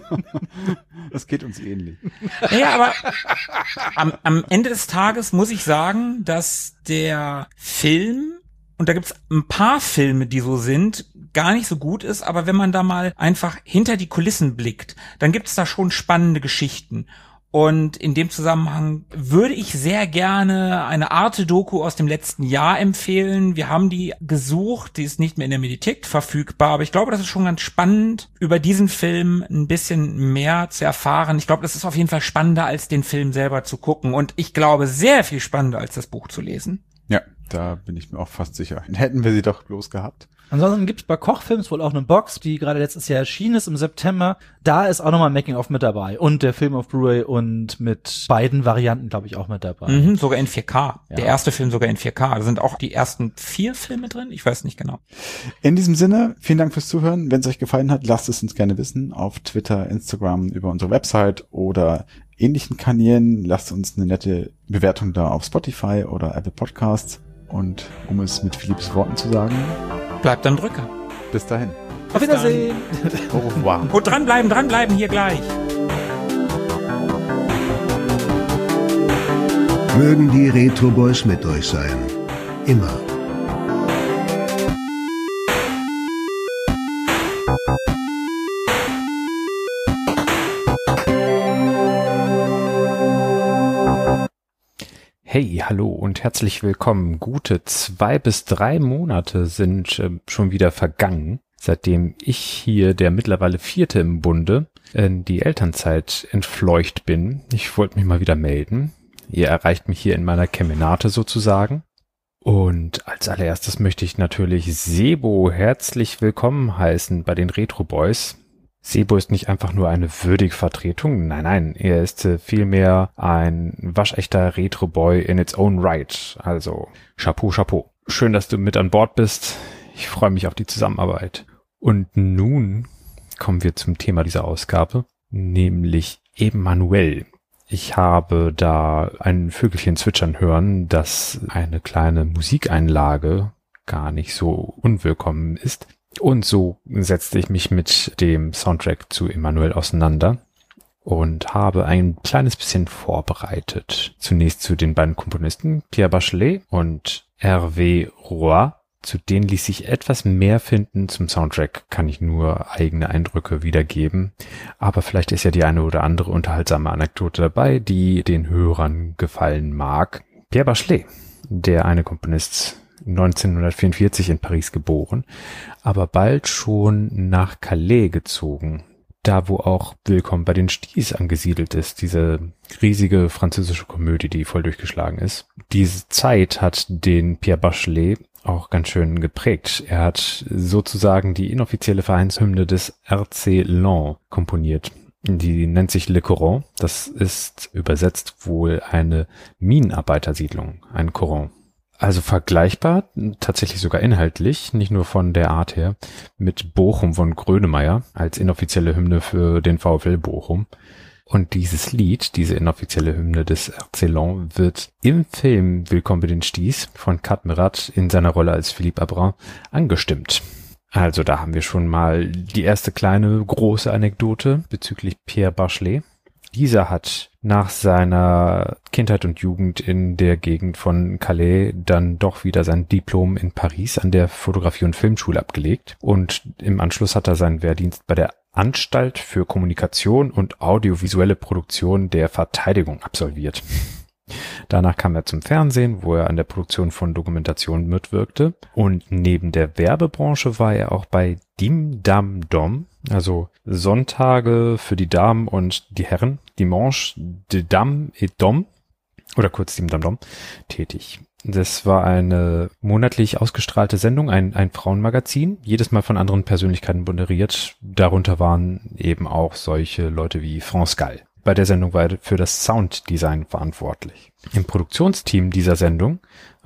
Das geht uns ähnlich. Ja, aber am, am Ende des Tages muss ich sagen, dass der Film, und da gibt's ein paar Filme, die so sind, gar nicht so gut ist, aber wenn man da mal einfach hinter die Kulissen blickt, dann gibt's da schon spannende Geschichten. Und in dem Zusammenhang würde ich sehr gerne eine Arte-Doku aus dem letzten Jahr empfehlen. Wir haben die gesucht, die ist nicht mehr in der Mediathek verfügbar, aber ich glaube, das ist schon ganz spannend, über diesen Film ein bisschen mehr zu erfahren. Ich glaube, das ist auf jeden Fall spannender, als den Film selber zu gucken. Und ich glaube, sehr viel spannender, als das Buch zu lesen. Ja, da bin ich mir auch fast sicher. Hätten wir sie doch bloß gehabt. Ansonsten gibt es bei Kochfilms wohl auch eine Box, die gerade letztes Jahr erschienen ist im September. Da ist auch nochmal Making-of mit dabei. Und der Film auf Blu-ray und mit beiden Varianten, glaube ich, auch mit dabei. Mhm, sogar in vier K. Ja. Der erste Film sogar in vier K. Da sind auch die ersten vier Filme drin. Ich weiß nicht genau. In diesem Sinne, vielen Dank fürs Zuhören. Wenn es euch gefallen hat, lasst es uns gerne wissen. Auf Twitter, Instagram, über unsere Website oder ähnlichen Kanälen. Lasst uns eine nette Bewertung da auf Spotify oder Apple Podcasts. Und um es mit Philipps Worten zu sagen, bleibt am Drücker. Bis dahin. Auf Wiedersehen. Au revoir. Und dranbleiben, dranbleiben hier gleich. Mögen die Retro Boys mit euch sein. Immer. Hey, hallo und herzlich willkommen. Gute zwei bis drei Monate sind äh, schon wieder vergangen, seitdem ich hier, der mittlerweile vierte im Bunde, in die Elternzeit entfleucht bin. Ich wollte mich mal wieder melden. Ihr erreicht mich hier in meiner Kemenate sozusagen. Und als allererstes möchte ich natürlich Sebo herzlich willkommen heißen bei den Retro Boys. Sebo ist nicht einfach nur eine würdige Vertretung, nein, nein, er ist äh, vielmehr ein waschechter Retro-Boy in its own right. Also Chapeau, Chapeau. Schön, dass du mit an Bord bist. Ich freue mich auf die Zusammenarbeit. Und nun kommen wir zum Thema dieser Ausgabe, nämlich Emanuel. Ich habe da ein Vögelchen zwitschern hören, dass eine kleine Musikeinlage gar nicht so unwillkommen ist. Und so setzte ich mich mit dem Soundtrack zu Emanuel auseinander und habe ein kleines bisschen vorbereitet. Zunächst zu den beiden Komponisten, Pierre Bachelet und Hervé Roy. Zu denen ließ sich etwas mehr finden. Zum Soundtrack kann ich nur eigene Eindrücke wiedergeben. Aber vielleicht ist ja die eine oder andere unterhaltsame Anekdote dabei, die den Hörern gefallen mag. Pierre Bachelet, der eine Komponist, neunzehnhundertvierundvierzig in Paris geboren, aber bald schon nach Calais gezogen, da wo auch Willkommen bei den Sties angesiedelt ist, diese riesige französische Komödie, die voll durchgeschlagen ist. Diese Zeit hat den Pierre Bachelet auch ganz schön geprägt. Er hat sozusagen die inoffizielle Vereinshymne des R C Lens komponiert. Die nennt sich Le Coron. Das ist übersetzt wohl eine Minenarbeitersiedlung, ein Coron. Also vergleichbar, tatsächlich sogar inhaltlich, nicht nur von der Art her, mit Bochum von Grönemeyer als inoffizielle Hymne für den VfL Bochum. Und dieses Lied, diese inoffizielle Hymne des R C Lens, wird im Film Willkommen bei den Sties von Kat Merat in seiner Rolle als Philippe Abrin angestimmt. Also da haben wir schon mal die erste kleine große Anekdote bezüglich Pierre Bachelet. Dieser hat nach seiner Kindheit und Jugend in der Gegend von Calais dann doch wieder sein Diplom in Paris an der Fotografie- und Filmschule abgelegt. Und im Anschluss hat er seinen Wehrdienst bei der Anstalt für Kommunikation und audiovisuelle Produktion der Verteidigung absolviert. Danach kam er zum Fernsehen, wo er an der Produktion von Dokumentationen mitwirkte. Und neben der Werbebranche war er auch bei Dim Dam Dom, also Sonntage für die Damen und die Herren, Dimanche de Dam et Dom, oder kurz Dim Dam Dom, tätig. Das war eine monatlich ausgestrahlte Sendung, ein, ein Frauenmagazin, jedes Mal von anderen Persönlichkeiten moderiert. Darunter waren eben auch solche Leute wie France Gall. Bei der Sendung war er für das Sounddesign verantwortlich. Im Produktionsteam dieser Sendung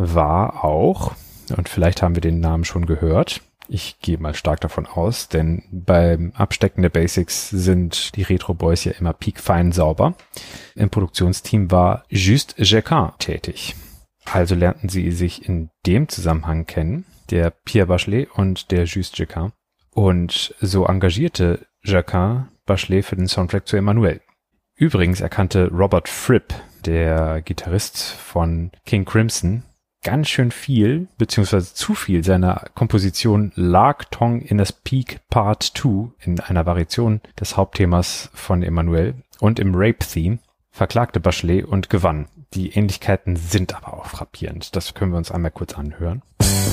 war auch, und vielleicht haben wir den Namen schon gehört, ich gehe mal stark davon aus, denn beim Abstecken der Basics sind die Retro Boys ja immer piekfein sauber. Im Produktionsteam war Juste Jacquin tätig. Also lernten sie sich in dem Zusammenhang kennen, der Pierre Bachelet und der Juste Jacquin. Und so engagierte Jacquin Bachelet für den Soundtrack zu Emmanuel. Übrigens erkannte Robert Fripp, der Gitarrist von King Crimson, ganz schön viel, beziehungsweise zu viel seiner Komposition Lark Tong in a Peak Part zwei in einer Variation des Hauptthemas von Emmanuel und im Rape-Theme, verklagte Bachelet und gewann. Die Ähnlichkeiten sind aber auch frappierend. Das können wir uns einmal kurz anhören.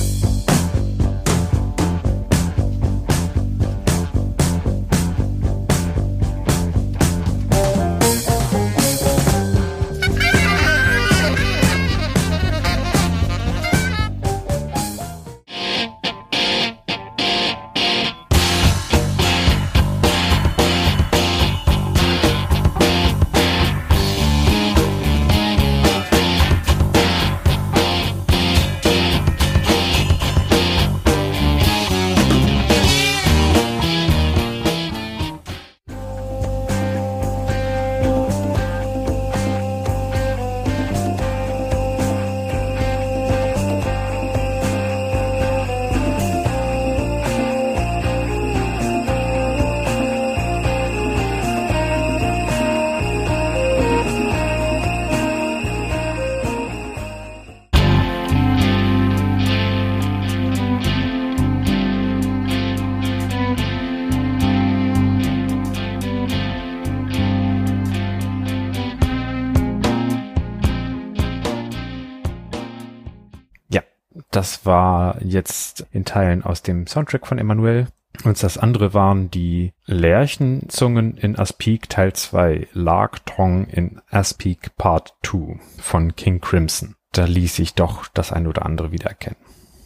Das war jetzt in Teilen aus dem Soundtrack von Emmanuel. Und das andere waren die Lerchenzungen in Aspic Teil zwei, Lark Tong in Aspic Part zwei von King Crimson. Da ließ sich doch das ein oder andere wiedererkennen.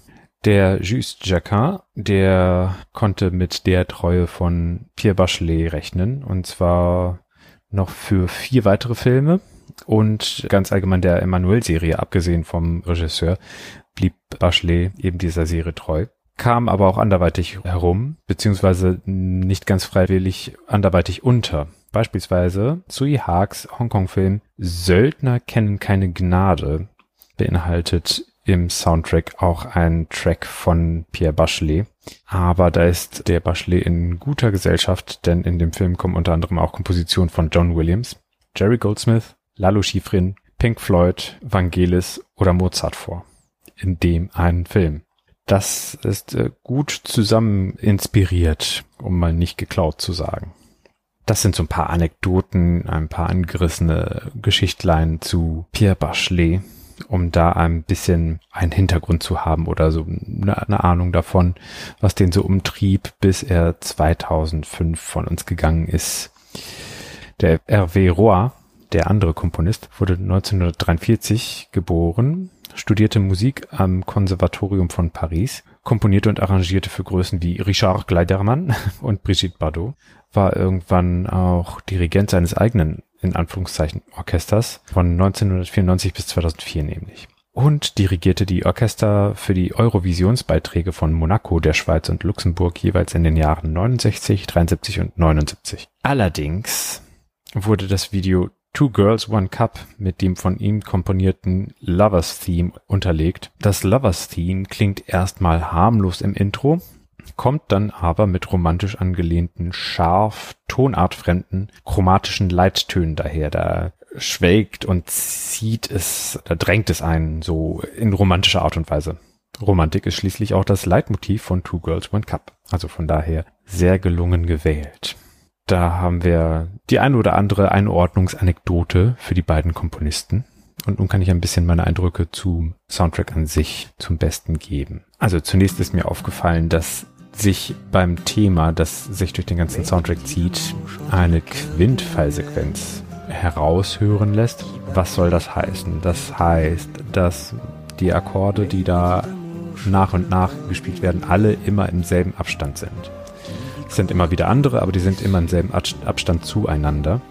Der Juste Jacquin, der konnte mit der Treue von Pierre Bachelet rechnen. Und zwar noch für vier weitere Filme. Und ganz allgemein der Emmanuel-Serie, abgesehen vom Regisseur, blieb Bachelet eben dieser Serie treu, kam aber auch anderweitig herum, beziehungsweise nicht ganz freiwillig anderweitig unter. Beispielsweise Tsui Harks Hongkong-Film Söldner kennen keine Gnade beinhaltet im Soundtrack auch einen Track von Pierre Bachelet. Aber da ist der Bachelet in guter Gesellschaft, denn in dem Film kommen unter anderem auch Kompositionen von John Williams, Jerry Goldsmith, Lalo Schifrin, Pink Floyd, Vangelis oder Mozart vor. In dem einen Film. Das ist äh, gut zusammen inspiriert, um mal nicht geklaut zu sagen. Das sind so ein paar Anekdoten, ein paar angerissene Geschichtlein zu Pierre Bachelet, um da ein bisschen einen Hintergrund zu haben oder so eine, eine Ahnung davon, was den so umtrieb, bis er zweitausendfünf von uns gegangen ist. Der Hervé Roy, der andere Komponist, wurde neunzehnhundertdreiundvierzig geboren, studierte Musik am Konservatorium von Paris, komponierte und arrangierte für Größen wie Richard Kleiderman und Brigitte Bardot, war irgendwann auch Dirigent seines eigenen, in Anführungszeichen, Orchesters von neunzehnhundertvierundneunzig bis zweitausendvier nämlich. Und dirigierte die Orchester für die Eurovisionsbeiträge von Monaco, der Schweiz und Luxemburg jeweils in den Jahren neunundsechzig, dreiundsiebzig und neunundsiebzig. Allerdings wurde das Video Two Girls, One Cup mit dem von ihm komponierten Lovers Theme unterlegt. Das Lovers Theme klingt erstmal harmlos im Intro, kommt dann aber mit romantisch angelehnten, scharf, tonartfremden, chromatischen Leittönen daher. Da schwelgt und zieht es, da drängt es einen so in romantischer Art und Weise. Romantik ist schließlich auch das Leitmotiv von Two Girls, One Cup. Also von daher sehr gelungen gewählt. Da haben wir die ein oder andere Einordnungsanekdote für die beiden Komponisten. Und nun kann ich ein bisschen meine Eindrücke zum Soundtrack an sich zum Besten geben. Also zunächst ist mir aufgefallen, dass sich beim Thema, das sich durch den ganzen Soundtrack zieht, eine Quintfallsequenz heraushören lässt. Was soll das heißen? Das heißt, dass die Akkorde, die da nach und nach gespielt werden, alle immer im selben Abstand sind. Es sind immer wieder andere, aber die sind immer im selben Abstand zueinander,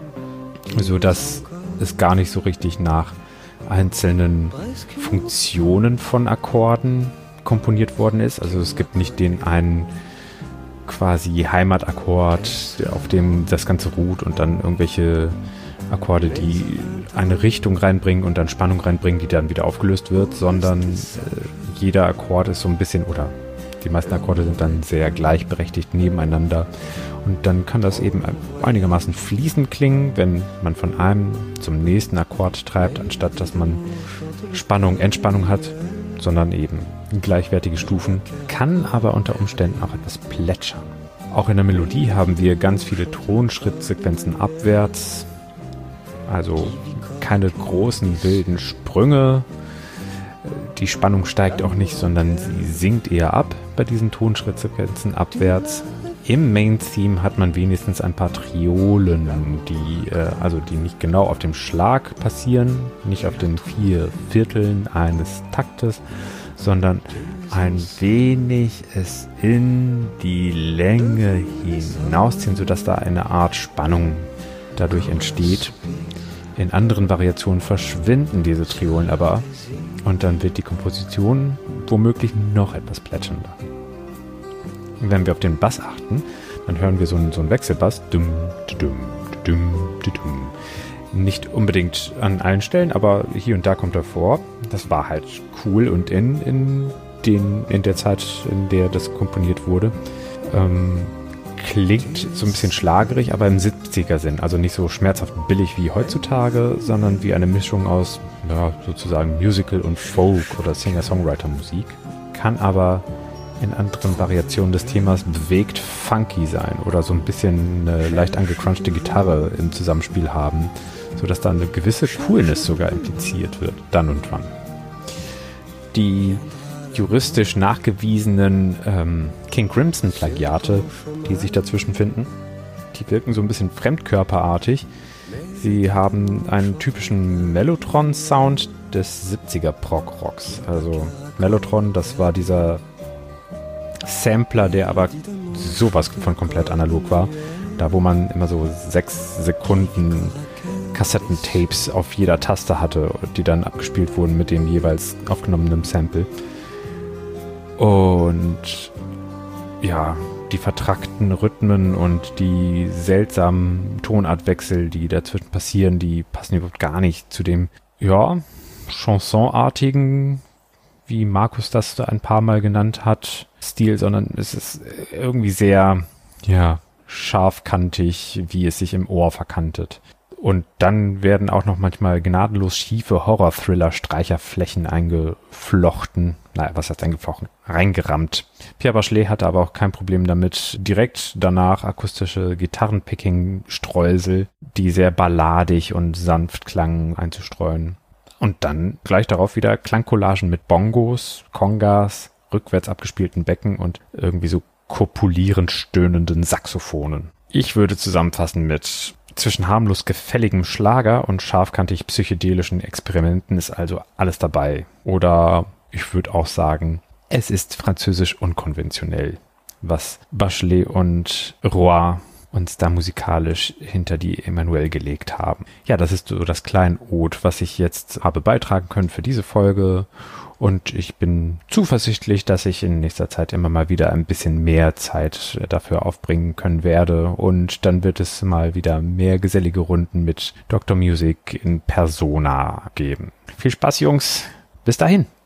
sodass es gar nicht so richtig nach einzelnen Funktionen von Akkorden komponiert worden ist. Also es gibt nicht den einen quasi Heimatakkord, auf dem das Ganze ruht und dann irgendwelche Akkorde, die eine Richtung reinbringen und dann Spannung reinbringen, die dann wieder aufgelöst wird, sondern äh, jeder Akkord ist so ein bisschen, oder die meisten Akkorde sind dann sehr gleichberechtigt nebeneinander und dann kann das eben einigermaßen fließend klingen, wenn man von einem zum nächsten Akkord treibt, anstatt dass man Spannung, Entspannung hat, sondern eben gleichwertige Stufen, kann aber unter Umständen auch etwas plätschern. Auch in der Melodie haben wir ganz viele Tonschrittsequenzen abwärts, also keine großen wilden Sprünge. Die Spannung steigt auch nicht, sondern sie sinkt eher ab bei diesen Tonschrittsequenzen abwärts. Im Main-Theme hat man wenigstens ein paar Triolen, die äh, also die nicht genau auf dem Schlag passieren, nicht auf den vier Vierteln eines Taktes, sondern ein wenig es in die Länge hinausziehen, sodass da eine Art Spannung dadurch entsteht. In anderen Variationen verschwinden diese Triolen aber und dann wird die Komposition womöglich noch etwas plätschernder. Wenn wir auf den Bass achten, dann hören wir so einen, so einen Wechselbass. Dum, dum, dum, dum. Nicht unbedingt an allen Stellen, aber hier und da kommt er vor. Das war halt cool und in, in, den, in der Zeit, in der das komponiert wurde, ähm, klingt so ein bisschen schlagerig, aber im siebziger-Sinn. Also nicht so schmerzhaft billig wie heutzutage, sondern wie eine Mischung aus ja, sozusagen Musical und Folk oder Singer-Songwriter-Musik. Kann aber in anderen Variationen des Themas bewegt funky sein oder so ein bisschen eine leicht angecrunchte Gitarre im Zusammenspiel haben, sodass da eine gewisse Coolness sogar impliziert wird, dann und wann. Die juristisch nachgewiesenen ähm, King Crimson Plagiate, die sich dazwischen finden, die wirken so ein bisschen fremdkörperartig. Sie haben einen typischen Mellotron-Sound des siebziger-Prog-Rocks. Also Mellotron, das war dieser Sampler, der aber sowas von komplett analog war. Da, wo man immer so sechs Sekunden Kassettentapes auf jeder Taste hatte, die dann abgespielt wurden mit dem jeweils aufgenommenen Sample. Und ja, die vertrackten Rhythmen und die seltsamen Tonartwechsel, die dazwischen passieren, die passen überhaupt gar nicht zu dem, ja, Chansonartigen, wie Markus das ein paar Mal genannt hat, Stil, sondern es ist irgendwie sehr, ja, scharfkantig, wie es sich im Ohr verkantet. Und dann werden auch noch manchmal gnadenlos schiefe Horror-Thriller-Streicherflächen eingeflochten. Naja, was heißt eingeflochten? Reingerammt. Pierre Bachelet hatte aber auch kein Problem damit, direkt danach akustische Gitarrenpicking-Streusel, die sehr balladig und sanft klangen, einzustreuen. Und dann gleich darauf wieder Klangcollagen mit Bongos, Congas, rückwärts abgespielten Becken und irgendwie so kopulierend stöhnenden Saxophonen. Ich würde zusammenfassen mit Zwischen harmlos gefälligem Schlager und scharfkantig psychedelischen Experimenten ist also alles dabei. Oder ich würde auch sagen, es ist französisch unkonventionell, was Bachelet und Roy uns da musikalisch hinter die Emmanuelle gelegt haben. Ja, das ist so das Kleinod, was ich jetzt habe beitragen können für diese Folge. Und ich bin zuversichtlich, dass ich in nächster Zeit immer mal wieder ein bisschen mehr Zeit dafür aufbringen können werde. Und dann wird es mal wieder mehr gesellige Runden mit Doktor Music in Persona geben. Viel Spaß, Jungs. Bis dahin.